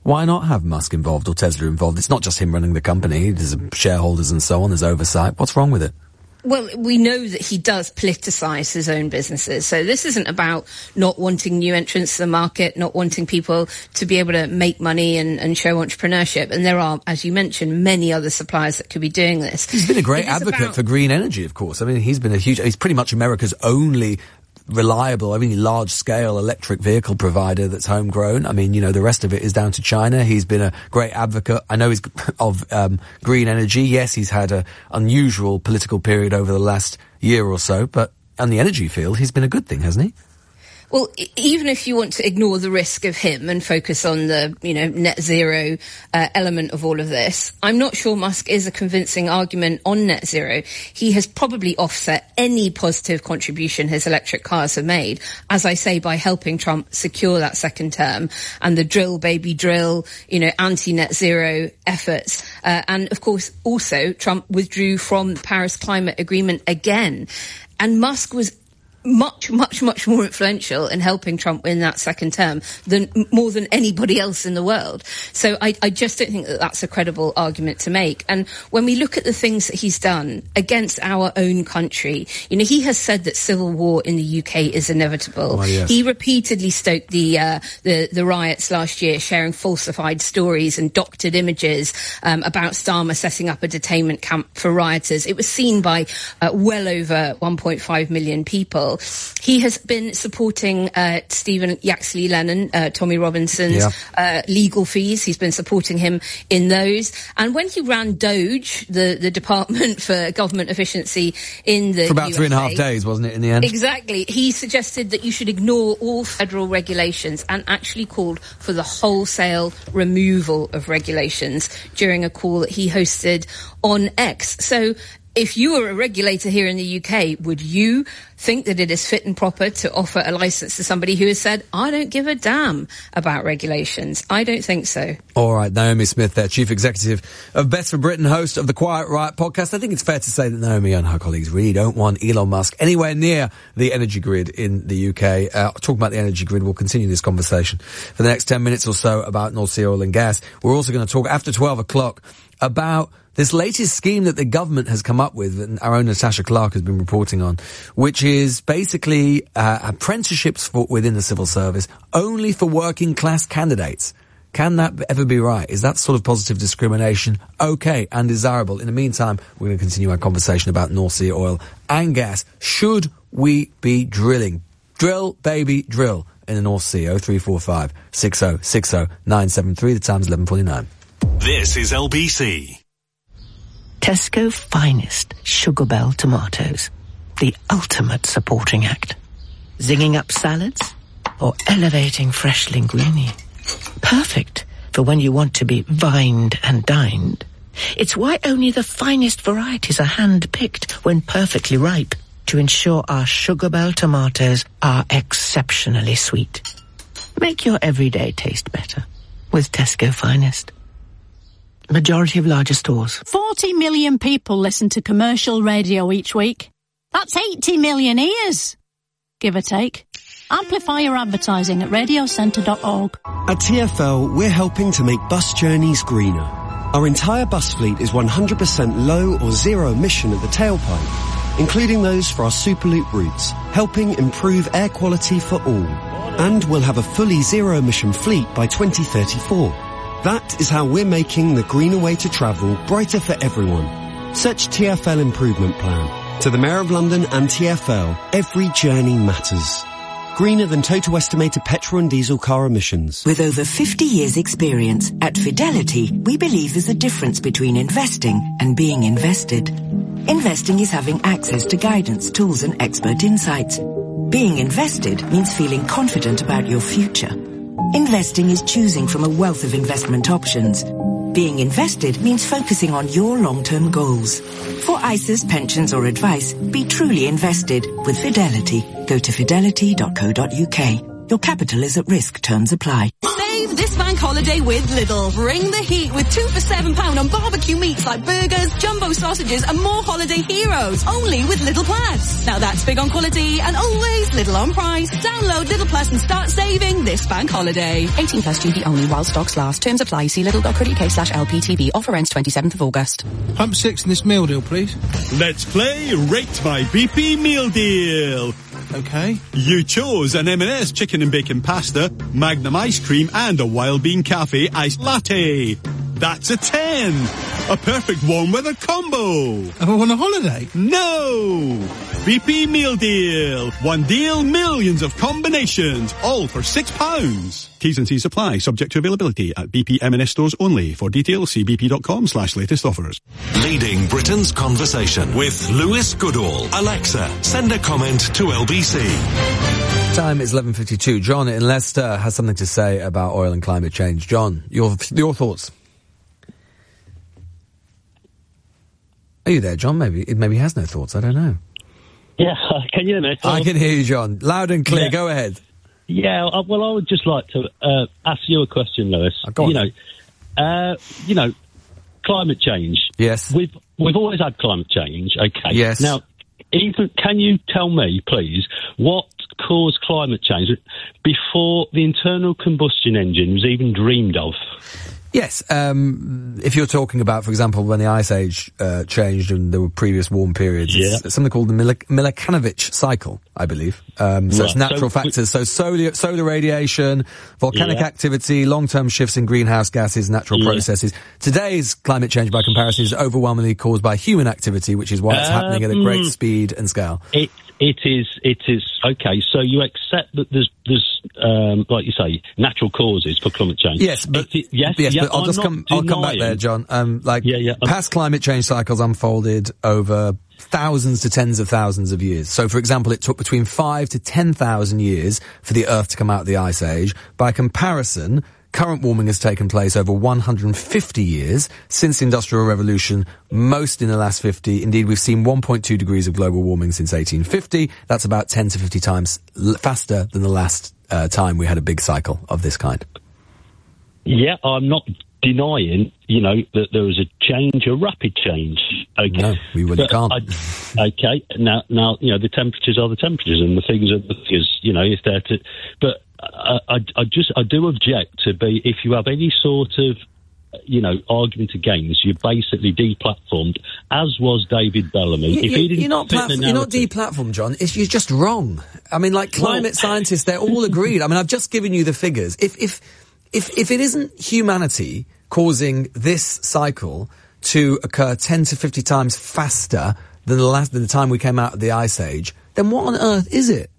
Why not have Musk involved or Tesla involved? It's not just him running the company. There's shareholders and so on. There's oversight. What's wrong with it?
Well, we know that he does politicise his own businesses. So this isn't about not wanting new entrants to the market, not wanting people to be able to make money and, and show entrepreneurship. And there are, as you mentioned, many other suppliers that could be doing this.
He's been a great advocate about- for green energy, of course. I mean, he's been a huge, he's pretty much America's only reliable, I mean, large-scale electric vehicle provider that's homegrown. I mean, you know, the rest of it is down to China. He's been a great advocate. I know he's of um, green energy. Yes, he's had an unusual political period over the last year or so, but on the energy field, he's been a good thing, hasn't he?
Well, even if you want to ignore the risk of him and focus on the, you know, net zero uh, element of all of this, I'm not sure Musk is a convincing argument on net zero. He has probably offset any positive contribution his electric cars have made, as I say, by helping Trump secure that second term and the drill, baby, drill, you know, anti-net zero efforts. Uh, and, of course, also Trump withdrew from the Paris Climate Agreement again. And Musk was much, much, much more influential in helping Trump win that second term than more than anybody else in the world. So I, I just don't think that that's a credible argument to make. And when we look at the things that he's done against our own country, you know, he has said that civil war in the U K is inevitable. Oh, yes. He repeatedly stoked the, uh, the, the riots last year, sharing falsified stories and doctored images, um, about Starmer setting up a detainment camp for rioters. It was seen by, uh, well over one point five million people. He has been supporting uh, Stephen Yaxley Lennon, uh, Tommy Robinson's yeah. uh, legal fees. He's been supporting him in those. And when he ran Doge, the, the Department for Government Efficiency in the
For about
U S A,
three and a half days, wasn't it, in the end?
Exactly. He suggested that you should ignore all federal regulations and actually called for the wholesale removal of regulations during a call that he hosted on X. So if you were a regulator here in the U K, would you think that it is fit and proper to offer a licence to somebody who has said, I don't give a damn about regulations? I don't think so.
All right, Naomi Smith there, Chief Executive of Best for Britain, host of the Quiet Riot podcast. I think it's fair to say that Naomi and her colleagues really don't want Elon Musk anywhere near the energy grid in the U K. Uh, talking about the energy grid, we'll continue this conversation for the next ten minutes or so about North Sea oil and gas. We're also going to talk after twelve o'clock about this latest scheme that the government has come up with, and our own Natasha Clark has been reporting on, which is basically uh, apprenticeships for, within the civil service only for working class candidates. Can that ever be right? Is that sort of positive discrimination okay and desirable? In the meantime, we're going to continue our conversation about North Sea oil and gas. Should we be drilling? Drill, baby, drill in the North Sea. oh three four five, six oh six oh, nine seven three. The time's eleven forty-nine.
This is L B C.
Tesco Finest Sugar Bell tomatoes. The ultimate supporting act. Zinging up salads or elevating fresh linguine. Perfect for when you want to be vined and dined. It's why only the finest varieties are hand-picked when perfectly ripe to ensure our Sugar Bell tomatoes are exceptionally sweet. Make your everyday taste better with Tesco Finest. Majority of larger stores.
forty million people listen to commercial radio each week. That's eighty million ears, give or take. Amplify your advertising at radio centre dot org.
At T F L, we're helping to make bus journeys greener. Our entire bus fleet is one hundred percent low or zero emission at the tailpipe, including those for our Superloop routes, helping improve air quality for all. And we'll have a fully zero emission fleet by twenty thirty-four. That is how we're making the greener way to travel brighter for everyone. Search T F L Improvement Plan. To the Mayor of London and T F L, every journey matters. Greener than total estimated petrol and diesel car emissions.
With over fifty years experience, at Fidelity, we believe there's a difference between investing and being invested. Investing is having access to guidance, tools and expert insights. Being invested means feeling confident about your future. Investing is choosing from a wealth of investment options. Being invested means focusing on your long-term goals. For I S As, pensions or advice, be truly invested with Fidelity. Go to fidelity dot co dot uk. Your capital is at risk. Terms apply.
Stay Save this bank holiday with Lidl. Bring the heat with two for seven pound on barbecue meats like burgers, jumbo sausages and more holiday heroes. Only with Lidl Plus. Now that's big on quality and always Lidl on price. Download Lidl Plus and start saving this bank holiday.
eighteen plus G B only while stocks last. Terms apply. See lidl.co.uk slash LPTV. Offer ends twenty-seventh of August.
Pump six in this meal deal, please.
Let's play Rate My B P Meal Deal.
Okay.
You chose an M and S chicken and bacon pasta, Magnum ice cream and a Wild Bean Cafe iced latte. That's a ten. A perfect warm weather combo.
Am I on a holiday?
No. B P Meal Deal. One deal, millions of combinations, all for six pounds. T's and C's apply, subject to availability at B P M and S stores only. For details, see bp.com slash latest offers.
Leading Britain's conversation with Lewis Goodall. Alexa, send a comment to L B C.
Time is eleven fifty-two. John in Leicester has something to say about oil and climate change. John, your your thoughts? Are you there, John? Maybe maybe he has no thoughts. I don't know.
Yeah, can you hear me?
I can hear you, John. Loud and clear.
Yeah.
Go ahead.
Yeah, uh, well, I would just like to uh, ask you a question, Lewis.
Oh, go on.
You know, uh, you know, climate change.
Yes.
We've we've always had climate change. Okay.
Yes.
Now, even can you tell me, please, what caused climate change before the internal combustion engine was even dreamed of?
Yes, um, if you're talking about, for example, when the Ice Age uh, changed and there were previous warm periods,
Yeah.
it's something called the Mil- Milankovitch cycle, I believe. Um, so
Right.
it's natural
So-
factors, so solar, solar radiation, volcanic
Yeah.
activity, long-term shifts in greenhouse gases, natural
Yeah.
processes. Today's climate change, by comparison, is overwhelmingly caused by human activity, which is why it's happening at a great
Um,
speed and scale.
It it is it is okay. So you accept that there's there's um, like you say natural causes for climate change.
Yes, but
It- it- yes,
yes,
yeah,
but I'll
I'm
just
not
come. I'll come back there,
denying-
John. Um, like
Yeah, yeah.
past climate change cycles unfolded over thousands to tens of thousands of years. So, for example, it took between five to ten thousand years for the Earth to come out of the Ice Age. By comparison, current warming has taken place over one hundred fifty years since the Industrial Revolution, most in the last fifty. Indeed, we've seen one point two degrees of global warming since eighteen fifty. That's about ten to fifty times l- faster than the last uh, time we had a big cycle of this kind.
Yeah, I'm not denying, you know, that there was a change, a rapid change. Okay.
No, we really
But
can't.
I, okay, now, now, you know, the temperatures are the temperatures, and the things are the figures. You know, if they're to, but I, I, I just, I do object to be if you have any sort of, you know, argument against, you're basically deplatformed, as was David Bellamy.
You,
if
you,
he didn't
you're not
fit
plat-
the
you're not
narrative-
deplatformed, John. It's, you're just wrong. I mean, like climate
Well-
scientists, they're all agreed. I mean, I've just given you the figures. If if if if it isn't humanity causing this cycle to occur ten to fifty times faster than the last than the time we came out of the Ice Age, then what on earth is it?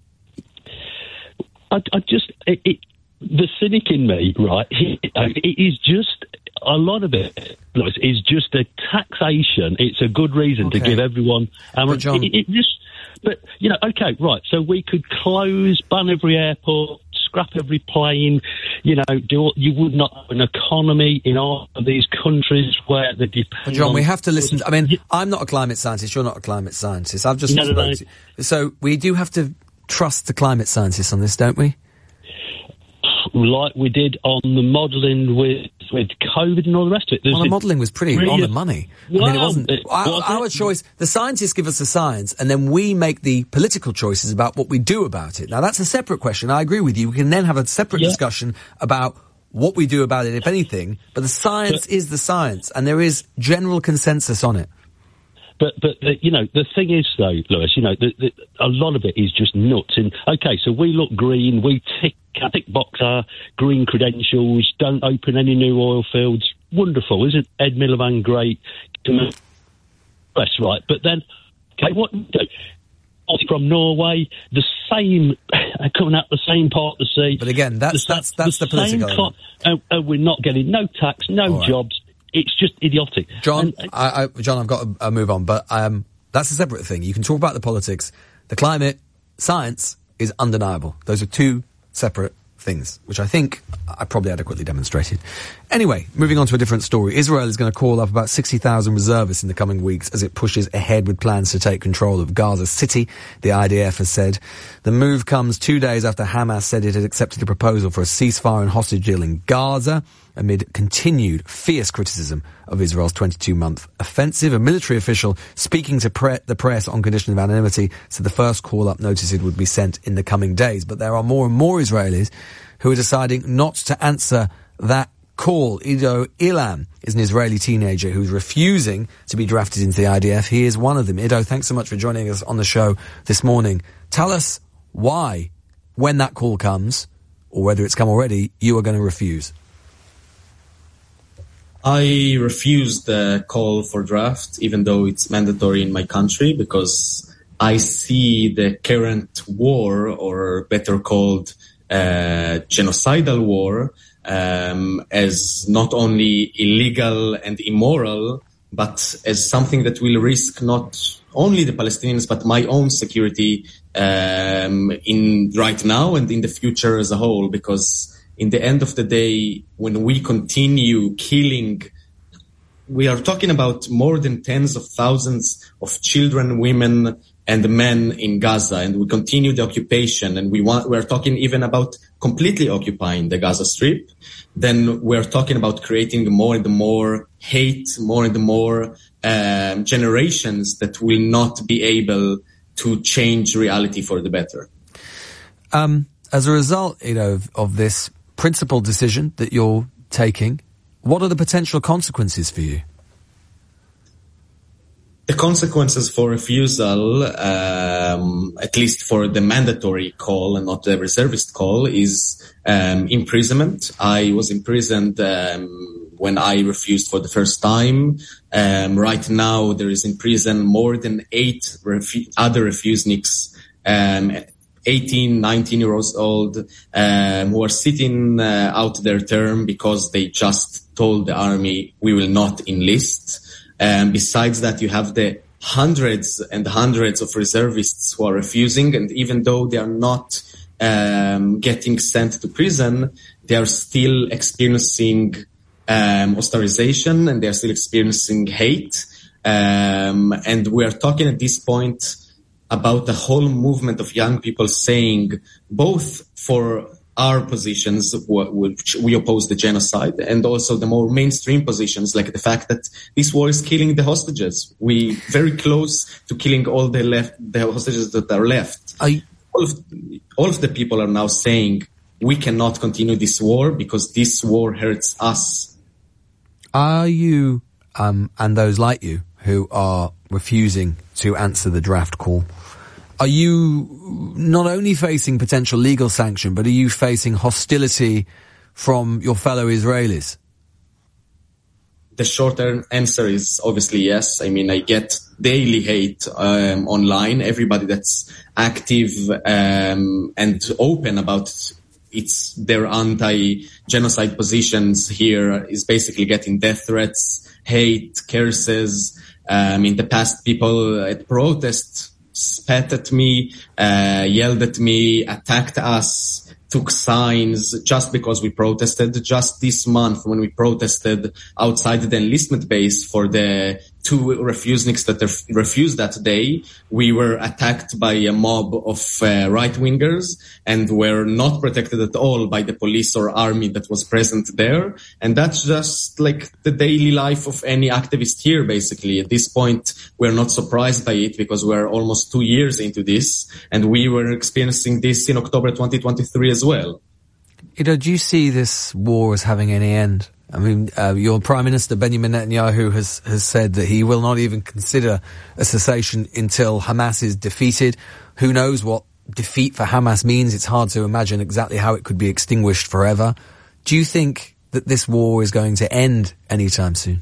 I, I just, it, it, the cynic in me, right, it, it is just, a lot of it Lewis, is just a taxation. It's a good reason
Okay.
to give everyone, um,
But John-
it, it just, but, you know, okay, right, so we could close, ban every airport, scrap every plane, you know, do, you would not have an economy in all of these countries where the depend
But John, we
on-
have to listen. I mean, I'm not a climate scientist. You're not a climate scientist. I've just
No, no,
spoken
no.
to you. So we do have to trust the climate scientists on this, don't we?
like we did on the modelling with with COVID and all the rest of it. There's
Well, the
a
modelling was pretty
really-
on the money. I mean, it
Well,
wasn't.
it
Our,
wasn't.
our choice, the scientists give us the science, and then we make the political choices about what we do about it. Now, that's a separate question. I agree with you. We can then have a separate
Yeah.
discussion about what we do about it, if anything. But the science
But-
is the science, and there is general consensus on it.
But, but the, you know, the thing is, though, Lewis, you know, the, the, a lot of it is just nuts. And, okay, so we look green, we tick, tick box our green credentials, don't open any new oil fields. Wonderful, isn't Ed Miliband great? That's right. But then, okay, what do we do? From Norway, the same, coming out the same part of the sea.
But again, that's that's that's the,
same
political.
cl- and, and we're not getting no tax, no
All right.
jobs. It's just idiotic.
John,
And-
I, I, John, I've got to uh, move on, but um, that's a separate thing. You can talk about the politics. The climate science is undeniable. Those are two separate things, which I think I probably adequately demonstrated. Anyway, moving on to a different story. Israel is going to call up about sixty thousand reservists in the coming weeks as it pushes ahead with plans to take control of Gaza City, the I D F has said. The move comes two days after Hamas said it had accepted a proposal for a ceasefire and hostage deal in Gaza, amid continued fierce criticism of Israel's twenty-two month offensive. A military official speaking to pre- the press on condition of anonymity said the first call-up notices would be sent in the coming days. But there are more and more Israelis who are deciding not to answer that call. Ido Ilam is an Israeli teenager who's refusing to be drafted into the I D F. He is one of them. Ido, thanks so much for joining us on the show this morning. Tell us why, when that call comes, or whether it's come already, you are going to refuse.
I refused the call for draft, even though it's mandatory in my country, because I see the current war, or better called uh, genocidal war, um, as not only illegal and immoral, but as something that will risk not only the Palestinians, but my own security um, in right now and in the future as a whole, because in the end of the day, when we continue killing, we are talking about more than tens of thousands of children, women, and men in Gaza, and we continue the occupation, and we want, we're talking even about completely occupying the Gaza Strip, then we're talking about creating more and more hate, more and more um, generations that will not be able to change reality for the better.
Um, as a result, you know, of, of this principled decision that you're taking, what are the potential consequences for you?
The consequences for refusal, um, at least for the mandatory call and not the reservist call, is um, imprisonment. I was imprisoned um, when I refused for the first time. Um, right now, there is in prison more than eight refu- other refuseniks, um, eighteen, nineteen years old, um, who are sitting uh, out their term because they just told the army, we will not enlist. And um, besides that, you have the hundreds and hundreds of reservists who are refusing, and even though they are not um, getting sent to prison, they are still experiencing um, ostracization, and they are still experiencing hate. Um, and we are talking at this point about the whole movement of young people saying, both for our positions, which we oppose the genocide, and also the more mainstream positions, like the fact that this war is killing the hostages. We very close to killing all the left, the hostages that are left.
I...
All of, all of the people are now saying we cannot continue this war because this war hurts us.
Are you, um, and those like you who are refusing to answer the draft call, are you not only facing potential legal sanction, but are you facing hostility from your fellow Israelis?
The short answer is obviously yes. I mean, I get daily hate um, online. Everybody that's active um, and open about it's their anti-genocide positions here is basically getting death threats, hate, curses. Um, in the past, people at protests spat at me, uh, yelled at me, attacked us, took signs just because we protested. Just this month when we protested outside the enlistment base for the two refuseniks that refused that day, we were attacked by a mob of uh, right-wingers and were not protected at all by the police or army that was present there. And that's just like the daily life of any activist here, basically. At this point, we're not surprised by it because we're almost two years into this, and we were experiencing this in October twenty twenty-three as well.
You know, do you see this war as having any end? I mean, uh, your Prime Minister, Benjamin Netanyahu, has, has said that he will not even consider a cessation until Hamas is defeated. Who knows what defeat for Hamas means? It's hard to imagine exactly how it could be extinguished forever. Do you think that this war is going to end anytime soon?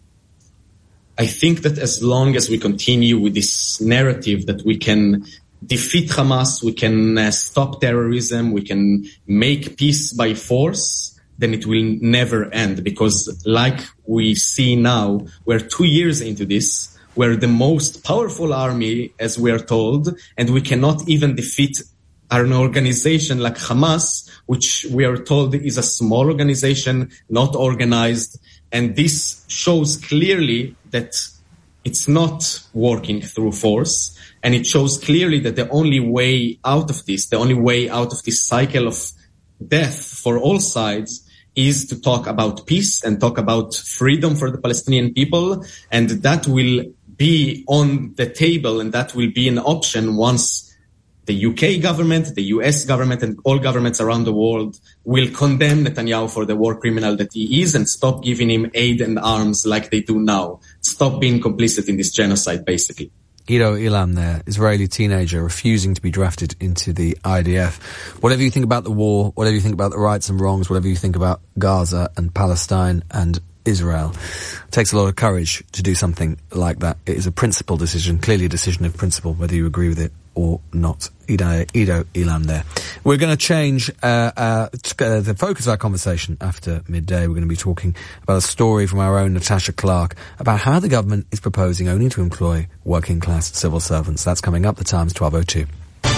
I think that as long as we continue with this narrative that we can defeat Hamas, we can uh, stop terrorism, we can make peace by force, then it will never end. Because like we see now, we're two years into this, we're the most powerful army, as we are told, and we cannot even defeat an organization like Hamas, which we are told is a small organization, not organized. And this shows clearly that it's not working through force. And it shows clearly that the only way out of this, the only way out of this cycle of death for all sides is to talk about peace and talk about freedom for the Palestinian people. And that will be on the table, and that will be an option once the U K government, the U S government, and all governments around the world will condemn Netanyahu for the war criminal that he is and stop giving him aid and arms like they do now. Stop being complicit in this genocide, basically.
Ido Ilam there, Israeli teenager refusing to be drafted into the I D F. Whatever you think about the war, whatever you think about the rights and wrongs, whatever you think about Gaza and Palestine and Israel, it takes a lot of courage to do something like that. It is a principled decision, clearly a decision of principle, whether you agree with it or not. Ido, Ido Ilam there. We're going to change uh, uh, uh, the focus of our conversation after midday. We're going to be talking about a story from our own Natasha Clark about how the government is proposing only to employ working-class civil servants. That's coming up. The time's twelve oh two.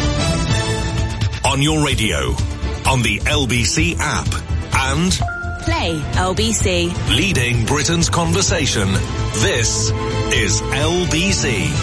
On your radio, on the L B C app, and
Play L B C.
Leading Britain's conversation. This is L B C.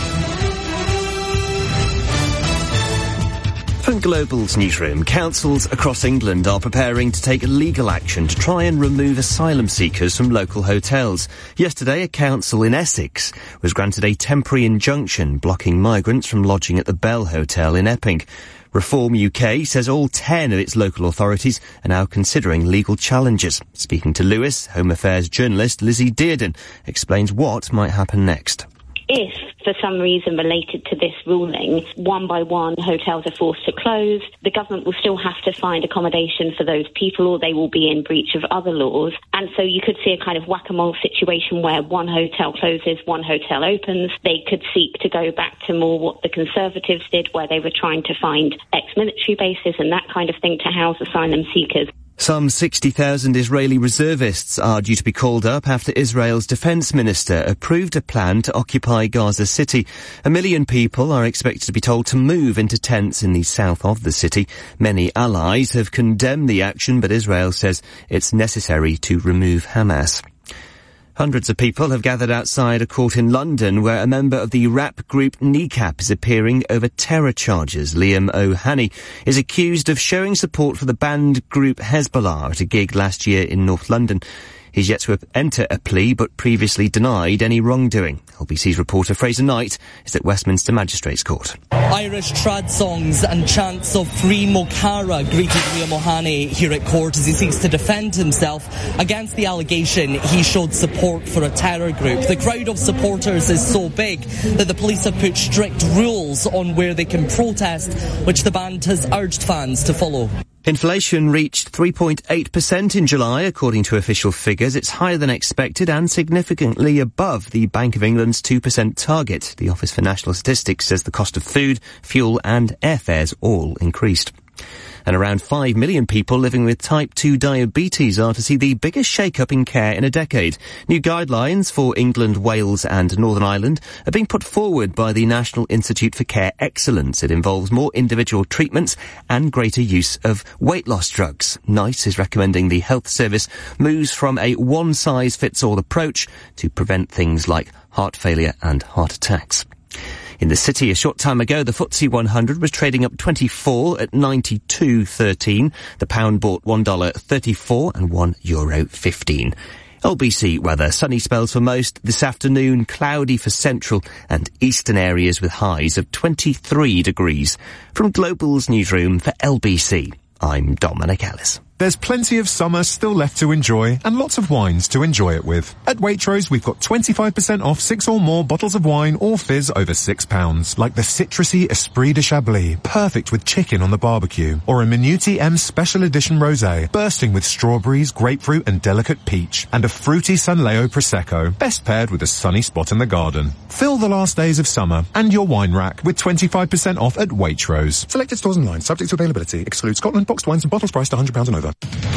From Global's newsroom, councils across England are preparing to take legal action to try and remove asylum seekers from local hotels. Yesterday, a council in Essex was granted a temporary injunction blocking migrants from lodging at the Bell Hotel in Epping. Reform U K says all ten of its local authorities are now considering legal challenges. Speaking to Lewis, Home Affairs journalist Lizzie Dearden explains what might happen next.
If, for some reason related to this ruling, one by one hotels are forced to close, the government will still have to find accommodation for those people, or they will be in breach of other laws. And so you could see a kind of whack-a-mole situation where one hotel closes, one hotel opens. They could seek to go back to more what the Conservatives did, where they were trying to find ex-military bases and that kind of thing to house asylum seekers.
Some sixty thousand Israeli reservists are due to be called up after Israel's defence minister approved a plan to occupy Gaza City. A million people are expected to be told to move into tents in the south of the city. Many allies have condemned the action, but Israel says it's necessary to remove Hamas. Hundreds of people have gathered outside a court in London where a member of the rap group Kneecap is appearing over terror charges. Liam O'Hany is accused of showing support for the banned group Hezbollah at a gig last year in North London. He's yet to enter a plea, but previously denied any wrongdoing. L B C's reporter Fraser Knight is at Westminster Magistrates Court.
Irish trad songs and chants of Free Mokara greeted Liam O'Hany here at court as he seeks to defend himself against the allegation he showed support for a terror group. The crowd of supporters is so big that the police have put strict rules on where they can protest, which the band has urged fans to follow.
Inflation reached three point eight percent in July, according to official figures. It's higher than expected and significantly above the Bank of England's two percent target. The Office for National Statistics says the cost of food, fuel and airfares all increased. And around five million people living with type two diabetes are to see the biggest shake-up in care in a decade. New guidelines for England, Wales and Northern Ireland are being put forward by the National Institute for Care Excellence. It involves more individual treatments and greater use of weight loss drugs. NICE is recommending the health service moves from a one-size-fits-all approach to prevent things like heart failure and heart attacks. In the city, a short time ago, the F T S E one hundred was trading up twenty-four at ninety-two thirteen. The pound bought one dollar thirty-four and one euro fifteen. L B C weather. Sunny spells for most this afternoon, cloudy for central and eastern areas with highs of twenty-three degrees. From Global's newsroom for L B C, I'm Dominic Ellis.
There's plenty of summer still left to enjoy and lots of wines to enjoy it with. At Waitrose, we've got twenty-five percent off six or more bottles of wine or fizz over six pounds. Like the citrusy Esprit de Chablis, perfect with chicken on the barbecue. Or a Minuti M Special Edition Rosé, bursting with strawberries, grapefruit and delicate peach. And a fruity Sanleo Prosecco, best paired with a sunny spot in the garden. Fill the last days of summer and your wine rack with twenty-five percent off at Waitrose. Selected stores online, subject to availability. Exclude Scotland boxed wines and bottles priced one hundred pounds and over.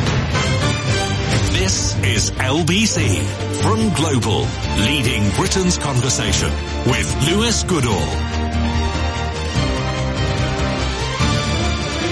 This is L B C from Global, leading Britain's conversation with Lewis Goodall.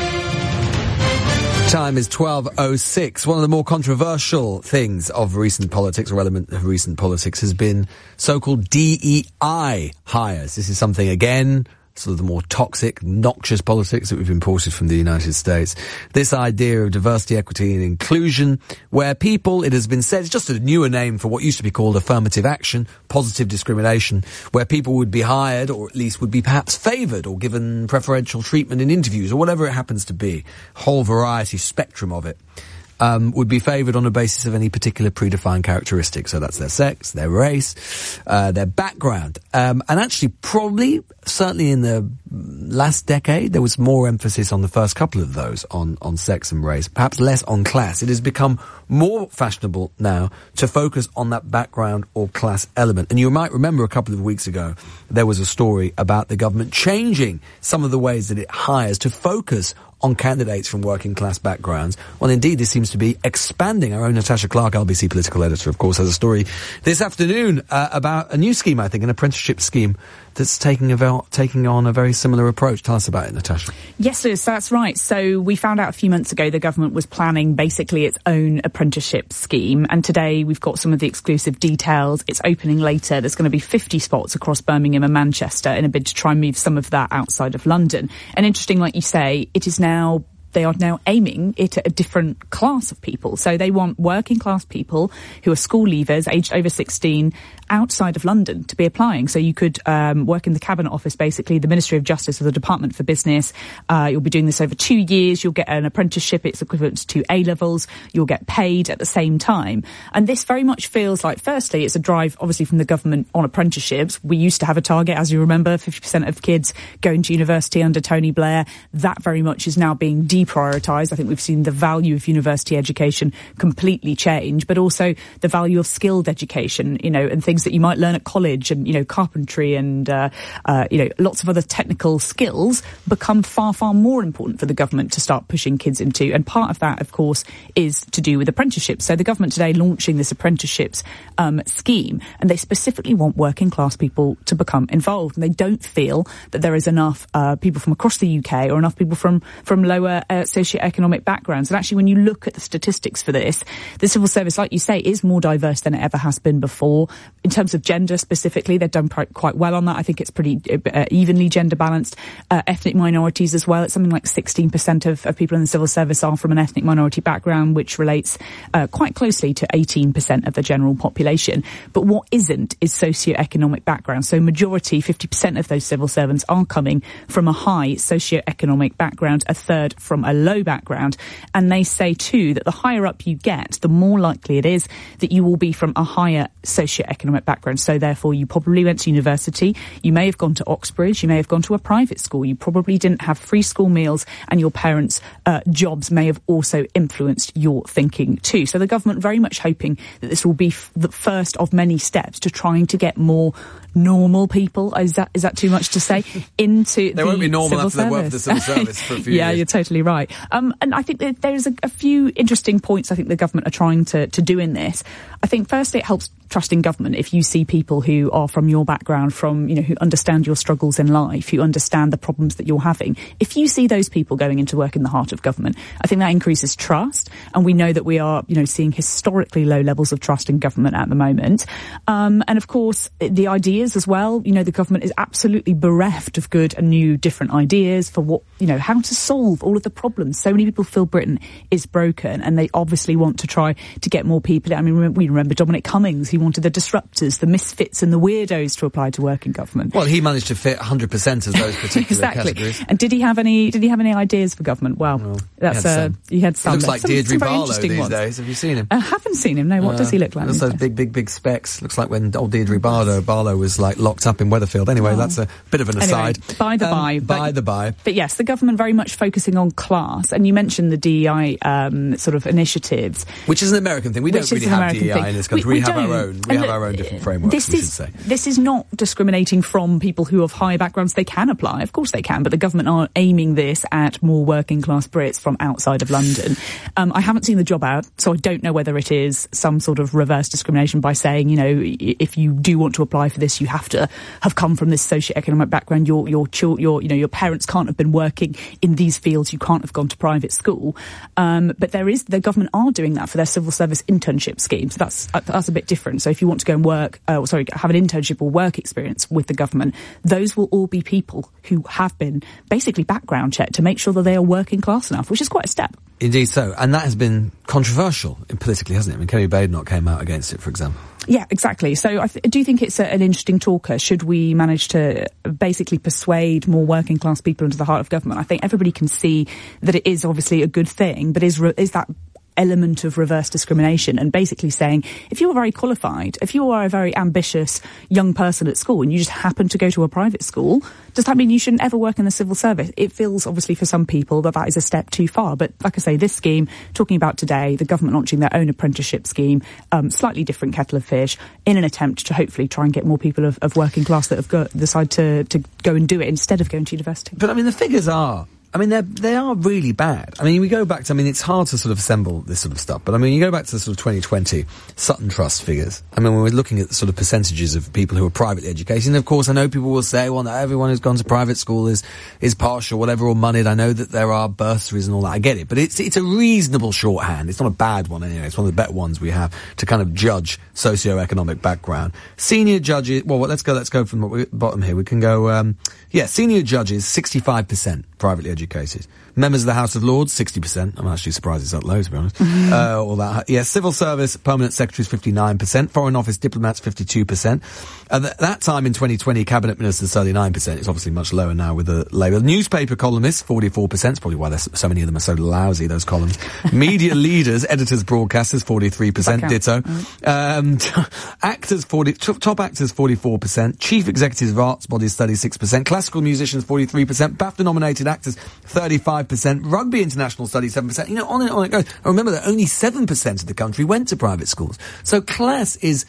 Time is twelve oh six. One of the more controversial things of recent politics, or element of recent politics, has been so-called D E I hires. This is something, again, sort of the more toxic, noxious politics that we've imported from the United States. This idea of diversity, equity and inclusion, where people, it has been said, it's just a newer name for what used to be called affirmative action, positive discrimination, where people would be hired, or at least would be perhaps favoured or given preferential treatment in interviews, or whatever it happens to be, whole variety, spectrum of it. Um, would be favoured on the basis of any particular predefined characteristic. So that's their sex, their race, uh, their background. Um, and actually, probably, certainly in the last decade, there was more emphasis on the first couple of those, on, on sex and race, perhaps less on class. It has become more fashionable now to focus on that background or class element. And you might remember a couple of weeks ago, there was a story about the government changing some of the ways that it hires to focus on candidates from working class backgrounds. Well, indeed, this seems to be expanding. Our own Natasha Clark, L B C political editor, of course, has a story this afternoon uh, about a new scheme, I think, an apprenticeship scheme that's taking, a, taking on a very similar approach. Tell us about it, Natasha.
Yes, Lewis, that's right. So we found out a few months ago the government was planning basically its own apprenticeship scheme. And today we've got some of the exclusive details. It's opening later. There's going to be fifty spots across Birmingham and Manchester in a bid to try and move some of that outside of London. And interesting, like you say, it is now they are now aiming it at a different class of people. So they want working class people who are school leavers, aged over sixteen, outside of London to be applying. So you could um, work in the Cabinet Office, basically, the Ministry of Justice or the Department for Business. Uh, you'll be doing this over two years. You'll get an apprenticeship. It's equivalent to A-levels. You'll get paid at the same time. And this very much feels like, firstly, it's a drive, obviously, from the government on apprenticeships. We used to have a target, as you remember, fifty percent of kids going to university under Tony Blair. That very much is now being deprioritised. I think we've seen the value of university education completely change, but also the value of skilled education, you know, and things that you might learn at college, and, you know, carpentry and, uh, uh, you know, lots of other technical skills become far, far more important for the government to start pushing kids into. And part of that, of course, is to do with apprenticeships. So the government today launching this apprenticeships um, scheme, and they specifically want working class people to become involved. And they don't feel that there is enough uh, people from across the U K or enough people from, from lower uh, socioeconomic backgrounds. And actually, when you look at the statistics for this, the civil service, like you say, is more diverse than it ever has been before. In terms of gender specifically, they've done pr- quite well on that. I think it's pretty uh, evenly gender balanced. Uh, ethnic minorities as well. It's something like sixteen percent of, of people in the civil service are from an ethnic minority background, which relates uh, quite closely to eighteen percent of the general population. But what isn't is socioeconomic background. So majority, fifty percent of those civil servants are coming from a high socioeconomic background, a third from a low background. And they say too that the higher up you get, the more likely it is that you will be from a higher socioeconomic background. So therefore you probably went to university, you may have gone to Oxbridge, you may have gone to a private school, you probably didn't have free school meals, and your parents' uh, jobs may have also influenced your thinking too. So the government very much hoping that this will be f- the first of many steps to trying to get more normal people, is that is that too much to say, into
they
the
won't be normal after
service.
they work for the civil service for a few
yeah,
years.
You're totally right. Um, and I think that there's a, a few interesting points I think the government are trying to, to do in this. I think firstly it helps trust in government if you see people who are from your background, from, you know, who understand your struggles in life, who understand the problems that you're having. If you see those people going into work in the heart of government, I think that increases trust. And we know that we are, you know, seeing historically low levels of trust in government at the moment. Um, and of course, the ideas as well, you know, the government is absolutely bereft of good and new different ideas for what, you know, how to solve all of the problems. So many people feel Britain is broken, and they obviously want to try to get more people. I mean, we remember Dominic Cummings, he wanted the disruptors, the misfits and the weirdos to apply to work in government.
Well, he managed to fit one hundred percent of those particular
exactly.
categories.
And did he have any, did he have any ideas for government? Well, well that's,
he had
uh,
some.
he had some.
He looks like
some,
Deirdre
some very
Barlow
interesting
these
ones.
days. Have you seen him?
I haven't seen him, no. What uh, does he look like?
Looks those big, big, big specs. Looks like when old Deirdre Barlow, Barlow was like locked up in Weatherfield. Anyway, oh. that's a bit of an aside.
Anyway, by the
um,
by.
By
but,
the by.
But yes, the government very much focusing on class. And you mentioned the D E I um, sort of initiatives.
Which is an American thing. We don't really have D E I
thing.
in this country.
We, we,
we have
don't,
our own. own. We
and
have
look,
our own different frameworks,
this
we
is,
should say.
This is not discriminating from people who have high backgrounds. They can apply, of course they can, but the government are aiming this at more working class Brits from outside of London. Um, I haven't seen the job ad, so I don't know whether it is some sort of reverse discrimination by saying, you know, if you do want to apply for this, you have to have come from this socioeconomic background. Your, your, your, your, you know, your parents can't have been working in these fields. You can't have gone to private school. Um, but there is, the government are doing that for their civil service internship scheme. So that's, that's a bit different. So if you want to go and work, uh, sorry, have an internship or work experience with the government, those will all be people who have been basically background checked to make sure that they are working class enough, which is quite a step.
Indeed so. And that has been controversial politically, hasn't it? I mean, Kemi Badenoch came out against it, for example.
Yeah, exactly. So I, th- I do think it's a, an interesting talker. Should we manage to basically persuade more working class people into the heart of government? I think everybody can see that it is obviously a good thing, but is re- is that element of reverse discrimination, and basically saying, if you are very qualified, if you are a very ambitious young person at school and you just happen to go to a private school, does that mean you shouldn't ever work in the civil service? It feels obviously for some people that that is a step too far. But like I say, this scheme, talking about today, the government launching their own apprenticeship scheme, um, slightly different kettle of fish, in an attempt to hopefully try and get more people of, of working class that have got, decide to, to go and do it instead of going to university.
But I mean, the figures are, I mean, they're, they are really bad. I mean, we go back to, I mean, it's hard to sort of assemble this sort of stuff, but I mean, you go back to the sort of twenty twenty Sutton Trust figures. I mean, when we're looking at the sort of percentages of people who are privately educated, and of course, I know people will say, well, not everyone who's gone to private school is, is posh or whatever, or moneyed. I know that there are bursaries and all that. I get it, but it's, it's a reasonable shorthand. It's not a bad one anyway. It's one of the better ones we have to kind of judge socioeconomic background. Senior judges, well, let's go, let's go from the bottom here. We can go, um, yeah, senior judges, sixty-five percent privately educated. Members of the House of Lords, sixty percent. I'm actually surprised it's that low, to be honest. Mm-hmm. Uh, all that. Yeah, civil service, permanent secretaries, fifty-nine percent. Foreign office diplomats, fifty-two percent. At th- that time in twenty twenty, cabinet ministers, thirty-nine percent. It's obviously much lower now with the Labour. Newspaper columnists, forty-four percent. It's probably why there's so many of them are so lousy, those columns. Media leaders, editors, broadcasters, forty-three percent. Ditto. Mm-hmm. Um, t- actors, forty, t- top actors, forty-four percent. Chief executives of arts bodies, thirty-six percent. Classical musicians, forty-three percent. BAFTA nominated actors, thirty-five percent. Rugby international studies, seven percent. You know, on and on it goes. And remember that only seven percent of the country went to private schools. So class is,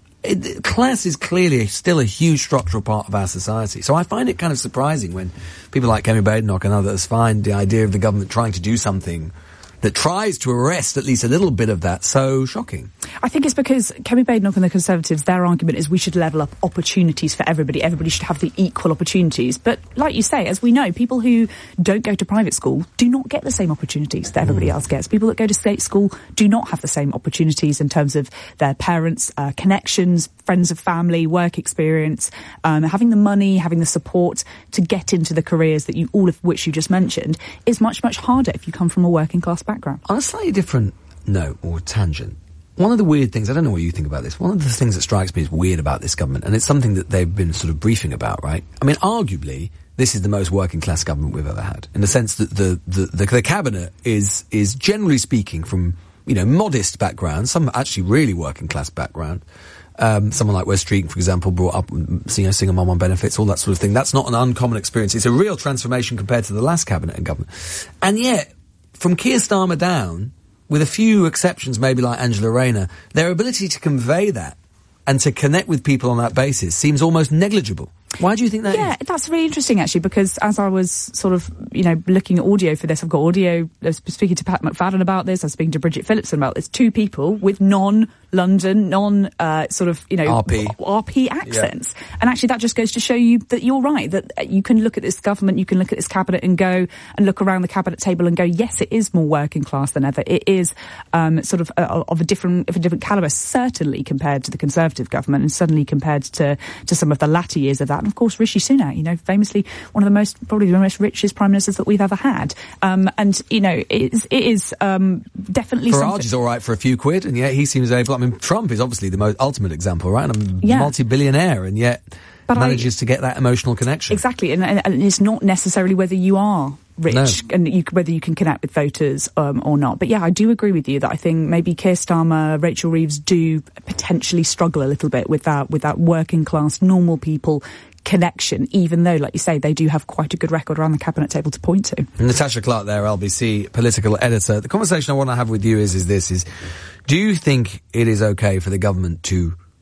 it, class is clearly still a huge structural part of our society. So I find it kind of surprising when people like Kemi Badenoch and others find the idea of the government trying to do something that tries to arrest at least a little bit of that so shocking.
I think it's because Kemi Badenoch and the Conservatives, their argument is we should level up opportunities for everybody. Everybody should have the equal opportunities. But like you say, as we know, people who don't go to private school do not get the same opportunities that everybody mm. else gets. People that go to state school do not have the same opportunities in terms of their parents, uh, connections, friends of family, work experience, um, having the money, having the support to get into the careers that you, all of which you just mentioned, is much, much harder if you come from a working class background.
On a slightly different note or tangent, one of the weird things, I don't know what you think about this, one of the things that strikes me as weird about this government, and it's something that they've been sort of briefing about, right? I mean, arguably, this is the most working class government we've ever had, in the sense that the, the, the, the cabinet is, is generally speaking from, you know, modest backgrounds, some actually really working class background. Um, someone like Wes Streeting, for example, brought up, you know, single mum on benefits, all that sort of thing. That's not an uncommon experience. It's a real transformation compared to the last cabinet and government. And yet, from Keir Starmer down, with a few exceptions, maybe like Angela Rayner, their ability to convey that and to connect with people on that basis seems almost negligible. Why do you think that
yeah,
is?
Yeah, that's really interesting, actually, because as I was sort of, you know, looking at audio for this, I've got audio, I was speaking to Pat McFadden about this, I was speaking to Bridget Phillipson about this, two people with non-London, non, uh, sort of, you know,
R P,
R P accents. Yeah. And actually that just goes to show you that you're right, that you can look at this government, you can look at this cabinet and go and look around the cabinet table and go, yes, it is more working class than ever. It is, um, sort of, uh, of a different, of a different calibre, certainly compared to the Conservative government and certainly compared to, to some of the latter years of that. And of course, Rishi Sunak, you know, famously one of the most, probably the most richest prime ministers that we've ever had. Um, and, you know, it is, it is um, definitely
Farage
something.
is all right for a few quid, and yet he seems able, I mean, Trump is obviously the most ultimate example, right? And a
yeah.
multi-billionaire, and yet but manages I, to get that emotional connection.
Exactly, and, and, and it's not necessarily whether you are rich
no.
and you, whether you can connect with voters um, or not. But yeah, I do agree with you that I think maybe Keir Starmer, Rachel Reeves do potentially struggle a little bit with that, with that working class, normal people connection, even though, like you say, they do have quite a good record around the cabinet table to point to.
Natasha Clark there, L B C political editor. The conversation I want to have with you is, is this, is do you think it is okay for the government to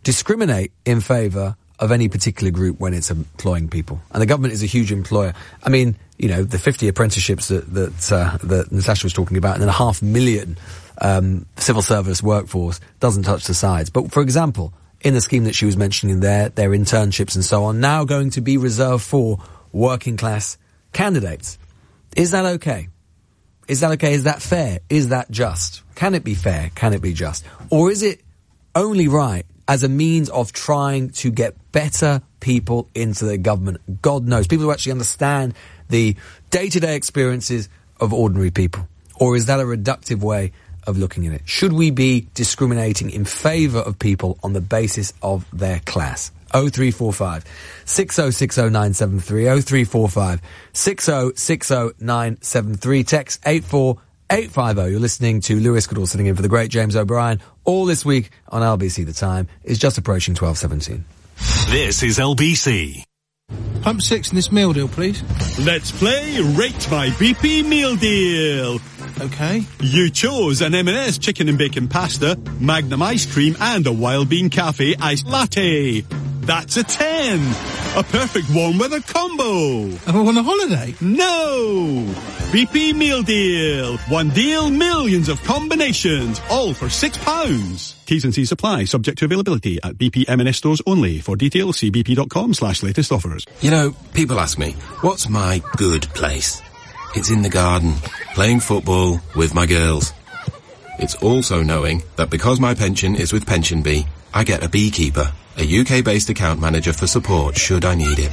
discriminate in favour of any particular group when it's employing people. And the government is a huge employer. I mean, you know, the fifty apprenticeships that that, uh, that Natasha was talking about, and then a half million um, civil service workforce doesn't touch the sides. But, for example, in the scheme that she was mentioning there, their internships and so on, now going to be reserved for working class candidates. Is that okay? Is that okay? Is that fair? Is that just? Can it be fair? Can it be just? Or is it only right as a means of trying to get better people into the government? God knows. People who actually understand the day-to-day experiences of ordinary people. Or is that a reductive way of looking at it? Should we be discriminating in favour of people on the basis of their class? oh three four five, six oh six oh nine seven three, oh three four five, six oh six oh nine seven three. Text eight four eight five oh. You're listening to Lewis Goodall sitting in for the great James O'Brien. All this week on L B C. The time is just approaching twelve seventeen.
This is L B C.
Pump six in this meal deal, please.
Let's play Rate My B P Meal Deal.
Okay.
You chose an M and S chicken and bacon pasta, Magnum ice cream, and a Wild Bean Cafe iced latte. That's a ten. A perfect warm weather combo.
Am I on a holiday?
No. B P Meal Deal. One deal, millions of combinations, all for six pounds. T's and C's apply, subject to availability at B P M and S stores only. For details, see bp.com slash latest offers.
You know, people ask me, what's my good place? It's in the garden, playing football with my girls. It's also knowing that because my pension is with PensionBee, I get a beekeeper, a U K-based account manager for support should I need it.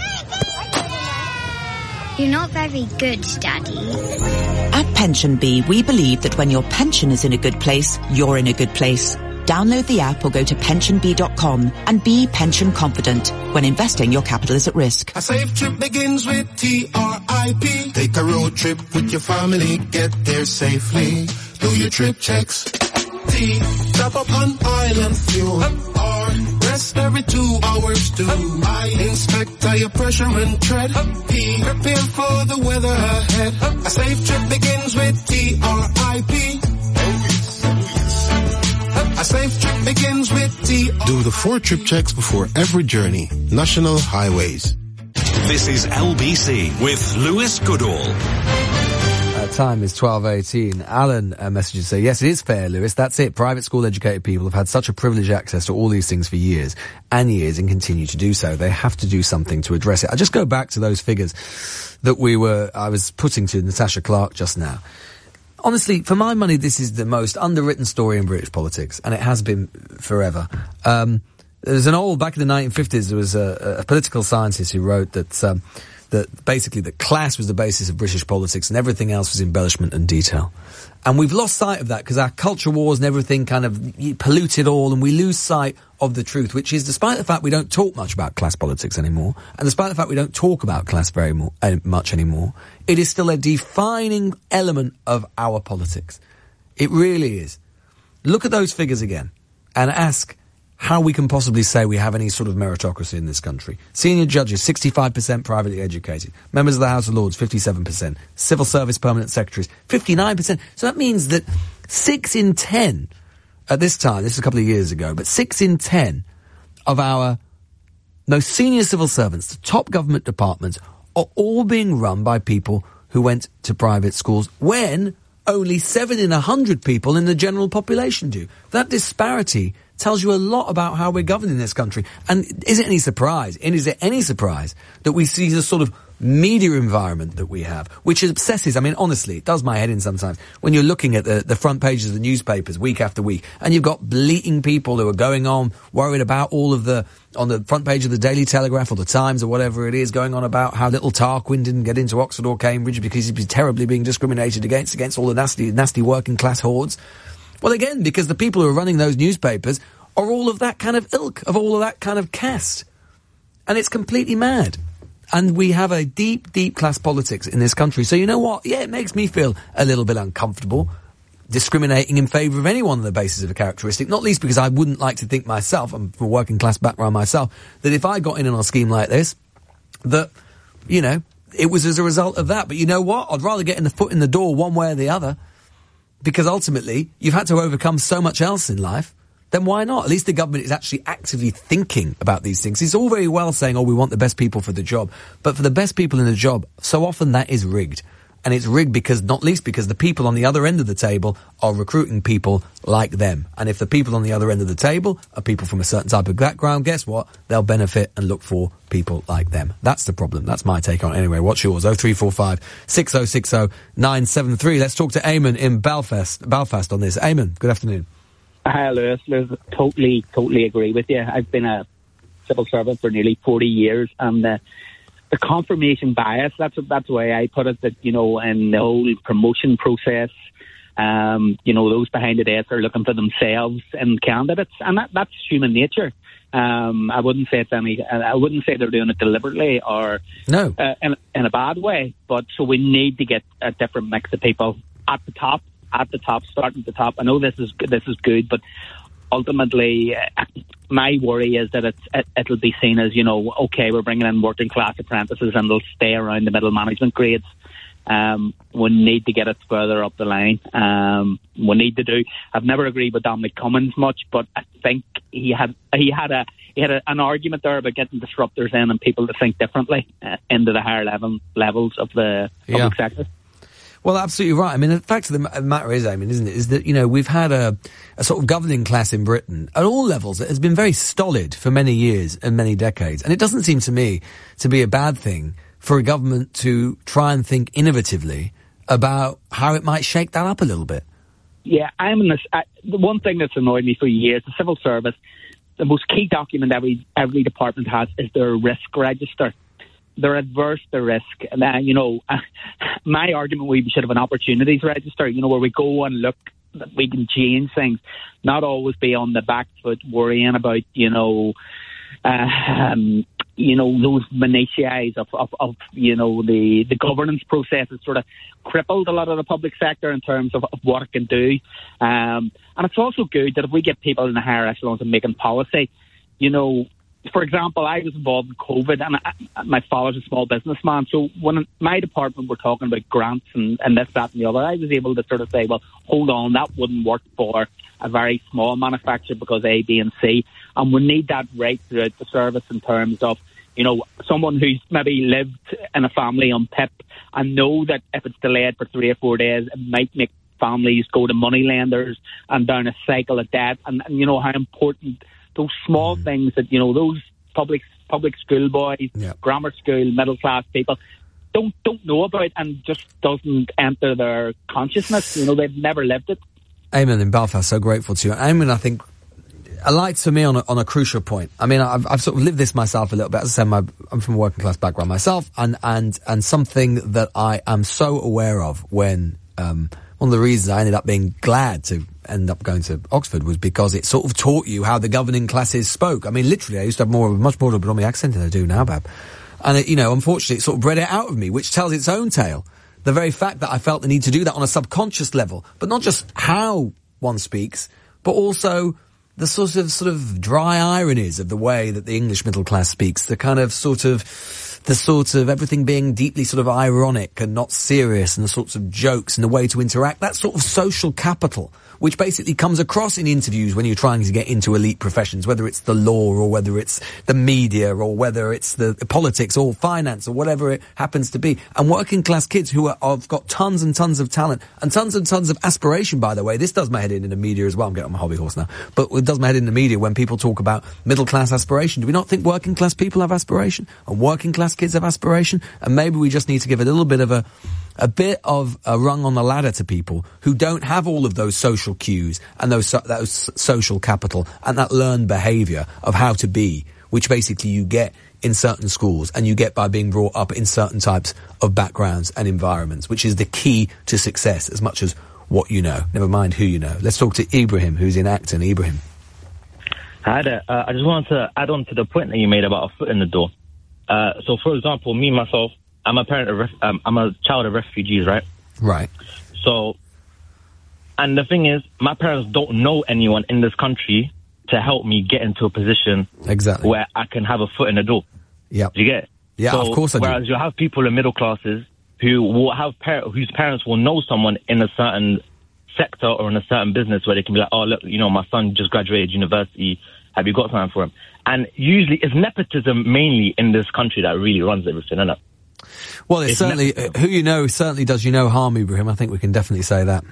You're not very good, Daddy.
At PensionBee, we believe that when your pension is in a good place, you're in a good place. Download the app or go to pension bee dot com and be pension confident. When investing, your capital is at risk.
A safe trip begins with T R I P. Take a road trip with your family, get there safely. Do your trip checks. T, top up on island fuel. R, rest every two hours too. I, inspect tire pressure and tread. P, prepare for the weather ahead. A safe trip begins with T R I P. A safe trip begins with T.
Do the four trip checks before every journey. National Highways.
This is L B C with Lewis Goodall.
Uh, time is twelve eighteen. Alan uh, messages say, yes, it is fair, Lewis. That's it. Private school educated people have had such a privileged access to all these things for years and years and continue to do so. They have to do something to address it. I just go back to those figures that we were, I was putting to Natasha Clark just now. Honestly, for my money, this is the most underwritten story in British politics, and it has been forever. Um, there's an old, back in the nineteen fifties, there was a, a political scientist who wrote that, um, that basically that class was the basis of British politics and everything else was embellishment and detail. And we've lost sight of that because our culture wars and everything kind of pollute it all, and we lose sight of the truth, which is, despite the fact we don't talk much about class politics anymore, and despite the fact we don't talk about class very more, uh, much anymore, it is still a defining element of our politics. It really is. Look at those figures again and ask how we can possibly say we have any sort of meritocracy in this country. Senior judges, sixty-five percent privately educated. Members of the House of Lords, fifty-seven percent. Civil Service permanent secretaries, fifty-nine percent. So that means that six in ten, at this time, this is a couple of years ago, but six in ten of our most senior civil servants, the top government departments, are all being run by people who went to private schools when only seven in a hundred people in the general population do. That disparity tells you a lot about how we're governed in this country. And is it any surprise, and is it any surprise that we see the sort of media environment that we have, which obsesses, I mean, honestly, it does my head in sometimes, when you're looking at the, the front pages of the newspapers week after week, and you've got bleating people who are going on, worried about all of the, on the front page of the Daily Telegraph or the Times or whatever it is, going on about how little Tarquin didn't get into Oxford or Cambridge because he'd be terribly being discriminated against, against all the nasty, nasty working class hordes. Well, again, because the people who are running those newspapers are all of that kind of ilk, of all of that kind of caste. And it's completely mad. And we have a deep, deep class politics in this country. So you know what? Yeah, it makes me feel a little bit uncomfortable discriminating in favour of anyone on the basis of a characteristic, not least because I wouldn't like to think myself, I'm from a working class background myself, that if I got in on a scheme like this, that, you know, it was as a result of that. But you know what? I'd rather get in the foot in the door one way or the other, because ultimately you've had to overcome so much else in life then why not? At least the government is actually actively thinking about these things. It's all very well saying, oh, we want the best people for the job. But for the best people in the job, so often that is rigged. And it's rigged because, not least because the people on the other end of the table are recruiting people like them. And if the people on the other end of the table are people from a certain type of background, guess what? They'll benefit and look for people like them. That's the problem. That's my take on it. Anyway, what's yours? oh three four five, six oh six oh, nine seven three. Let's talk to Eamon in Belfast, Belfast on this. Eamon, good afternoon.
Hi, Lewis. Lewis, totally, totally agree with you. I've been a civil servant for nearly forty years, and uh, the confirmation bias, that's that's the way I put it, that, you know, in the whole promotion process, um, you know, those behind the desk are looking for themselves in candidates, and that, that's human nature. Um, I wouldn't say it's any, I wouldn't say they're doing it deliberately or
no.
uh, in, in a bad way, but so we need to get a different mix of people at the top. At the top, starting at the top. I know this is this is good, but ultimately, uh, my worry is that it's, it, it'll be seen as, you know, okay, we're bringing in working class apprentices and they'll stay around the middle management grades. Um, we need to get it further up the line. Um, we need to do. I've never agreed with Dominic Cummings much, but I think he had he had a he had a, an argument there about getting disruptors in and people to think differently uh, into the higher level levels of the public
Yeah.
sector.
Well, absolutely right. I mean, the fact of the matter is, I mean, isn't it, is that, you know, we've had a, a sort of governing class in Britain at all levels that has been very stolid for many years and many decades. And it doesn't seem to me to be a bad thing for a government to try and think innovatively about how it might shake that up a little bit.
Yeah, I'm in this. I, the one thing that's annoyed me for years, the civil service, the most key document every every department has is their risk register. They're adverse to risk. And, uh, you know, uh, my argument would be we should have an opportunities register, you know, where we go and look that we can change things, not always be on the back foot worrying about, you know, uh, um, you know, those minutiae of, of, of, you know, the, the governance process has sort of crippled a lot of the public sector in terms of, of what it can do. Um, and it's also good that if we get people in the higher echelons and making policy, you know, for example, I was involved in COVID, and I, my father's a small businessman. So when my department were talking about grants and, and this, that, and the other, I was able to sort of say, well, hold on, that wouldn't work for a very small manufacturer because A, B, and C. And we need that right throughout the service in terms of, you know, someone who's maybe lived in a family on P I P and know that if it's delayed for three or four days, it might make families go to money lenders and down a cycle of debt. And, and you know how important those small mm. things that, you know, those public public school boys, yeah. grammar school, middle class people don't don't know about and just doesn't enter their consciousness. You know, they've never lived it.
Eamon in Belfast, so grateful to you. Eamon, I think, alights for me on a, on a crucial point. I mean, I've, I've sort of lived this myself a little bit. As I said, my, I'm from a working class background myself, and, and, and something that I am so aware of when, um, one of the reasons I ended up being glad to end up going to Oxford was because it sort of taught you how the governing classes spoke. I mean, literally, I used to have more of a, much more of a Bromley accent than I do now, Bab. And, it, you know, unfortunately, it sort of bred it out of me, which tells its own tale. The very fact that I felt the need to do that on a subconscious level, but not just how one speaks, but also the sort of, sort of dry ironies of the way that the English middle class speaks, the kind of sort of, the sort of everything being deeply sort of ironic and not serious, and the sorts of jokes and the way to interact, that sort of social capital, which basically comes across in interviews when you're trying to get into elite professions, whether it's the law or whether it's the media or whether it's the politics or finance or whatever it happens to be. And working class kids who are, have got tons and tons of talent and tons and tons of aspiration, by the way. This does my head in in the media as well. I'm getting on my hobby horse now. But it does my head in the media when people talk about middle class aspiration. Do we not think working class people have aspiration? And working class kids have aspiration? And maybe we just need to give a little bit of a a bit of a rung on the ladder to people who don't have all of those social cues and those, so, those social capital and that learned behaviour of how to be, which basically you get in certain schools and you get by being brought up in certain types of backgrounds and environments, which is the key to success as much as what you know, never mind who you know. Let's talk to Ibrahim, who's in Acton. Ibrahim.
Hi there. Uh, I just wanted to add on to the point that you made about a foot in the door. Uh, so, for example, me, myself, I'm a parent of, ref- um, I'm a child of refugees, right?
Right.
So, and the thing is, my parents don't know anyone in this country to help me get into a position
exactly
where I can have a foot in the door.
Yeah.
Do you get it?
Yeah,
so,
of course I do.
Whereas you have people in middle classes who will have par- whose parents will know someone in a certain sector or in a certain business where they can be like, oh, look, you know, my son just graduated university. Have you got something for him? And usually it's nepotism mainly in this country that really runs everything, isn't it?
Well, it's, it's certainly, uh, who you know certainly does you no harm, Ibrahim. I think we can definitely say that.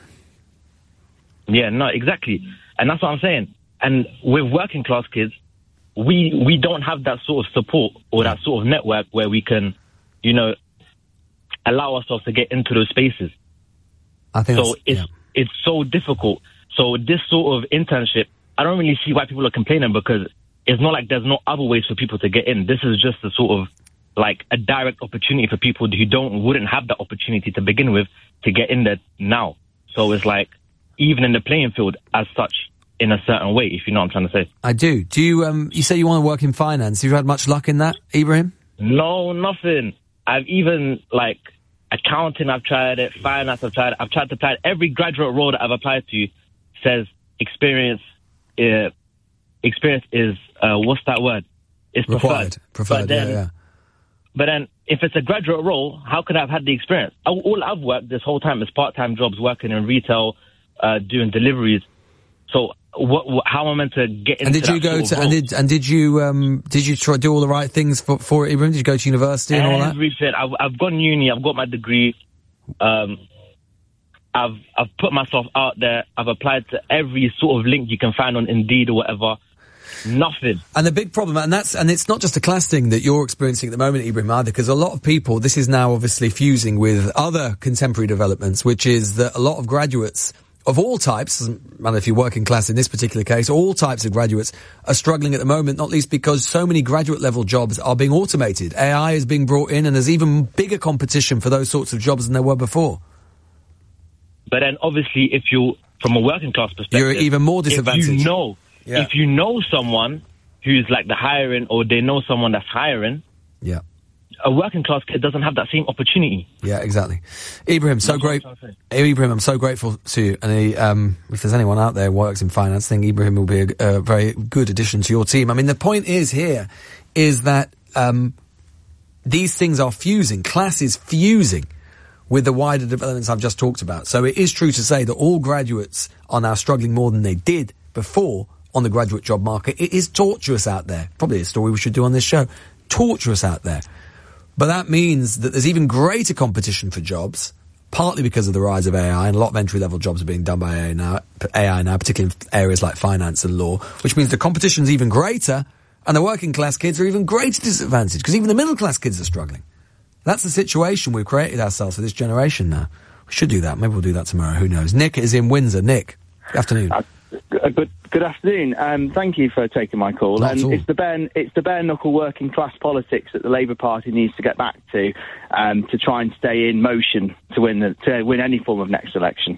Yeah, no, exactly. And that's what I'm saying. And with working class kids, we we don't have that sort of support or that sort of network where we can, you know, allow ourselves to get into those spaces.
I think
so. It's yeah. it's so difficult. So this sort of internship, I don't really see why people are complaining, because it's not like there's no other ways for people to get in. This is just a sort of like a direct opportunity for people who don't wouldn't have that opportunity to begin with to get in there now. So it's like even in the playing field as such, in a certain way, if you know what I'm trying to say.
I do. Do you, um, you say you want to work in finance. Have you had much luck in that, Ibrahim?
No, nothing. I've even, like, accounting, I've tried it, finance, I've tried it. I've tried to apply it. Every graduate role that I've applied to says experience, uh, experience is, uh, what's that word? It's
Required.
preferred.
Preferred,
but then,
yeah, yeah.
But then, if it's a graduate role, how could I have had the experience? All, all I've worked this whole time is part-time jobs, working in retail, uh, doing deliveries. So, What, what, how am I meant to get into
and did you
that
go
sort
to
of
and did and did you um did you try do all the right things for for it, Ibrahim? Did you go to university and all that?
Everything. I've I've gone uni. I've got my degree. Um, I've I've put myself out there. I've applied to every sort of link you can find on Indeed or whatever. Nothing.
And the big problem, and that's and it's not just a class thing that you're experiencing at the moment, Ibrahim, either, because a lot of people, this is now obviously fusing with other contemporary developments, which is that a lot of graduates of all types, doesn't matter if you're working class in this particular case, all types of graduates are struggling at the moment, not least because so many graduate level jobs are being automated. A I is being brought in and there's even bigger competition for those sorts of jobs than there were before.
But then obviously if you, from a working class perspective,
you're even more disadvantaged.
If you know,
yeah.
if you know someone who's like the hiring, or they know someone that's hiring,
yeah.
a working class kid doesn't have that same opportunity.
Yeah, exactly. Ibrahim, so
That's
great. Ibrahim, I'm so grateful to you. And he, um, if there's anyone out there who works in finance, I think Ibrahim will be a, a very good addition to your team. I mean, the point is here is that um, these things are fusing. Class is fusing with the wider developments I've just talked about. So it is true to say that all graduates are now struggling more than they did before on the graduate job market. It is torturous out there. Probably a story we should do on this show. Torturous out there. But that means that there's even greater competition for jobs, partly because of the rise of A I, and a lot of entry-level jobs are being done by A I now, A I now, particularly in areas like finance and law, which means the competition's even greater, and the working-class kids are even greater disadvantaged, because even the middle-class kids are struggling. That's the situation we've created ourselves for this generation now. We should do that. Maybe we'll do that tomorrow. Who knows? Nick is in Windsor. Nick, good afternoon.
Uh, good, good afternoon. Um, thank you for taking my call.
Not
and
at all.
it's the bare, it's the bare knuckle working class politics that the Labour Party needs to get back to, um, to try and stay in motion to win the, to win any form of next election.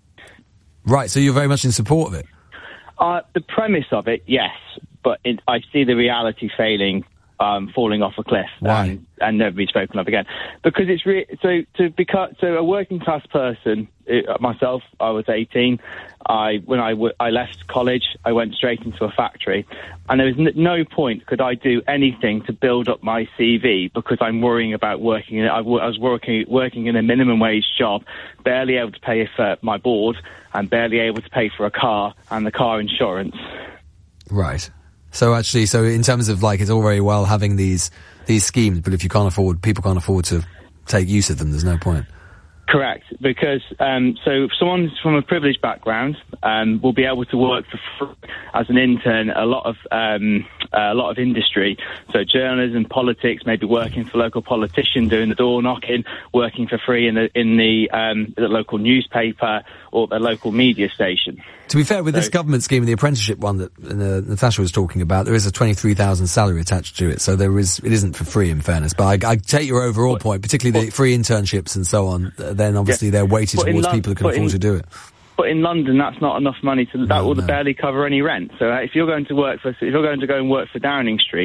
Right. So you're very much in support of it.
Uh, the premise of it, yes, but it, I see the reality failing. Um, falling off a cliff.
Why?
And, and never be spoken of again. Because it's re- so to become so a working class person. It, myself, I was eighteen. I when I, w- I left college, I went straight into a factory, and there was n- no point could I do anything to build up my C V because I'm worrying about working. In, I, w- I was working working in a minimum wage job, barely able to pay for my board, and barely able to pay for a car and the car insurance.
Right. So actually, so in terms of like, it's all very well having these these schemes, but if you can't afford, people can't afford to take use of them, there's no point.
Correct, because um, so if someone from a privileged background um, will be able to work for free as an intern a lot of um, uh, a lot of industry. So journalism, politics, maybe working for local politician, doing the door knocking, working for free in the in the, um, the local newspaper or the local media station.
To be fair, with
So-
this government scheme, the apprenticeship one that uh, Natasha was talking about, there is a twenty-three thousand salary attached to it, so there is, it isn't for free in fairness. But I, I take your overall point, particularly the free internships and so on, uh, then obviously
Yeah.
they're weighted
But in
towards
Lon-
people who can
but
afford
in-
to do it.
But in London, that's not enough money to that
No,
will
no.
barely cover any rent. So uh, if you're going to work for, if you're going to go and work for Downing Street,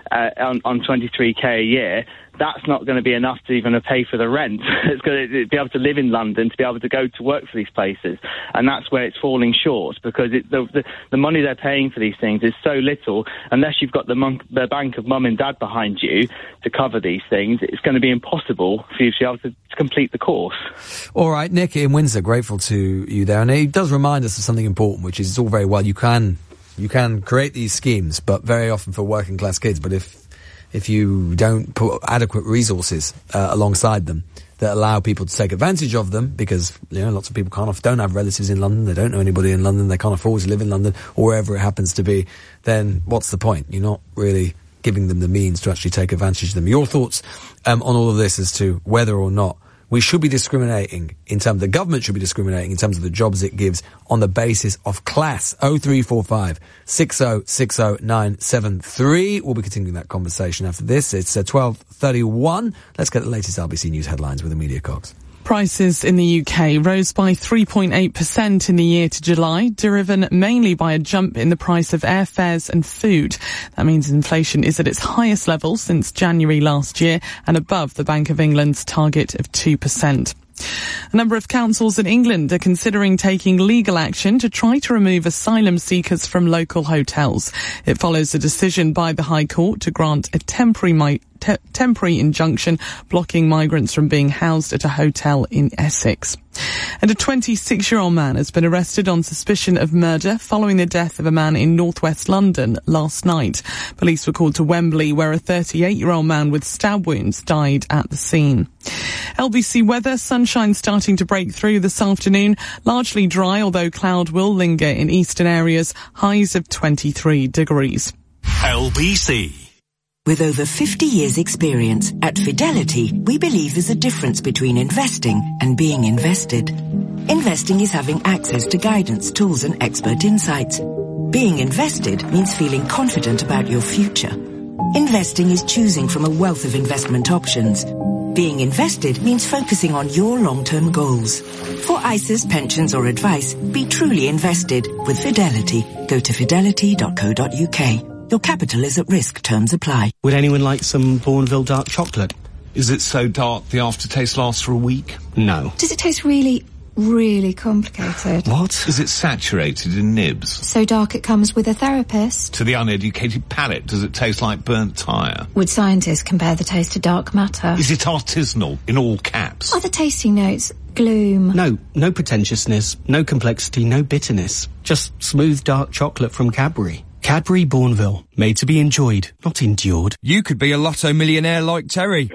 uh, on, on twenty-three k a year, that's not going to be enough to even pay for the rent. It's going to be able to live in London, to be able to go to work for these places. And that's where it's falling short, because it, the, the, the money they're paying for these things is so little. Unless you've got the, monk, the bank of mum and dad behind you to cover these things, it's going to be impossible for you to be able to, to complete the course.
All right, Nick in Windsor, grateful to you there. And it does remind us of something important, which is it's all very well, you can, you can create these schemes, but very often for working class kids, but if if you don't put adequate resources uh, alongside them that allow people to take advantage of them, because, you know, lots of people can't, don't have relatives in London, they don't know anybody in London, they can't afford to live in London, or wherever it happens to be, then what's the point? You're not really giving them the means to actually take advantage of them. Your thoughts um, on all of this as to whether or not we should be discriminating in terms, the government should be discriminating in terms of the jobs it gives on the basis of class. oh three four five, six oh six oh nine seven three. We'll be continuing that conversation after this. It's uh, twelve thirty-one. Let's get the latest L B C News headlines with Amelia Cox.
Prices in the U K rose by three point eight percent in the year to July, driven mainly by a jump in the price of airfares and food. That means inflation is at its highest level since January last year and above the Bank of England's target of two percent. A number of councils in England are considering taking legal action to try to remove asylum seekers from local hotels. It follows a decision by the High Court to grant a temporary mi- te- temporary injunction blocking migrants from being housed at a hotel in Essex. And a twenty-six-year-old man has been arrested on suspicion of murder following the death of a man in northwest London last night. Police were called to Wembley, where a thirty-eight-year-old man with stab wounds died at the scene. L B C weather, sunshine starting to break through this afternoon. Largely dry, although cloud will linger in eastern areas. Highs of twenty-three degrees.
L B C.
With over fifty years experience, at Fidelity, we believe there's a difference between investing and being invested. Investing is having access to guidance, tools and expert insights. Being invested means feeling confident about your future. Investing is choosing from a wealth of investment options. Being invested means focusing on your long-term goals. For I S As, pensions or advice, be truly invested with Fidelity. Go to fidelity dot co dot uk. Your capital is at risk. Terms apply.
Would anyone like some Bourneville dark chocolate? Is it so dark the aftertaste lasts for a week? No.
Does it taste really, really complicated?
What? Is it saturated in nibs?
So dark it comes with a therapist?
To the uneducated palate, does it taste like burnt tyre?
Would scientists compare the taste to dark matter?
Is it artisanal, in all caps?
Are the tasting notes gloom?
No, no pretentiousness, no complexity, no bitterness. Just smooth dark chocolate from Cadbury. Cadbury Bourneville, made to be enjoyed, not endured.
You could be a lotto millionaire like Terry.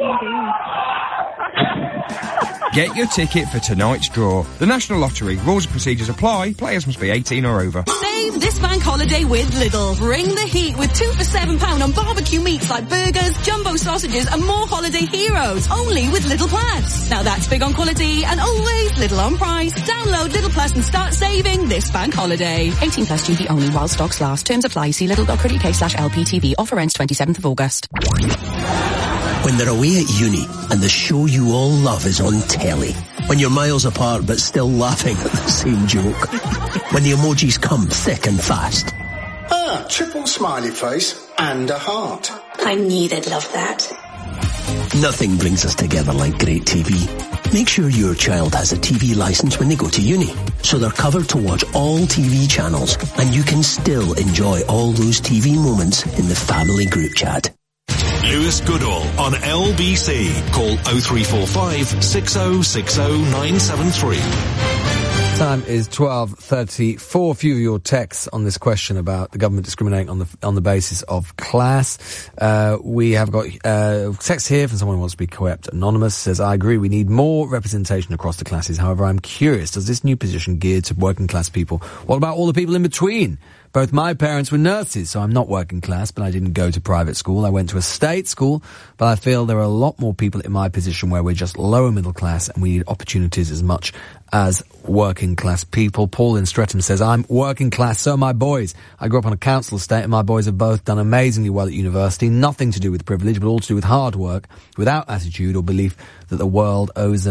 Get your ticket for tonight's draw. The National Lottery. Rules and procedures apply. Players must be eighteen or over.
Save this bank holiday with Lidl. Bring the heat with two for seven pound on barbecue meats like burgers, jumbo sausages and more holiday heroes. Only with Lidl Plus. Now that's big on quality and always Lidl on price. Download Lidl Plus and start saving this bank holiday.
eighteen plus G B only while stocks last. Terms apply. See lidl dot co dot uk slash L P T V. Offer ends twenty-seventh of August.
When they're away at uni and the show you all love is on telly. When you're miles apart but still laughing at the same joke. When the emojis come thick and fast.
Ah, triple smiley face and a heart.
I knew they'd love that.
Nothing brings us together like great T V. Make sure your child has a T V licence when they go to uni, so they're covered to watch all T V channels and you can still enjoy all those T V moments in the family group chat.
Lewis Goodall on L B C. Call oh three four five, six oh six oh nine seven three.
Time is twelve thirty-four. A few of your texts on this question about the government discriminating on the on the basis of class. Uh, we have got uh, text here from someone who wants to be kept anonymous. Says, I agree, we need more representation across the classes. However, I'm curious, does this new position geared to working class people? What about all the people in between? Both my parents were nurses, so I'm not working class, but I didn't go to private school. I went to a state school, but I feel there are a lot more people in my position where we're just lower middle class and we need opportunities as much as working class people. Paul in Streatham says, I'm working class, so are my boys. I grew up on a council estate and my boys have both done amazingly well at university. Nothing to do with privilege, but all to do with hard work, without attitude or belief that the world owes them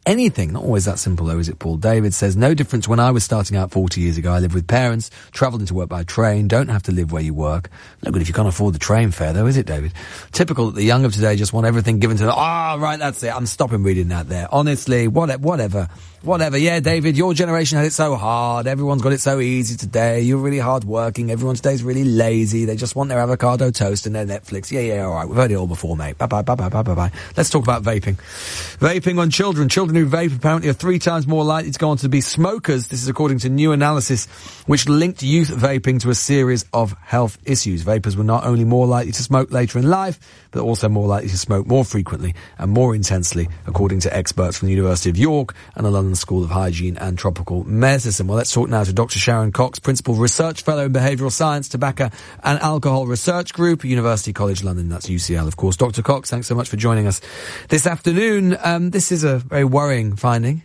anything. Not always that simple, though, is it, Paul? David says, no difference when I was starting out forty years ago. I lived with parents, travelled into work by train, don't have to live where you work. No good if you can't afford the train fare, though, is it, David? Typical that the young of today just want everything given to them. Ah, oh, right, that's it. I'm stopping reading that there. Honestly, what, whatever. Whatever. Yeah, David, your generation had it so hard. Everyone's got it so easy today. You're really hard working. Everyone today's really lazy. They just want their avocado toast and their Netflix. Yeah, yeah, all right. We've heard it all before, mate. Bye-bye, bye-bye, bye-bye, bye. Let's talk about vaping. Vaping on children. Children who vape apparently are three times more likely to go on to be smokers. This is according to new analysis which linked youth vaping to a series of health issues. Vapers were not only more likely to smoke later in life, but also more likely to smoke more frequently and more intensely, according to experts from the University of York and the London School of Hygiene and Tropical Medicine. Well, let's talk now to Doctor Sharon Cox, Principal Research Fellow in Behavioural Science, Tobacco and Alcohol Research Group, University College London. That's U C L, of course. Doctor Cox, thanks so much for joining us this afternoon. Um, this is a very worrying finding.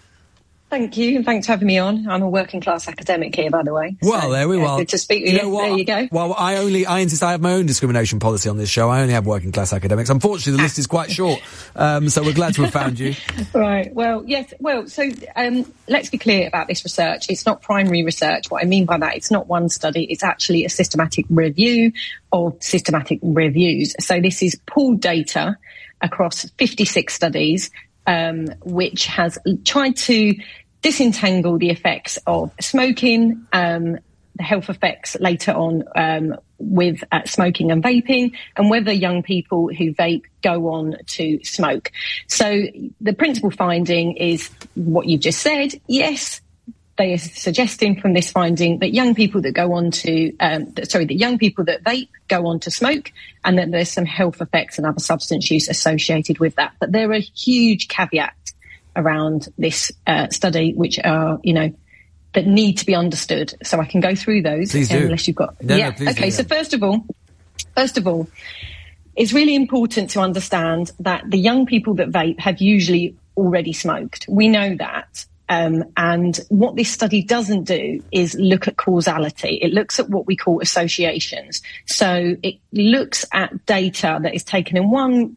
Thank you, and thanks for having me on. I'm a working class academic here, by the way.
Well,
so,
there we
uh,
are.
Good to speak with
you.
you.
Know what?
There you go.
Well, I only, I insist I have my own discrimination policy on this show. I only have working class academics. Unfortunately, the list is quite short, um, so we're glad to have found you.
Right. Well, yes. Well, so um, let's be clear about this research. It's not primary research. What I mean by that, it's not one study. It's actually a systematic review of systematic reviews. So this is pooled data across fifty-six studies, um, which has tried to disentangle the effects of smoking, um, the health effects later on um, with uh, smoking and vaping, and whether young people who vape go on to smoke. So the principal finding is what you've just said. Yes, they are suggesting from this finding that young people that go on to, um, that, sorry, that young people that vape go on to smoke, and that there's some health effects and other substance use associated with that. But there are huge caveats around this uh, study, which are, you know, that need to be understood. So I can go through those.
Please do.
Unless you've got...
No,
yeah.
no, please
okay,
do,
so
yeah.
first of all, first of all, it's really important to understand that the young people that vape have usually already smoked. We know that. Um, and what this study doesn't do is look at causality. It looks at what we call associations. So it looks at data that is taken in one,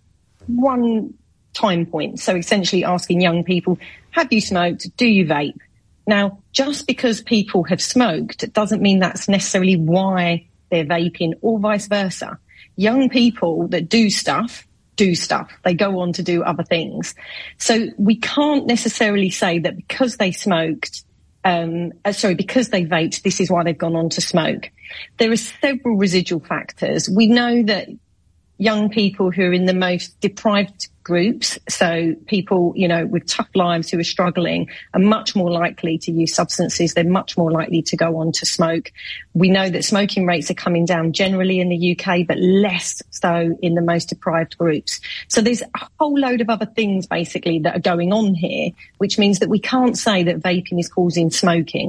one time point. So essentially asking young people, have you smoked? Do you vape? Now, just because people have smoked doesn't mean that's necessarily why they're vaping, or vice versa. Young people that do stuff, do stuff. They go on to do other things. So we can't necessarily say that because they smoked, um, uh, sorry, because they vaped, this is why they've gone on to smoke. There are several residual factors. We know that young people who are in the most deprived groups, so people, you know, with tough lives who are struggling, are much more likely to use substances. They're much more likely to go on to smoke. We know that smoking rates are coming down generally in the U K, but less so in the most deprived groups. So there's a whole load of other things basically that are going on here, which means that we can't say that vaping is causing smoking.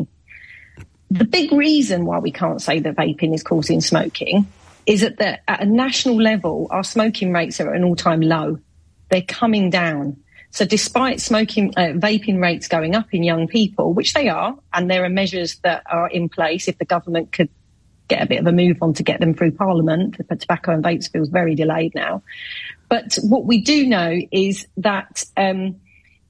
The big reason why we can't say that vaping is causing smoking is that the, at a national level, our smoking rates are at an all-time low. They're coming down. So despite smoking, uh, vaping rates going up in young people, which they are, and there are measures that are in place if the government could get a bit of a move on to get them through Parliament, but tobacco and vapes feels very delayed now. But what we do know is that um,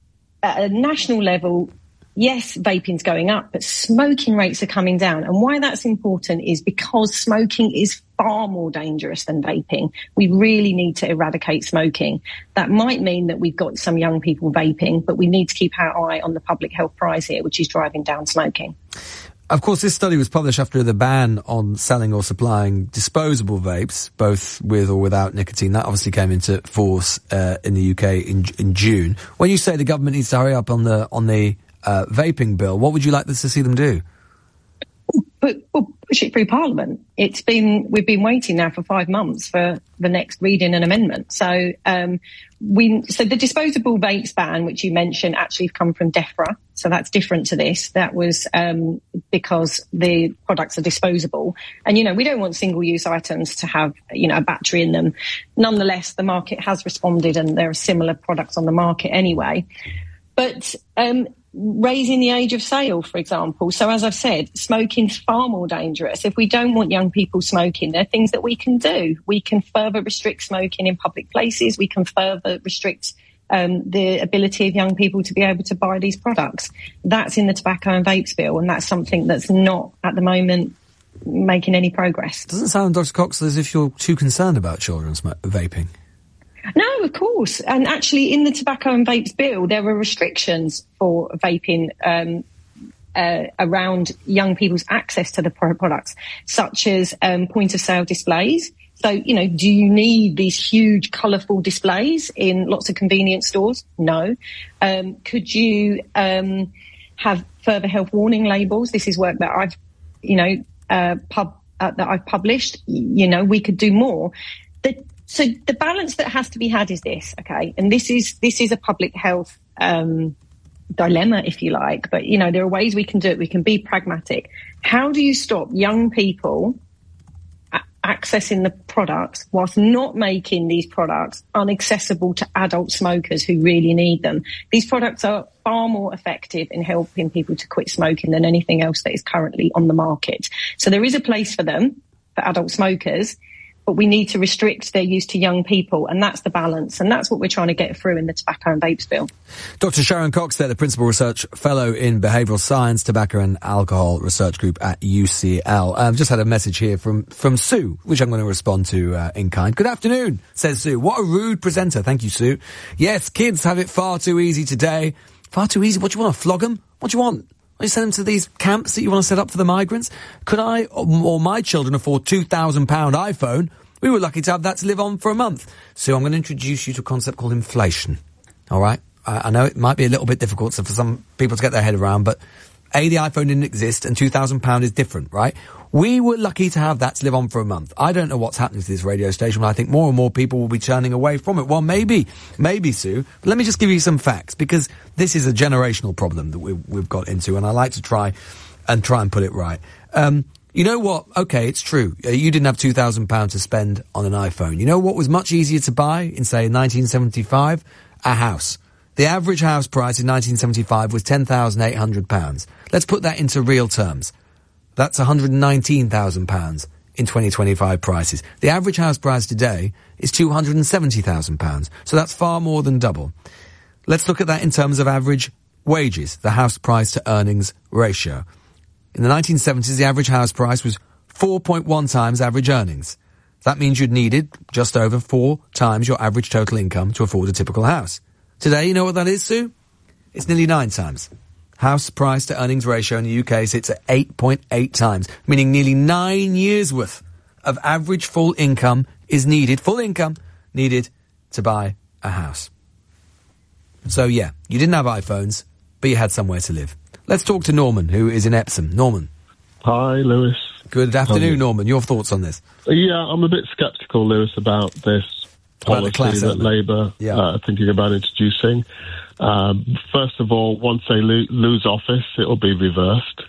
at a national level, yes, vaping's going up, but smoking rates are coming down. And why that's important is because smoking is far more dangerous than vaping. We really need to eradicate smoking. That might mean that we've got some young people vaping, but we need to keep our eye on the public health prize here, which is driving down smoking.
Of course, this study was published after the ban on selling or supplying disposable vapes, both with or without nicotine. That obviously came into force uh, in the U K in, in June. When you say the government needs to hurry up on the on the uh, vaping bill, what would you like this to see them do?
But we'll push it through Parliament. It's been we've been waiting now for five months for the next reading and amendment. So um, we so the disposable vapes ban, which you mentioned, actually come from DEFRA. So that's different to this. That was um, because the products are disposable, and you know we don't want single-use items to have you know a battery in them. Nonetheless, the market has responded, and there are similar products on the market anyway. But um, raising the age of sale, for example. So as I've said, smoking's far more dangerous. If we don't want young people smoking, there are things that we can do. We can further restrict smoking in public places. We can further restrict um, the ability of young people to be able to buy these products. That's in the tobacco and vapes bill, and that's something that's not at the moment making any progress.
Doesn't sound, Doctor Cox, as if you're too concerned about children sm- vaping.
No, of course. And actually, in the tobacco and vapes bill, there are restrictions for vaping um, uh, around young people's access to the pro- products, such as um, point-of-sale displays. So, you know, do you need these huge, colourful displays in lots of convenience stores? No. Um, could you um, have further health warning labels? This is work that I've, you know, uh, pub uh, that I've published. You know, we could do more. The, so the balance that has to be had is this, okay? And this is this is a public health um, dilemma, if you like. But, you know, there are ways we can do it. We can be pragmatic. How do you stop young people accessing the products whilst not making these products inaccessible to adult smokers who really need them? These products are far more effective in helping people to quit smoking than anything else that is currently on the market. So there is a place for them, for adult smokers, but we need to restrict their use to young people, and that's the balance, and that's what we're trying to get through in the tobacco and vapes bill.
Doctor Sharon Cox there, the Principal Research Fellow in Behavioural Science, Tobacco and Alcohol Research Group at U C L. I've just had a message here from, from Sue, which I'm going to respond to uh, in kind. Good afternoon, says Sue. What a rude presenter. Thank you, Sue. Yes, kids have it far too easy today. Far too easy? What do you want, to flog them? What do you want? You send them to these camps that you want to set up for the migrants? Could I or my children afford two thousand pound iPhone? We were lucky to have that to live on for a month. So I'm going to introduce you to a concept called inflation. All right? I, I know it might be a little bit difficult for some people to get their head around, but A, the iPhone didn't exist, and two thousand pound is different, right? We were lucky to have that to live on for a month. I don't know what's happening to this radio station, but I think more and more people will be turning away from it. Well, maybe, maybe, Sue. But let me just give you some facts, because this is a generational problem that we, we've got into, and I like to try and try and put it right. Um, you know what? Okay, it's true. Uh, you didn't have two thousand pounds to spend on an iPhone. You know what was much easier to buy in, say, nineteen seventy-five? A house. The average house price in nineteen seventy-five was ten thousand eight hundred pounds. Let's put that into real terms. That's one hundred nineteen thousand pounds in twenty twenty-five prices. The average house price today is two hundred seventy thousand pounds. So that's far more than double. Let's look at that in terms of average wages, the house price to earnings ratio. In the nineteen seventies, the average house price was four point one times average earnings. That means you'd needed just over four times your average total income to afford a typical house. Today, you know what that is, Sue? It's nearly nine times. House price to earnings ratio in the U K sits at eight point eight times, meaning nearly nine years worth of average full income is needed, full income needed to buy a house. So yeah, you didn't have iPhones, but you had somewhere to live. Let's talk to Norman, who is in Epsom. Norman.
Hi, Lewis.
Good afternoon, um, Norman. Your thoughts on this?
Yeah, I'm a bit sceptical, Lewis, about this
about
policy that Labour
yeah.
uh, are thinking about introducing. Um, first of all, once they lo- lose office, it'll be reversed.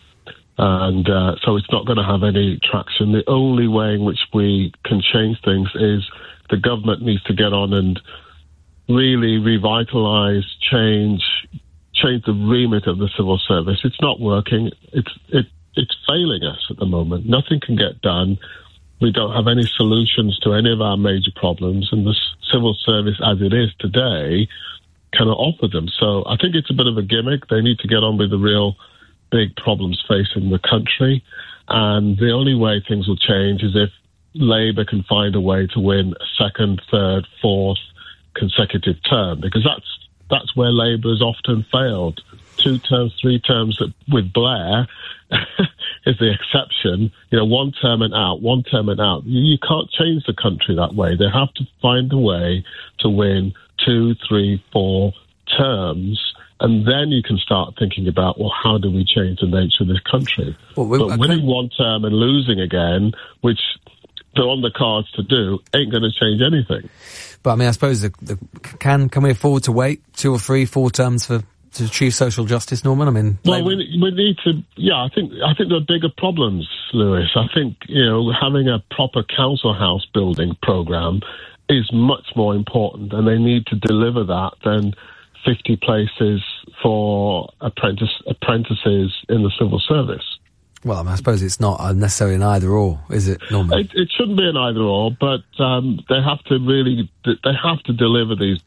And uh, so it's not going to have any traction. The only way in which we can change things is the government needs to get on and really revitalise, change, change the remit of the civil service. It's not working. It's it it's failing us at the moment. Nothing can get done. We don't have any solutions to any of our major problems, and the civil service as it is today cannot offer them. So I think it's a bit of a gimmick. They need to get on with the real big problems facing the country, and the only way things will change is if Labour can find a way to win a second, third, fourth consecutive term, because that's that's where Labour has often failed. Two terms, three terms that, with Blair is the exception. You know, one term and out, one term and out. You, you can't change the country that way. They have to find a way to win two, three, four terms, and then you can start thinking about, well, how do we change the nature of this country? Well, we, but winning one term and losing again, which they're on the cards to do, ain't going to change anything.
But I mean, I suppose the, the, can can we afford to wait two or three, four terms for to achieve social justice, Norman? I mean,
well, we we need to. Yeah, I think I think there are bigger problems, Lewis. I think you know having a proper council house building program is much more important, and they need to deliver that than fifty places for apprentice apprentices in the civil service.
Well, I, mean, I suppose it's not necessarily an either-or, is it, Norman?
It, it shouldn't be an either-or, but um, they have to really, they have to deliver these big,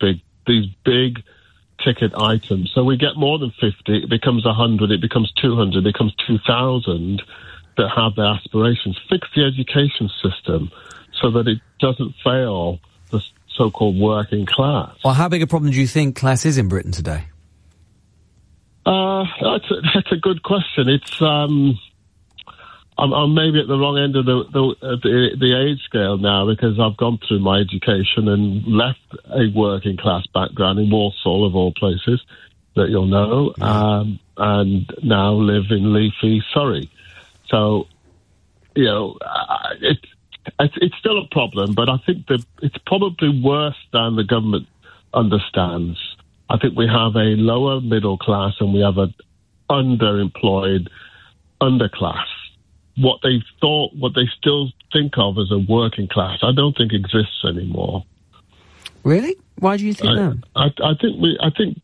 these big ticket items. So we get more than fifty, it becomes one hundred, it becomes two hundred, it becomes two thousand that have their aspirations. Fix the education system so that it doesn't fail the so-called working class.
Well, how big a problem do you think class is in Britain today?
Uh, that's a, that's a good question. It's, um, I'm, I'm maybe at the wrong end of the, the, the, the age scale now because I've gone through my education and left a working class background in Walsall, of all places, that you'll know, um, and now live in leafy Surrey. So, you know, uh, it, it's, it's still a problem, but I think that it's probably worse than the government understands. I think we have a lower middle class and we have an underemployed underclass. What they thought, what they still think of as a working class, I don't think exists anymore.
Really? Why do you think
I,
that?
I, I think we, I think,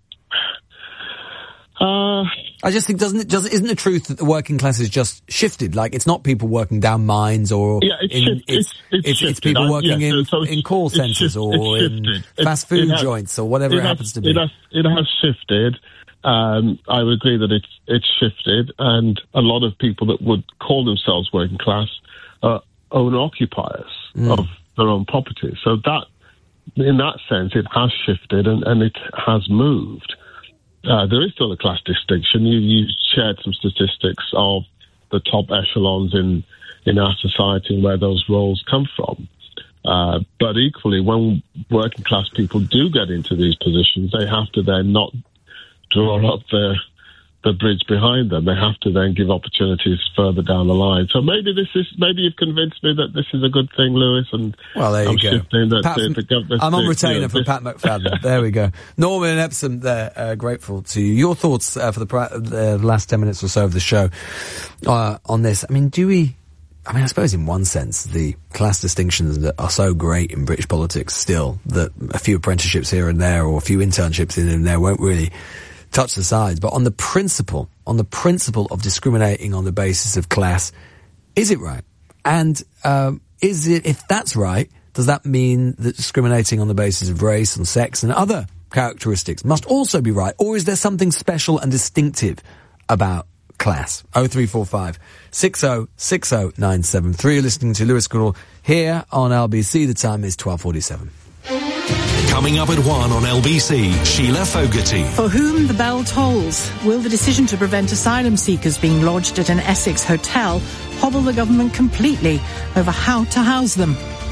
uh,
I just think, doesn't it, doesn't, isn't the truth that the working class has just shifted? Like, it's not people working down mines or,
yeah, it's,
in,
shift,
it's,
it's, it's,
it's, it's people
I,
working
yeah,
in,
so
in call centres
shift,
or in fast food has, joints or whatever it, it has, happens to be.
It has, it has shifted. Um, I would agree that it's, it's shifted, and a lot of people that would call themselves working class are owner-occupiers mm. of their own property. So that, in that sense, it has shifted and, and it has moved. Uh, there is still a class distinction. You, you shared some statistics of the top echelons in, in our society and where those roles come from. Uh, but equally, when working class people do get into these positions, they have to then not draw up the the bridge behind them. They have to then give opportunities further down the line. So maybe this is maybe you've convinced me that this is a good thing, Lewis. And
well, there you
I'm
go.
That
Pat,
the, the, the,
I'm on
the,
retainer
you know,
for
this,
Pat McFadden. There we go. Norman and Epsom there. Uh, grateful to you. Your thoughts uh, for the, pri- the last ten minutes or so of the show uh, on this. I mean, do we? I mean, I suppose in one sense, the class distinctions that are so great in British politics still, that a few apprenticeships here and there or a few internships here and there won't really touch the sides. But on the principle, on the principle of discriminating on the basis of class, is it right? And um, is it, if that's right, does that mean that discriminating on the basis of race and sex and other characteristics must also be right? Or is there something special and distinctive about class? oh three four five, six oh six oh nine seven three. You're listening to Lewis Goodall here on L B C. The time is twelve forty-seven.
Coming up at one on L B C, Sheila Fogarty.
For whom the bell tolls, will the decision to prevent asylum seekers being lodged at an Essex hotel hobble the government completely over how to house them?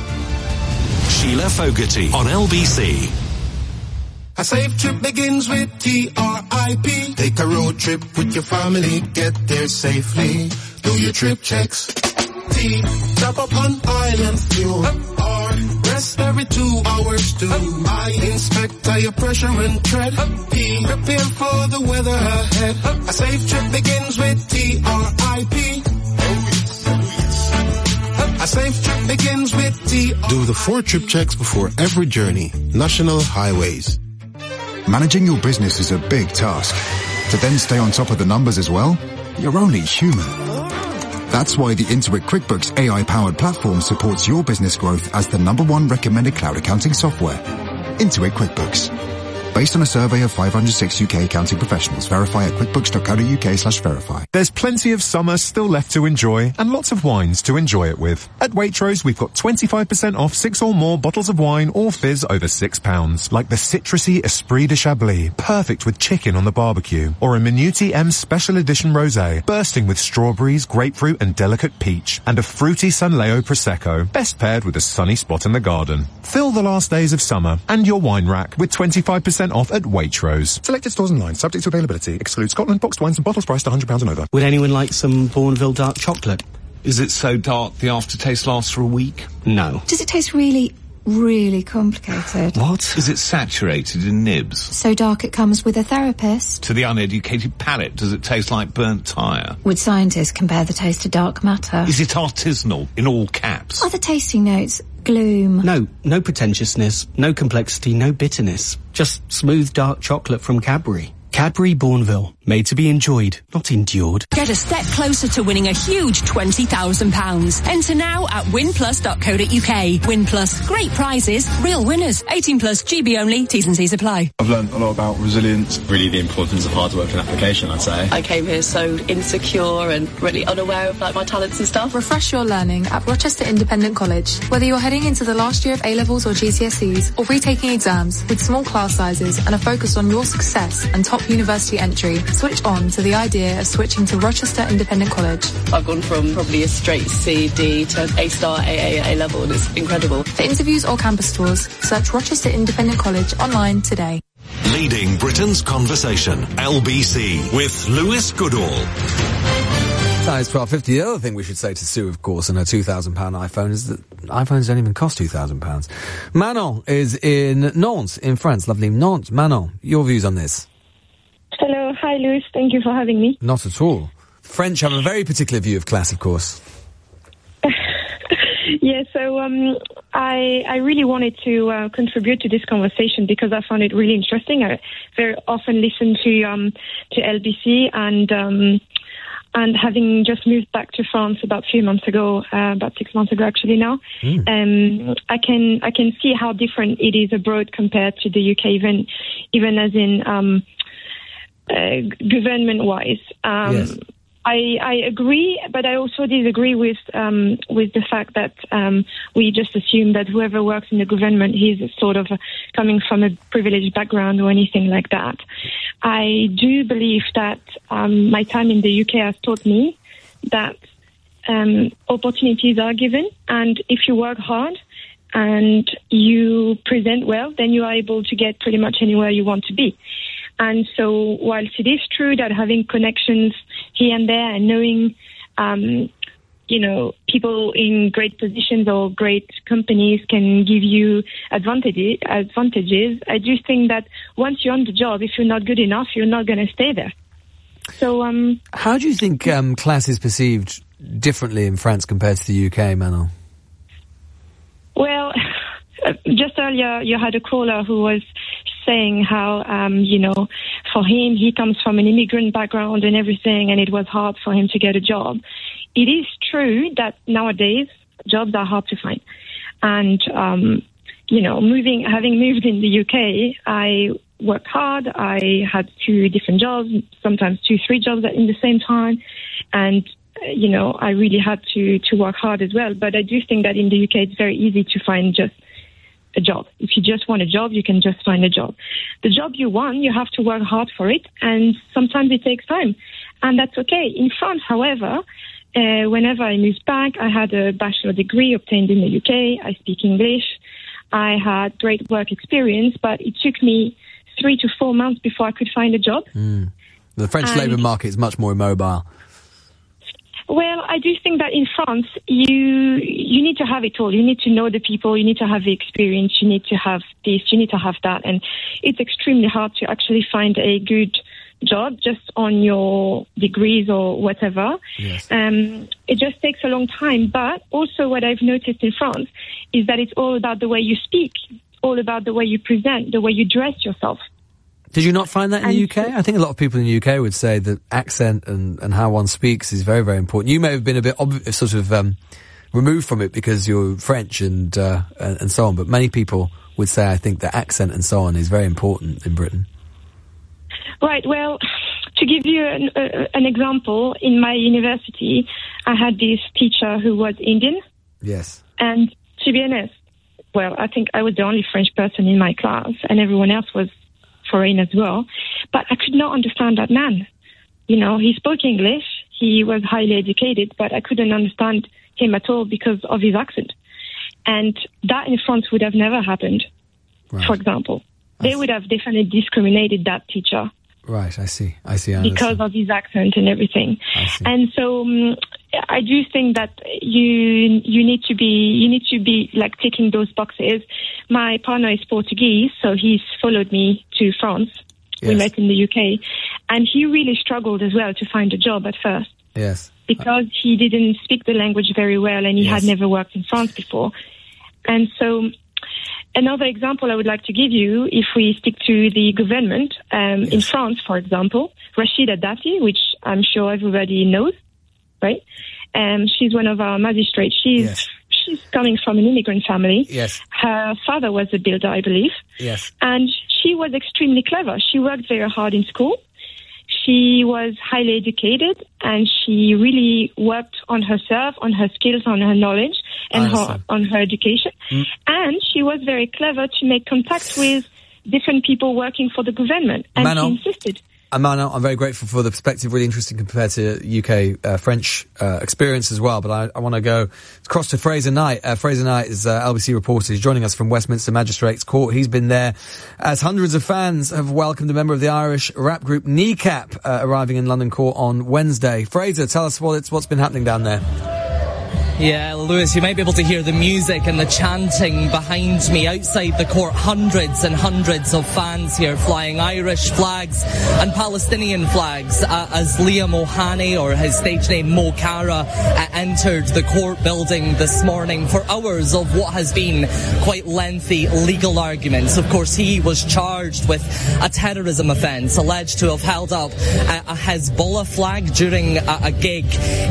Sheila Fogarty on L B C.
A safe trip begins with T R I P. Take a road trip with your family, get there safely. Do your trip checks. T, stop up on island fuel. R, rest every two hours too. I, inspect tire pressure and tread. P, prepare for the weather ahead. A safe trip begins with T R I P. A safe trip begins with T R I P.
Do the four trip checks before every journey. National Highways.
Managing your business is a big task. To then stay on top of the numbers as well, you're only human. That's why the Intuit QuickBooks A I-powered platform supports your business growth as the number one recommended cloud accounting software. Intuit QuickBooks. Based on a survey of five hundred six U K accounting professionals. Verify at quickbooks.co.uk slash verify.
There's plenty of summer still left to enjoy and lots of wines to enjoy it with. At Waitrose, we've got twenty-five percent off six or more bottles of wine or fizz over six pounds. Like the citrusy Esprit de Chablis, perfect with chicken on the barbecue. Or a Minuti M Special Edition Rosé, bursting with strawberries, grapefruit and delicate peach. And a fruity Sanleo Prosecco, best paired with a sunny spot in the garden. Fill the last days of summer and your wine rack with twenty-five percent off at Waitrose. Selected stores online, subject to availability. Excludes Scotland, boxed wines and bottles priced one hundred pounds and over.
Would anyone like some Bourneville dark chocolate?
Is it so dark the aftertaste lasts for a week?
No.
Does it taste really, really complicated?
What?
Is it saturated in nibs?
So dark it comes with a therapist?
To the uneducated palate, does it taste like burnt tyre?
Would scientists compare the taste to dark matter?
Is it artisanal, in all caps?
Are the tasting notes gloom?
No, no pretentiousness, no complexity, no bitterness. Just smooth dark chocolate from Cadbury. Cadbury Bourneville, Made to be enjoyed, not endured.
Get a step closer to winning a huge twenty thousand pounds. Enter now at win plus dot co dot uk. Win Plus, great prizes, real winners. eighteen plus, G B only, T's and C's apply.
I've learned a lot about resilience.
Really the importance of hard work and application, I'd say.
I came here so insecure and really unaware of like my talents and stuff.
Refresh your learning at Rochester Independent College. Whether you're heading into the last year of A-levels or G C S Es, or retaking exams with small class sizes and a focus on your success and top university entry, switch on to the idea of switching to Rochester Independent College.
I've gone from probably a straight C, D to A star, A A, A level, and it's incredible.
For interviews or campus tours, search Rochester Independent College online today.
Leading Britain's conversation, L B C, with Lewis Goodall.
That is twelve fifty. The other thing we should say to Sue, of course, and her two thousand pound iPhone is that iPhones don't even cost two thousand pounds. Manon is in Nantes, in France. Lovely Nantes. Manon, your views on this?
Hello. Hi, Lewis. Thank you for having me.
Not at all. French have a very particular view of class, of course.
Yeah, so um, I I really wanted to uh, contribute to this conversation because I found it really interesting. I very often listen to um, to L B C, and um, and having just moved back to France about a few months ago, uh, about six months ago actually now, mm. um, I can I can see how different it is abroad compared to the U K, even even as in um, uh, government-wise. Um, yes. I, I agree, but I also disagree with um, with the fact that um, we just assume that whoever works in the government is sort of coming from a privileged background or anything like that. I do believe that um, my time in the U K has taught me that um, opportunities are given, and if you work hard and you present well, then you are able to get pretty much anywhere you want to be. And so whilst it is true that having connections here and there and knowing, um, you know, people in great positions or great companies can give you advantages, advantages, I do think that once you're on the job, if you're not good enough, you're not going to stay there. So, um...
How do you think um, class is perceived differently in France compared to the U K, Manon?
Well, just earlier you had a caller who was saying how, um, you know, for him, he comes from an immigrant background and everything, and it was hard for him to get a job. It is true that nowadays jobs are hard to find. And, um, you know, moving, having moved in the U K, I worked hard. I had two different jobs, sometimes two, three jobs in the same time. And, you know, I really had to, to work hard as well. But I do think that in the U K, it's very easy to find just a job. If you just want a job, you can just find a job. The job you want, you have to work hard for it, and sometimes it takes time, and that's okay. In France, however, uh, whenever I moved back, I had a bachelor degree obtained in the U K. I speak English. I had great work experience, but it took me three to four months before I could find a job.
Mm. The French
and
labour market is much more immobile.
Well, I do think that in France, you you need to have it all. You need to know the people, you need to have the experience, you need to have this, you need to have that. And it's extremely hard to actually find a good job just on your degrees or whatever.
Yes.
Um, it just takes a long time. But also what I've noticed in France is that it's all about the way you speak, all about the way you present, the way you dress yourself.
Did you not find that in the U K? I think a lot of people in the U K would say that accent and, and how one speaks is very, very important. You may have been a bit ob- sort of um, removed from it because you're French and, uh, and and so on, but many people would say, I think, that accent and so on is very important in Britain.
Right. Well, to give you an, uh, an example, in my university, I had this teacher who was Indian.
Yes.
And to be honest, well, I think I was the only French person in my class, and everyone else was foreign as well, but I could not understand that man. You know, he spoke English, he was highly educated, but I couldn't understand him at all because of his accent. And that in France would have never happened, right. For example. I they see. Would have definitely discriminated that teacher.
Right, I see, I see. I
because of his accent and everything. And so um, I do think that you you need to be you need to be like ticking those boxes. My partner is Portuguese, so he's followed me to France. Yes. We met in the U K, and he really struggled as well to find a job at first.
Yes,
because he didn't speak the language very well, and he yes. had never worked in France before. And so, another example I would like to give you, if we stick to the government, um, yes. in France, for example, Rashida Dati, which I'm sure everybody knows, right? Um, she's one of our magistrates. She's
Yes.
she's coming from an immigrant family.
Yes.
Her father was a builder, I believe.
Yes.
And she was extremely clever. She worked very hard in school. She was highly educated, and she really worked on herself, on her skills, on her knowledge, and her, on her education.
Mm.
And she was very clever to make contact with different people working for the government. And
Manon.
she insisted.
And Manon, I'm very grateful for the perspective, really interesting compared to U K uh, French uh, experience as well. But I, I want to go across to Fraser Knight. Uh, Fraser Knight is uh, L B C reporter. He's joining us from Westminster Magistrates Court. He's been there as hundreds of fans have welcomed a member of the Irish rap group Kneecap uh, arriving in London Court on Wednesday. Fraser, tell us what it's, what's been happening down there.
Yeah, Lewis, you might be able to hear the music and the chanting behind me outside the court. Hundreds and hundreds of fans here flying Irish flags and Palestinian flags uh, as Liam O'Haney, or his stage name Mo Cara, uh, entered the court building this morning for hours of what has been quite lengthy legal arguments. Of course, he was charged with a terrorism offence, alleged to have held up a, a Hezbollah flag during a, a gig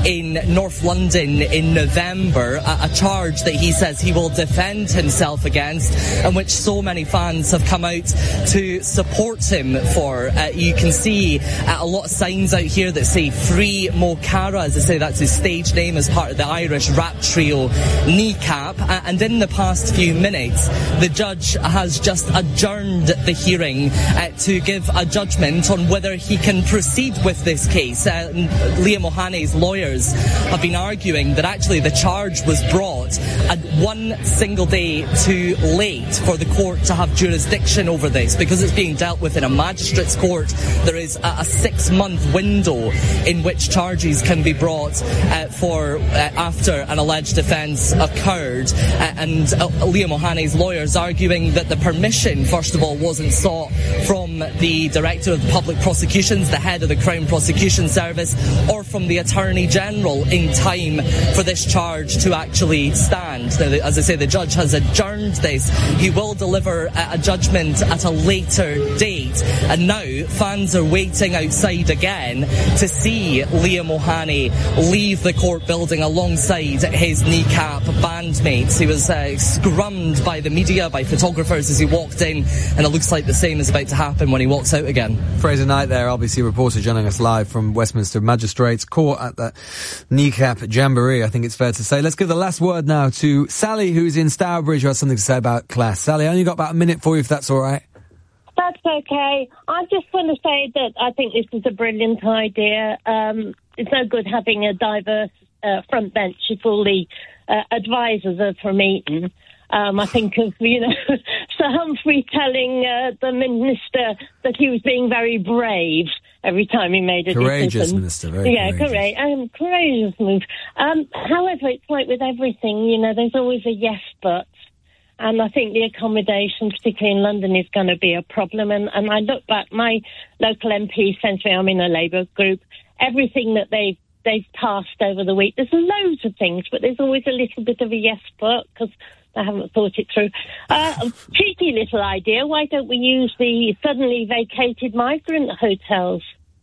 in North London in November. November, a, a charge that he says he will defend himself against, and which so many fans have come out to support him for. Uh, you can see uh, a lot of signs out here that say Free Mo Cara, as I say, that's his stage name as part of the Irish rap trio Kneecap. Uh, and in the past few minutes, the judge has just adjourned the hearing uh, to give a judgment on whether he can proceed with this case. Uh, Liam O'Haney's lawyers have been arguing that actually the charge was brought at one single day too late for the court to have jurisdiction over this, because it's being dealt with in a magistrate's court. There is a, a six-month window in which charges can be brought uh, for uh, after an alleged offence occurred. Uh, and uh, Liam O'Haney's lawyers arguing that the permission, first of all, wasn't sought from the Director of Public Prosecutions, the head of the Crown Prosecution Service, or from the Attorney General in time for this charge to actually stand. Now, as I say, the judge has adjourned this. He will deliver a, a judgment at a later date. And now fans are waiting outside again to see Liam O'Haney leave the court building alongside his Kneecap bandmates. He was uh, scrummed by the media, by photographers as he walked in, and it looks like the same is about to happen when he walks out again.
Fraser Knight there, L B C reporter, joining us live from Westminster Magistrates Court at the Kneecap Jamboree, I think it's fair to say. Let's give the last word now to Sally, who's in Stourbridge, who has something to say about class. Sally, I only got about a minute for you, if that's all right.
That's okay. I just want to say that I think this is a brilliant idea. Um, it's no good having a diverse uh, front bench if all the uh, advisors are from Eton. Um, I think of, you know, Sir Humphrey telling uh, the minister that he was being very brave every time he made a
courageous
decision.
Minister, very
yeah,
courageous.
correct. Um, courageous move. Um, however, it's like with everything, you know, there's always a yes but. And I think the accommodation, particularly in London, is going to be a problem. And, and I look back, my local M P sends me, I'm in a Labour group, everything that they've, they've passed over the week. There's loads of things, but there's always a little bit of a yes but, because I haven't thought it through. Uh, a cheeky little idea. Why don't we use the suddenly vacated migrant hotels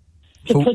to
Oh.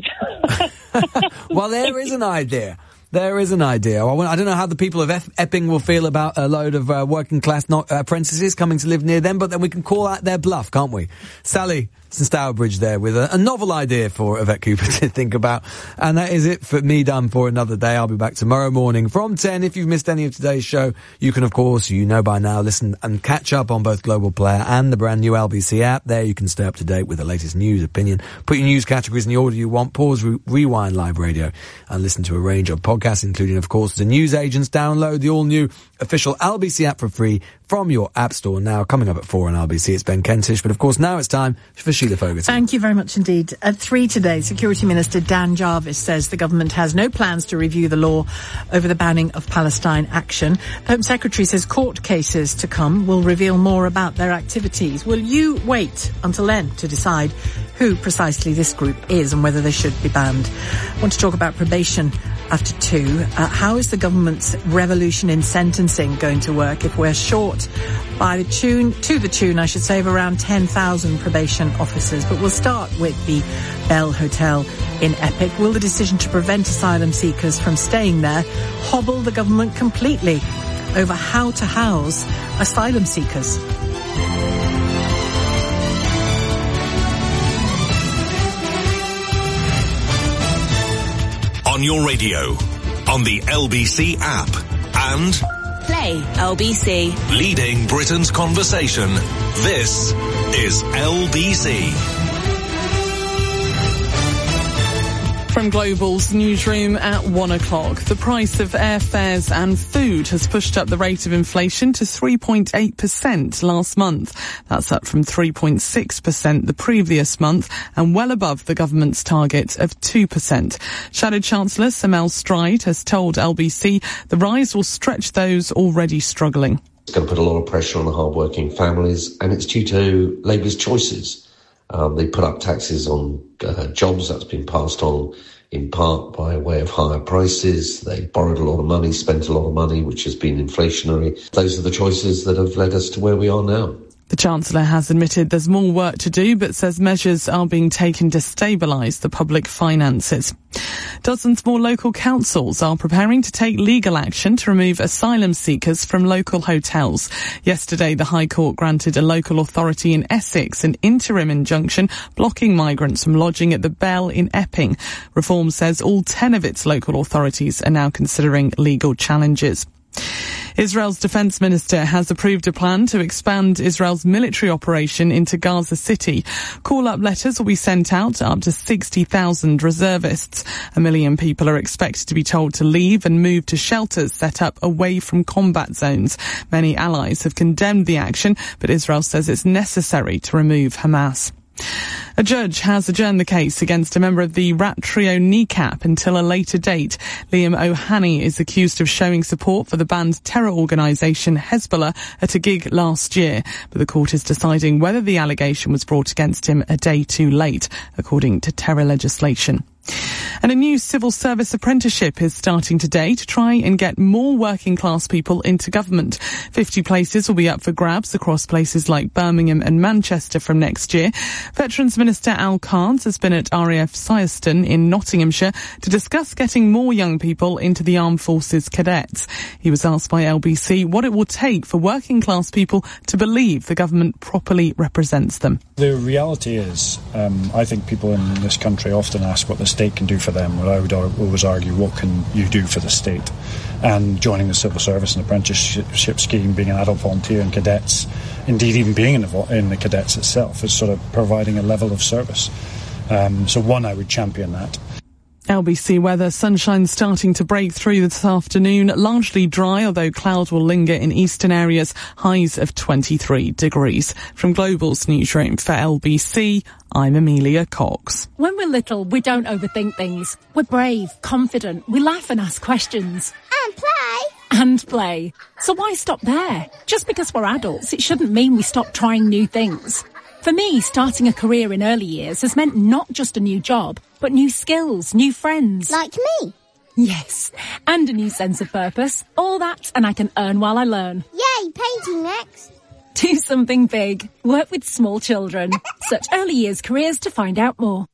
put...
Well, there is an idea. There is an idea. I don't know how the people of Epp- Epping will feel about a load of uh, working class not, uh, apprentices coming to live near them, but then we can call out their bluff, can't we? Sally Stourbridge there with a, a novel idea for Yvette Cooper to think about. And that is it for me, done for another day. I'll be back tomorrow morning from ten. If you've missed any of today's show, you can, of course, you know by now, listen and catch up on both Global Player and the brand new L B C app. There you can stay up to date with the latest news, opinion, put your news categories in the order you want, pause, re- rewind live radio, and listen to a range of podcasts, including, of course, the news agents. Download the all-new official L B C app for free from your app store now. Coming up at four on L B C, it's Ben Kentish. But, of course, now it's time for Sheila Fogarty.
Thank you very much indeed. At three today, Security Minister Dan Jarvis says the government has no plans to review the law over the banning of Palestine action. The Home Secretary says court cases to come will reveal more about their activities. Will you wait until then to decide who precisely this group is and whether they should be banned? I want to talk about probation after two. Uh, how is the government's revolution in sentencing going to work if we're short by the tune, to the tune, I should say, of around ten thousand probation officers? But we'll start with the Bell Hotel in Epic. Will the decision to prevent asylum seekers from staying there hobble the government completely over how to house asylum seekers?
On your radio, on the L B C app, and
Play L B C.
Leading Britain's conversation. This is L B C.
From Global's newsroom at one o'clock, the price of airfares and food has pushed up the rate of inflation to three point eight percent last month. That's up from three point six percent the previous month and well above the government's target of two percent. Shadow Chancellor Sir Mel Stride has told L B C the rise will stretch those already struggling.
It's going to put a lot of pressure on the hard-working families, and it's due to Labour's choices. Um, they put up taxes on uh, jobs. That's been passed on in part by way of higher prices. They borrowed a lot of money, spent a lot of money, which has been inflationary. Those are the choices that have led us to where we are now.
The Chancellor has admitted there's more work to do, but says measures are being taken to stabilise the public finances. Dozens more local councils are preparing to take legal action to remove asylum seekers from local hotels. Yesterday, the High Court granted a local authority in Essex an interim injunction blocking migrants from lodging at the Bell in Epping. Reform says all ten of its local authorities are now considering legal challenges. Israel's defense minister has approved a plan to expand Israel's military operation into Gaza City. Call-up letters will be sent out to up to sixty thousand reservists. A million people are expected to be told to leave and move to shelters set up away from combat zones. Many allies have condemned the action, but Israel says it's necessary to remove Hamas. A judge has adjourned the case against a member of the rap trio Kneecap until a later date. Liam O'Haney is accused of showing support for the banned terror organisation Hezbollah at a gig last year, but the court is deciding whether the allegation was brought against him a day too late, according to terror legislation. And a new civil service apprenticeship is starting today to try and get more working class people into government. fifty places will be up for grabs across places like Birmingham and Manchester from next year. Veterans Minister Al Carnes has been at R A F Syerston in Nottinghamshire to discuss getting more young people into the Armed Forces cadets. He was asked by L B C what it will take for working class people to believe the government properly represents them.
The reality is, um, I think people in this country often ask what the state can do for them, but I would always argue, what can you do for the state? And joining the civil service and apprenticeship scheme, being an adult volunteer in cadets, indeed even being in the, in the cadets itself, is sort of providing a level of service. Um, so one, I would champion that.
L B C weather, sunshine starting to break through this afternoon. Largely dry, although cloud will linger in eastern areas. Highs of twenty-three degrees. From Global's newsroom for L B C, I'm Amelia Cox.
When we're little, we don't overthink things. We're brave, confident, we laugh and ask questions.
And play.
And play. So why stop there? Just because we're adults, it shouldn't mean we stop trying new things. For me, starting a career in early years has meant not just a new job, but new skills, new friends.
Like me?
Yes, and a new sense of purpose. All that, and I can earn while I learn.
Yay, painting next.
Do something big. Work with small children. Search early years careers to find out more.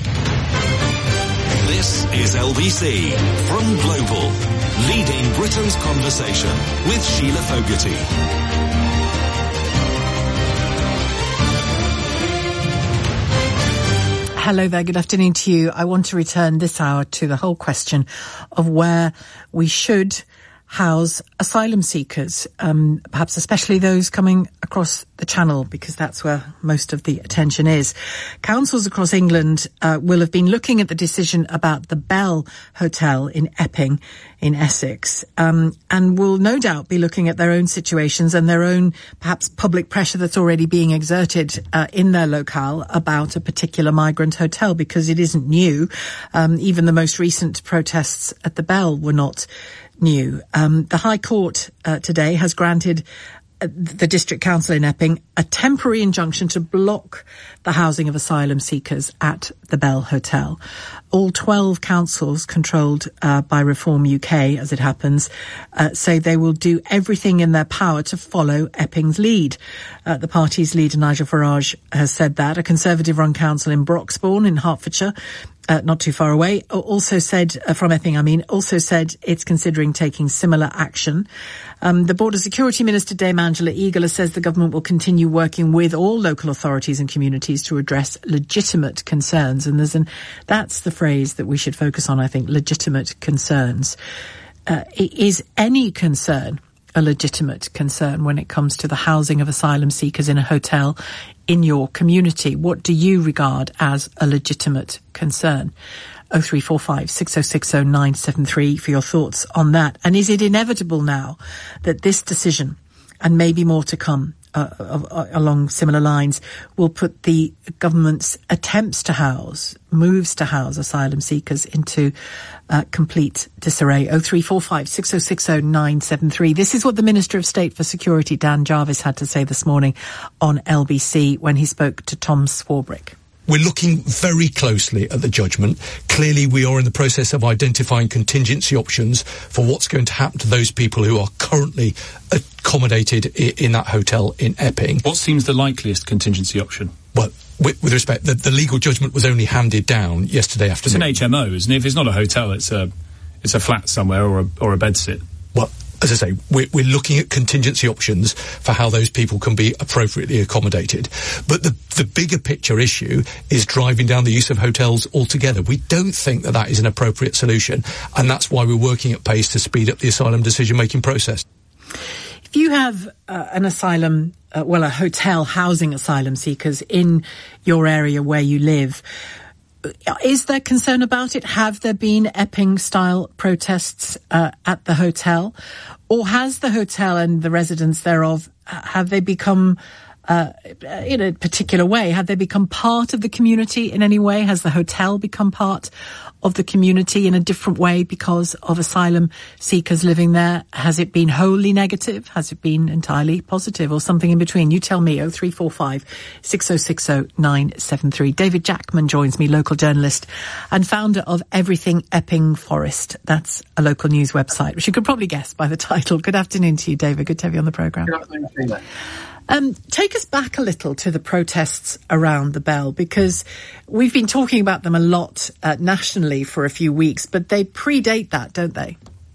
This is L B C from Global, leading Britain's conversation with Sheila Fogarty.
Hello there, good afternoon to you. I want to return this hour to the whole question of where we should house asylum seekers, um, perhaps especially those coming across the Channel, because that's where most of the attention is. Councils across England uh, will have been looking at the decision about the Bell Hotel in Epping in Essex, um, and will no doubt be looking at their own situations and their own perhaps public pressure that's already being exerted uh, in their locale about a particular migrant hotel, because it isn't new. Um, even the most recent protests at the Bell were not new. Um, the High Court uh, today has granted the District Council in Epping a temporary injunction to block the housing of asylum seekers at the Bell Hotel. All twelve councils controlled uh, by Reform U K, as it happens, uh, say they will do everything in their power to follow Epping's lead. Uh, the party's leader, Nigel Farage, has said that. A Conservative-run council in Broxbourne in Hertfordshire, Uh, not too far away, also said, uh, from Epping, I mean, also said it's considering taking similar action. Um, the Border Security Minister, Dame Angela Eagler, says the government will continue working with all local authorities and communities to address legitimate concerns. And there's an, that's the phrase that we should focus on, I think, legitimate concerns. Uh, is any concern a legitimate concern when it comes to the housing of asylum seekers in a hotel in your community? What do you regard as a legitimate concern? oh three four five, six oh six oh nine seven three for your thoughts on that. And is it inevitable now that this decision, and maybe more to come uh, uh, along similar lines, will put the government's attempts to house, moves to house asylum seekers into uh, complete disarray? oh three four five, six oh six oh nine seven three. This is what the Minister of State for Security, Dan Jarvis, had to say this morning on L B C when he spoke to Tom Swarbrick.
We're looking very closely at the judgment. Clearly, we are in the process of identifying contingency options for what's going to happen to those people who are currently accommodated I- in that hotel in Epping.
What seems the likeliest contingency option?
Well, with, with respect, the, the legal judgment was only handed down yesterday afternoon.
It's an H M O, isn't it? If it's not a hotel, it's a it's a flat somewhere or a, or a bedsit.
Well, as I say, we're, we're looking at contingency options for how those people can be appropriately accommodated. But the, the bigger picture issue is driving down the use of hotels altogether. We don't think that that is an appropriate solution, and that's why we're working at pace to speed up the asylum decision-making process.
If you have uh, an asylum, uh, well, a hotel housing asylum seekers in your area where you live, is there concern about it? Have there been Epping-style protests uh, at the hotel? Or has the hotel and the residents thereof, have they become, uh, in a particular way, have they become part of the community in any way? Has the hotel become part of the community in a different way because of asylum seekers living there? Has it been wholly negative? Has it been entirely positive, or something in between? You tell me. oh three four five, six oh six oh nine seven three. David Jackman joins me, local journalist and founder of Everything Epping Forest. That's a local news website, which you could probably guess by the title. Good afternoon to you, David. Good to have you on the programme.
Good afternoon, Sheila.
Um, take us back a little to the protests around the Bell, because we've been talking about them a lot uh, nationally for a few weeks, but they predate that, don't they?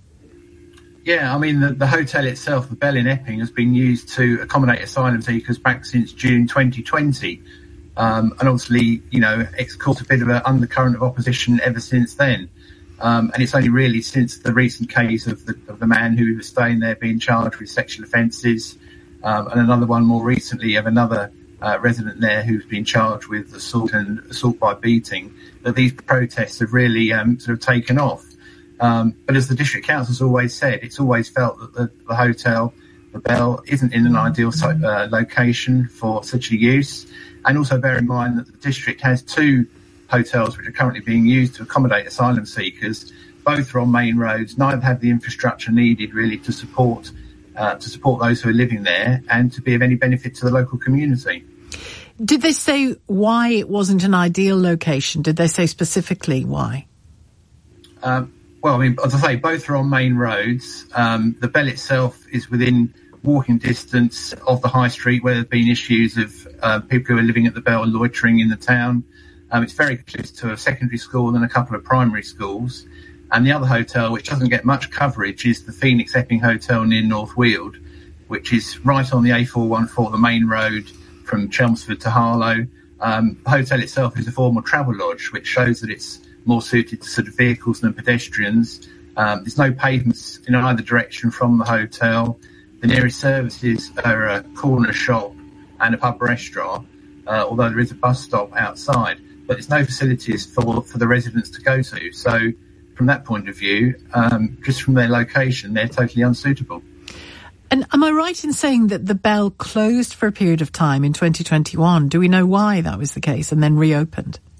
Yeah, I mean, the, the hotel itself, the Bell in Epping, has been used to accommodate asylum seekers back since June twenty twenty. Um, and obviously, you know, it's caused a bit of an undercurrent of opposition ever since then. Um, and it's only really since the recent case of the, of the man who was staying there being charged with sexual offences, Um, and another one more recently of another uh, resident there who's been charged with assault and assault by beating, that these protests have really um, sort of taken off. Um, but as the District Council's always said, it's always felt that the, the hotel, the Bell, isn't in an ideal uh, location for such a use. And also bear in mind that the District has two hotels which are currently being used to accommodate asylum seekers. Both are on main roads. Neither have the infrastructure needed really to support Uh, to support those who are living there and to be of any benefit to the local community.
Did they say why it wasn't an ideal location? Did they say specifically why?
Um, well, I mean, as I say, both are on main roads. Um, the Bell itself is within walking distance of the high street, where there have been issues of uh, people who are living at the Bell loitering in the town. Um, it's very close to a secondary school and a couple of primary schools. And the other hotel, which doesn't get much coverage, is the Phoenix Epping Hotel near North Weald, which is right on the A four one four, the main road from Chelmsford to Harlow. Um, the hotel itself is a formal travel lodge, which shows that it's more suited to sort of vehicles than pedestrians. Um, there's no pavements in either direction from the hotel. The nearest services are a corner shop and a pub restaurant, uh, although there is a bus stop outside. But there's no facilities for, for the residents to go to. So from that point of view, um, just from their location, they're totally unsuitable.
And am I right in saying that the Bell closed for a period of time in twenty twenty-one? Do we know why that was the case and then reopened?